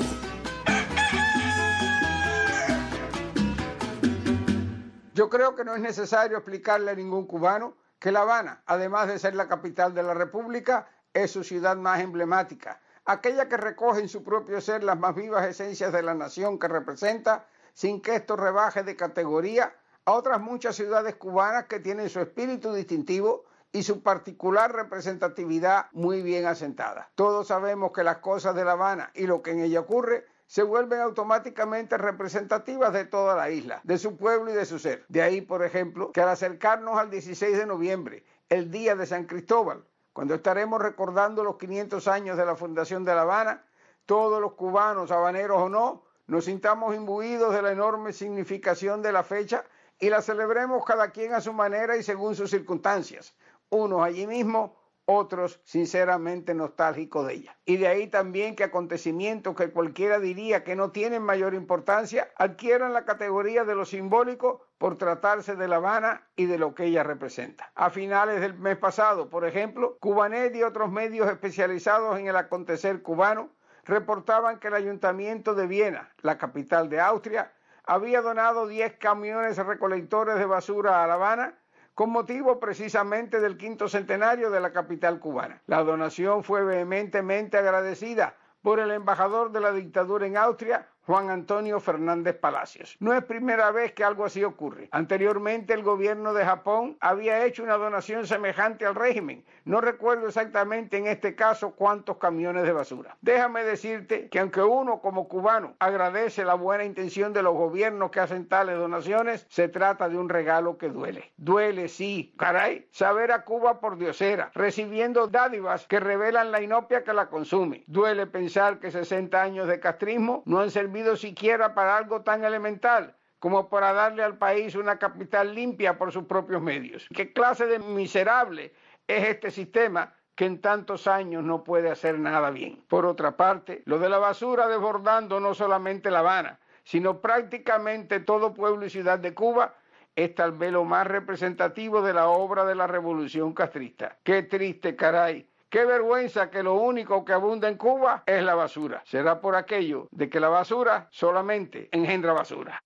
[SPEAKER 3] Yo creo que no es necesario explicarle a ningún cubano que La Habana, además de ser la capital de la República, es su ciudad más emblemática, aquella que recoge en su propio ser las más vivas esencias de la nación que representa, sin que esto rebaje de categoría a otras muchas ciudades cubanas que tienen su espíritu distintivo y su particular representatividad muy bien asentada. Todos sabemos que las cosas de La Habana y lo que en ella ocurre se vuelven automáticamente representativas de toda la isla, de su pueblo y de su ser. De ahí, por ejemplo, que al acercarnos al dieciséis de noviembre, el día de San Cristóbal, cuando estaremos recordando los quinientos años de la fundación de La Habana, todos los cubanos, habaneros o no, nos sintamos imbuidos de la enorme significación de la fecha y la celebremos cada quien a su manera y según sus circunstancias, unos allí mismo, otros sinceramente nostálgicos de ella. Y de ahí también que acontecimientos que cualquiera diría que no tienen mayor importancia adquieran la categoría de lo simbólico por tratarse de La Habana y de lo que ella representa. A finales del mes pasado, por ejemplo, Cubanet y otros medios especializados en el acontecer cubano reportaban que el Ayuntamiento de Viena, la capital de Austria, había donado diez camiones recolectores de basura a La Habana con motivo precisamente del quinto centenario de la capital cubana. La donación fue vehementemente agradecida por el embajador de la dictadura en Austria, Juan Antonio Fernández Palacios. No es primera vez que algo así ocurre. Anteriormente el gobierno de Japón había hecho una donación semejante al régimen. No recuerdo exactamente en este caso cuántos camiones de basura. Déjame decirte que aunque uno como cubano agradece la buena intención de los gobiernos que hacen tales donaciones, se trata de un regalo que duele. Duele, sí, caray, saber a Cuba por diosera, recibiendo dádivas que revelan la inopia que la consume. Duele pensar que sesenta años de castrismo no han servido siquiera para algo tan elemental como para darle al país una capital limpia por sus propios medios. ¿Qué clase de miserable es este sistema que en tantos años no puede hacer nada bien? Por otra parte, lo de la basura desbordando no solamente La Habana, sino prácticamente todo pueblo y ciudad de Cuba, es tal vez lo más representativo de la obra de la revolución castrista. Qué triste, caray. Qué vergüenza que lo único que abunda en Cuba es la basura. Será por aquello de que la basura solamente engendra basura.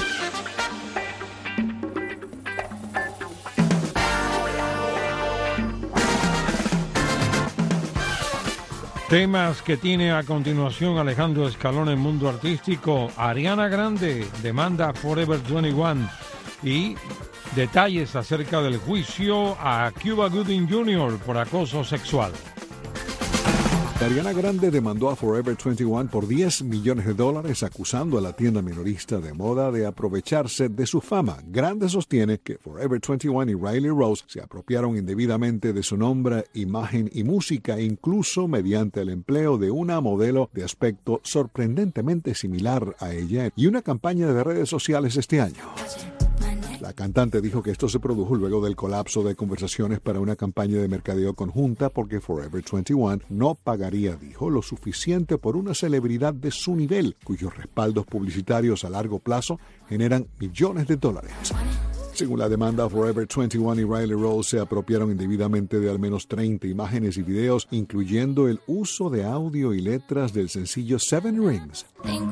[SPEAKER 1] Temas que tiene a continuación Alejandro Escalón en Mundo Artístico. Ariana Grande demanda Forever veintiuno y detalles acerca del juicio a Cuba Gooding junior por acoso sexual.
[SPEAKER 8] Ariana Grande demandó a Forever veintiuno por diez millones de dólares acusando a la tienda minorista de moda de aprovecharse de su fama. Grande sostiene que Forever veintiuno y Riley Rose se apropiaron indebidamente de su nombre, imagen y música, incluso mediante el empleo de una modelo de aspecto sorprendentemente similar a ella y una campaña de redes sociales este año. La cantante dijo que esto se produjo luego del colapso de conversaciones para una campaña de mercadeo conjunta porque Forever veintiuno no pagaría, dijo, lo suficiente por una celebridad de su nivel, cuyos respaldos publicitarios a largo plazo generan millones de dólares. Según la demanda, Forever veintiuno y Riley Rose se apropiaron indebidamente de al menos treinta imágenes y videos, incluyendo el uso de audio y letras del sencillo Seven Rings.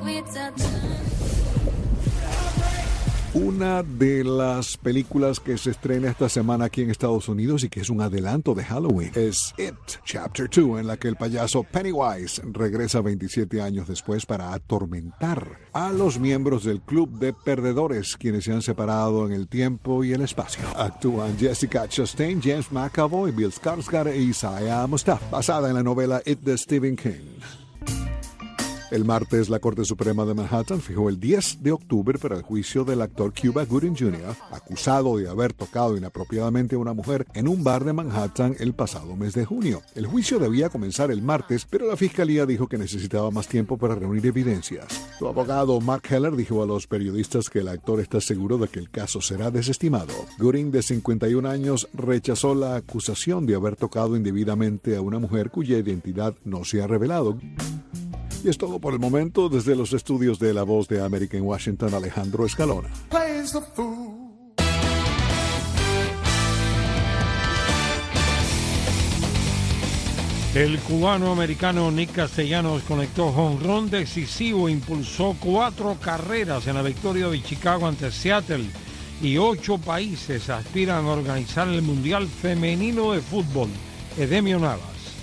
[SPEAKER 8] Una de las películas que se estrena esta semana aquí en Estados Unidos y que es un adelanto de Halloween es It, Chapter dos, en la que el payaso Pennywise regresa veintisiete años después para atormentar a los miembros del club de perdedores, quienes se han separado en el tiempo y el espacio. Actúan Jessica Chastain, James McAvoy, Bill Skarsgård e Isaiah Mustafa, basada en la novela It de Stephen King. El martes, la Corte Suprema de Manhattan fijó el diez de octubre para el juicio del actor Cuba Gooding junior, acusado de haber tocado inapropiadamente a una mujer en un bar de Manhattan el pasado mes de junio. El juicio debía comenzar el martes, pero la fiscalía dijo que necesitaba más tiempo para reunir evidencias. Su abogado Mark Heller dijo a los periodistas que el actor está seguro de que el caso será desestimado. Gooding, de cincuenta y un años, rechazó la acusación de haber tocado indebidamente a una mujer cuya identidad no se ha revelado. Y es todo por el momento. Desde los estudios de La Voz de América en Washington, Alejandro Escalona.
[SPEAKER 1] El cubano-americano Nick Castellanos conectó jonrón decisivo, impulsó cuatro carreras en la victoria de Chicago ante Seattle y ocho países aspiran a organizar el Mundial Femenino de Fútbol. Edemio Navas.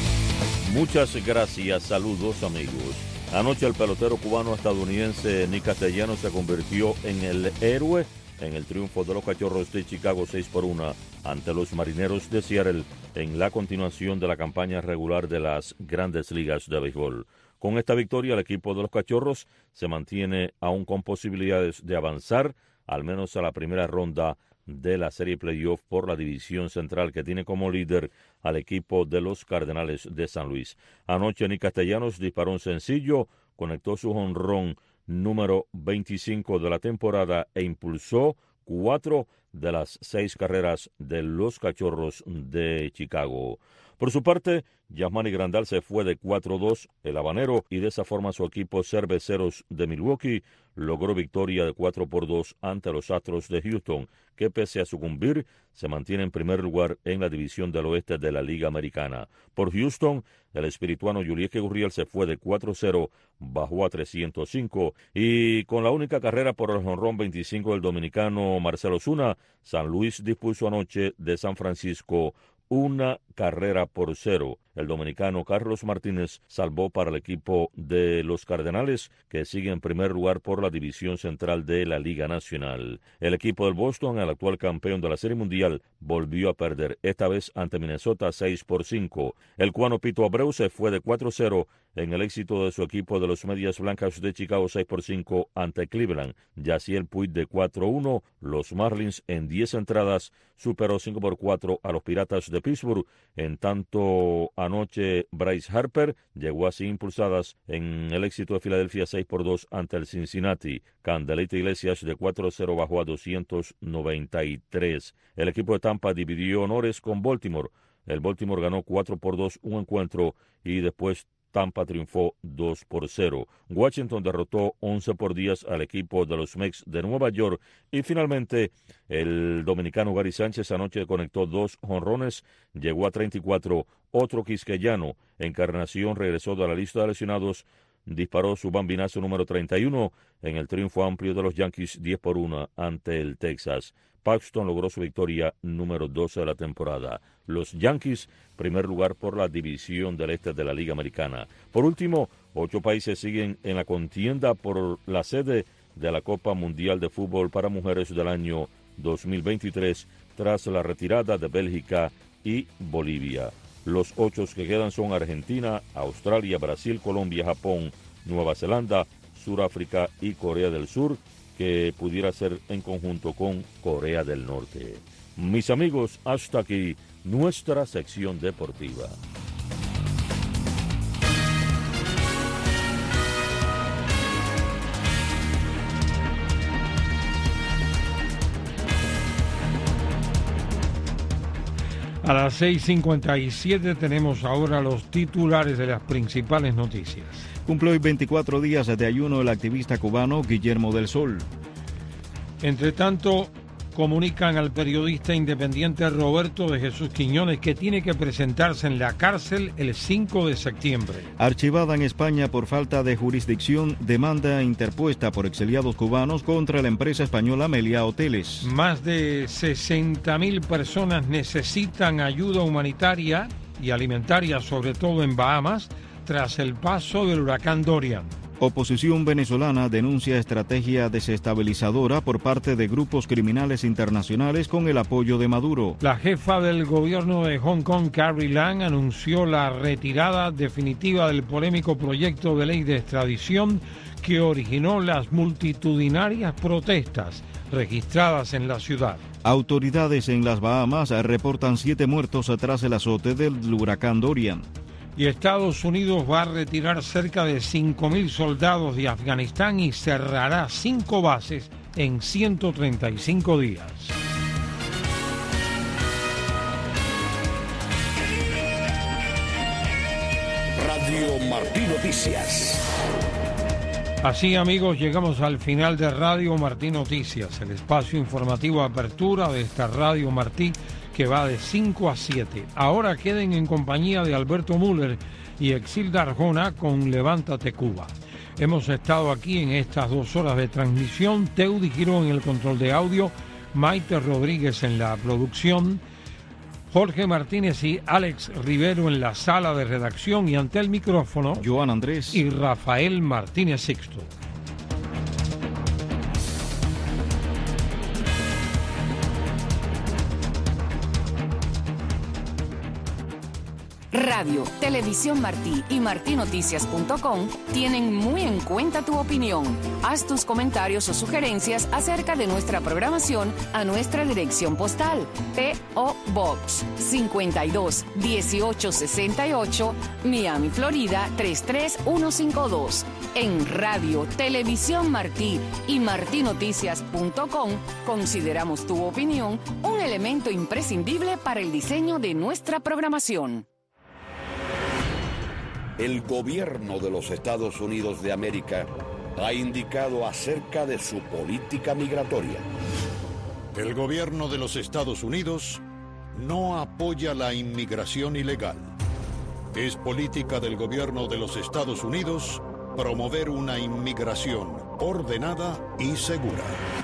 [SPEAKER 12] Muchas gracias, saludos amigos. Anoche el pelotero cubano-estadounidense Nick Castellanos se convirtió en el héroe en el triunfo de los Cachorros de Chicago seis por uno ante los Marineros de Seattle en la continuación de la campaña regular de las Grandes Ligas de Béisbol. Con esta victoria, el equipo de los Cachorros se mantiene aún con posibilidades de avanzar, al menos a la primera ronda de la serie playoff por la división central, que tiene como líder al equipo de los Cardenales de San Luis. Anoche Nick Castellanos disparó un sencillo, conectó su jonrón número veinticinco de la temporada e impulsó cuatro de las seis carreras de los Cachorros de Chicago. Por su parte, Yasmani Grandal se fue de cuatro dos el habanero y de esa forma su equipo Cerveceros de Milwaukee logró victoria de cuatro por dos ante los Astros de Houston, que pese a sucumbir se mantiene en primer lugar en la división del oeste de la Liga Americana. Por Houston, el espirituano Yulieque Gurriel se fue de cuatro cero, bajó a trescientos cinco y con la única carrera por el jonrón veinticinco del dominicano Marcelo Zuna, San Luis dispuso anoche de San Francisco una carrera por cero. El dominicano Carlos Martínez salvó para el equipo de los Cardenales, que sigue en primer lugar por la división central de la Liga Nacional. El equipo del Boston, el actual campeón de la Serie Mundial, volvió a perder, esta vez ante Minnesota seis por cinco. El cubano Pito Abreu se fue de cuatro cero en el éxito de su equipo de los Medias Blancas de Chicago seis por cinco ante Cleveland. Yaciel Puig de cuatro uno, los Marlins en diez entradas superó cinco por cuatro a los Piratas de Pittsburgh. En tanto, anoche Bryce Harper llegó así impulsadas en el éxito de Filadelfia seis por dos ante el Cincinnati. Candelita Iglesias de cuatro cero bajó a doscientos noventa y tres. El equipo de Tampa dividió honores con Baltimore. El Baltimore ganó cuatro por dos un encuentro y después Tampa triunfó dos por cero. Washington derrotó once por diez al equipo de los Mets de Nueva York y finalmente el dominicano Gary Sánchez anoche conectó dos jonrones, llegó a treinta y cuatro. Otro quisqueyano, Encarnación, regresó de la lista de lesionados, disparó su bambinazo número treinta y uno en el triunfo amplio de los Yankees diez por uno ante el Texas. Paxton logró su victoria número doce de la temporada. Los Yankees, primer lugar por la división del este de la Liga Americana. Por último, ocho países siguen en la contienda por la sede de la Copa Mundial de Fútbol para Mujeres del año dos mil veintitrés, tras la retirada de Bélgica y Bolivia. Los ocho que quedan son Argentina, Australia, Brasil, Colombia, Japón, Nueva Zelanda, Sudáfrica y Corea del Sur, que pudiera ser en conjunto con Corea del Norte. Mis amigos, hasta aquí nuestra sección deportiva.
[SPEAKER 1] A las seis cincuenta y siete tenemos ahora los titulares de las principales noticias.
[SPEAKER 2] Cumple hoy veinticuatro días de ayuno el activista cubano Guillermo del Sol.
[SPEAKER 1] Entre tanto, comunican al periodista independiente Roberto de Jesús Quiñones que tiene que presentarse en la cárcel el cinco de septiembre.
[SPEAKER 2] Archivada en España por falta de jurisdicción, demanda interpuesta por exiliados cubanos contra la empresa española Meliá Hoteles.
[SPEAKER 1] Más de sesenta mil personas necesitan ayuda humanitaria y alimentaria, sobre todo en Bahamas, tras el paso del huracán Dorian.
[SPEAKER 2] Oposición venezolana denuncia estrategia desestabilizadora por parte de grupos criminales internacionales con el apoyo de Maduro.
[SPEAKER 1] La jefa del gobierno de Hong Kong, Carrie Lam, anunció la retirada definitiva del polémico proyecto de ley de extradición que originó las multitudinarias protestas registradas en la ciudad.
[SPEAKER 2] Autoridades en las Bahamas reportan siete muertos tras el azote del huracán Dorian.
[SPEAKER 1] Y Estados Unidos va a retirar cerca de cinco mil soldados de Afganistán y cerrará cinco bases en ciento treinta y cinco días.
[SPEAKER 5] Radio Martí Noticias.
[SPEAKER 1] Así, amigos, llegamos al final de Radio Martí Noticias, el espacio informativo apertura de esta Radio Martí que va de cinco a siete. Ahora queden en compañía de Alberto Müller y Exilda Arjona con Levántate Cuba. Hemos estado aquí en estas dos horas de transmisión, Teudi Girón en el control de audio, Maite Rodríguez en la producción, Jorge Martínez y Alex Rivero en la sala de redacción y ante el micrófono,
[SPEAKER 2] Joan Andrés
[SPEAKER 1] y Rafael Martínez Sixto.
[SPEAKER 13] Radio, Televisión Martí y martí noticias punto com tienen muy en cuenta tu opinión. Haz tus comentarios o sugerencias acerca de nuestra programación a nuestra dirección postal P O Box cincuenta y dos dieciocho sesenta y ocho, Miami, Florida tres tres uno cinco dos. En Radio, Televisión Martí y martí noticias punto com consideramos tu opinión un elemento imprescindible para el diseño de nuestra programación.
[SPEAKER 14] El gobierno de los Estados Unidos de América ha indicado acerca de su política migratoria.
[SPEAKER 8] El gobierno de los Estados Unidos no apoya la inmigración ilegal. Es política del gobierno de los Estados Unidos promover una inmigración ordenada y segura.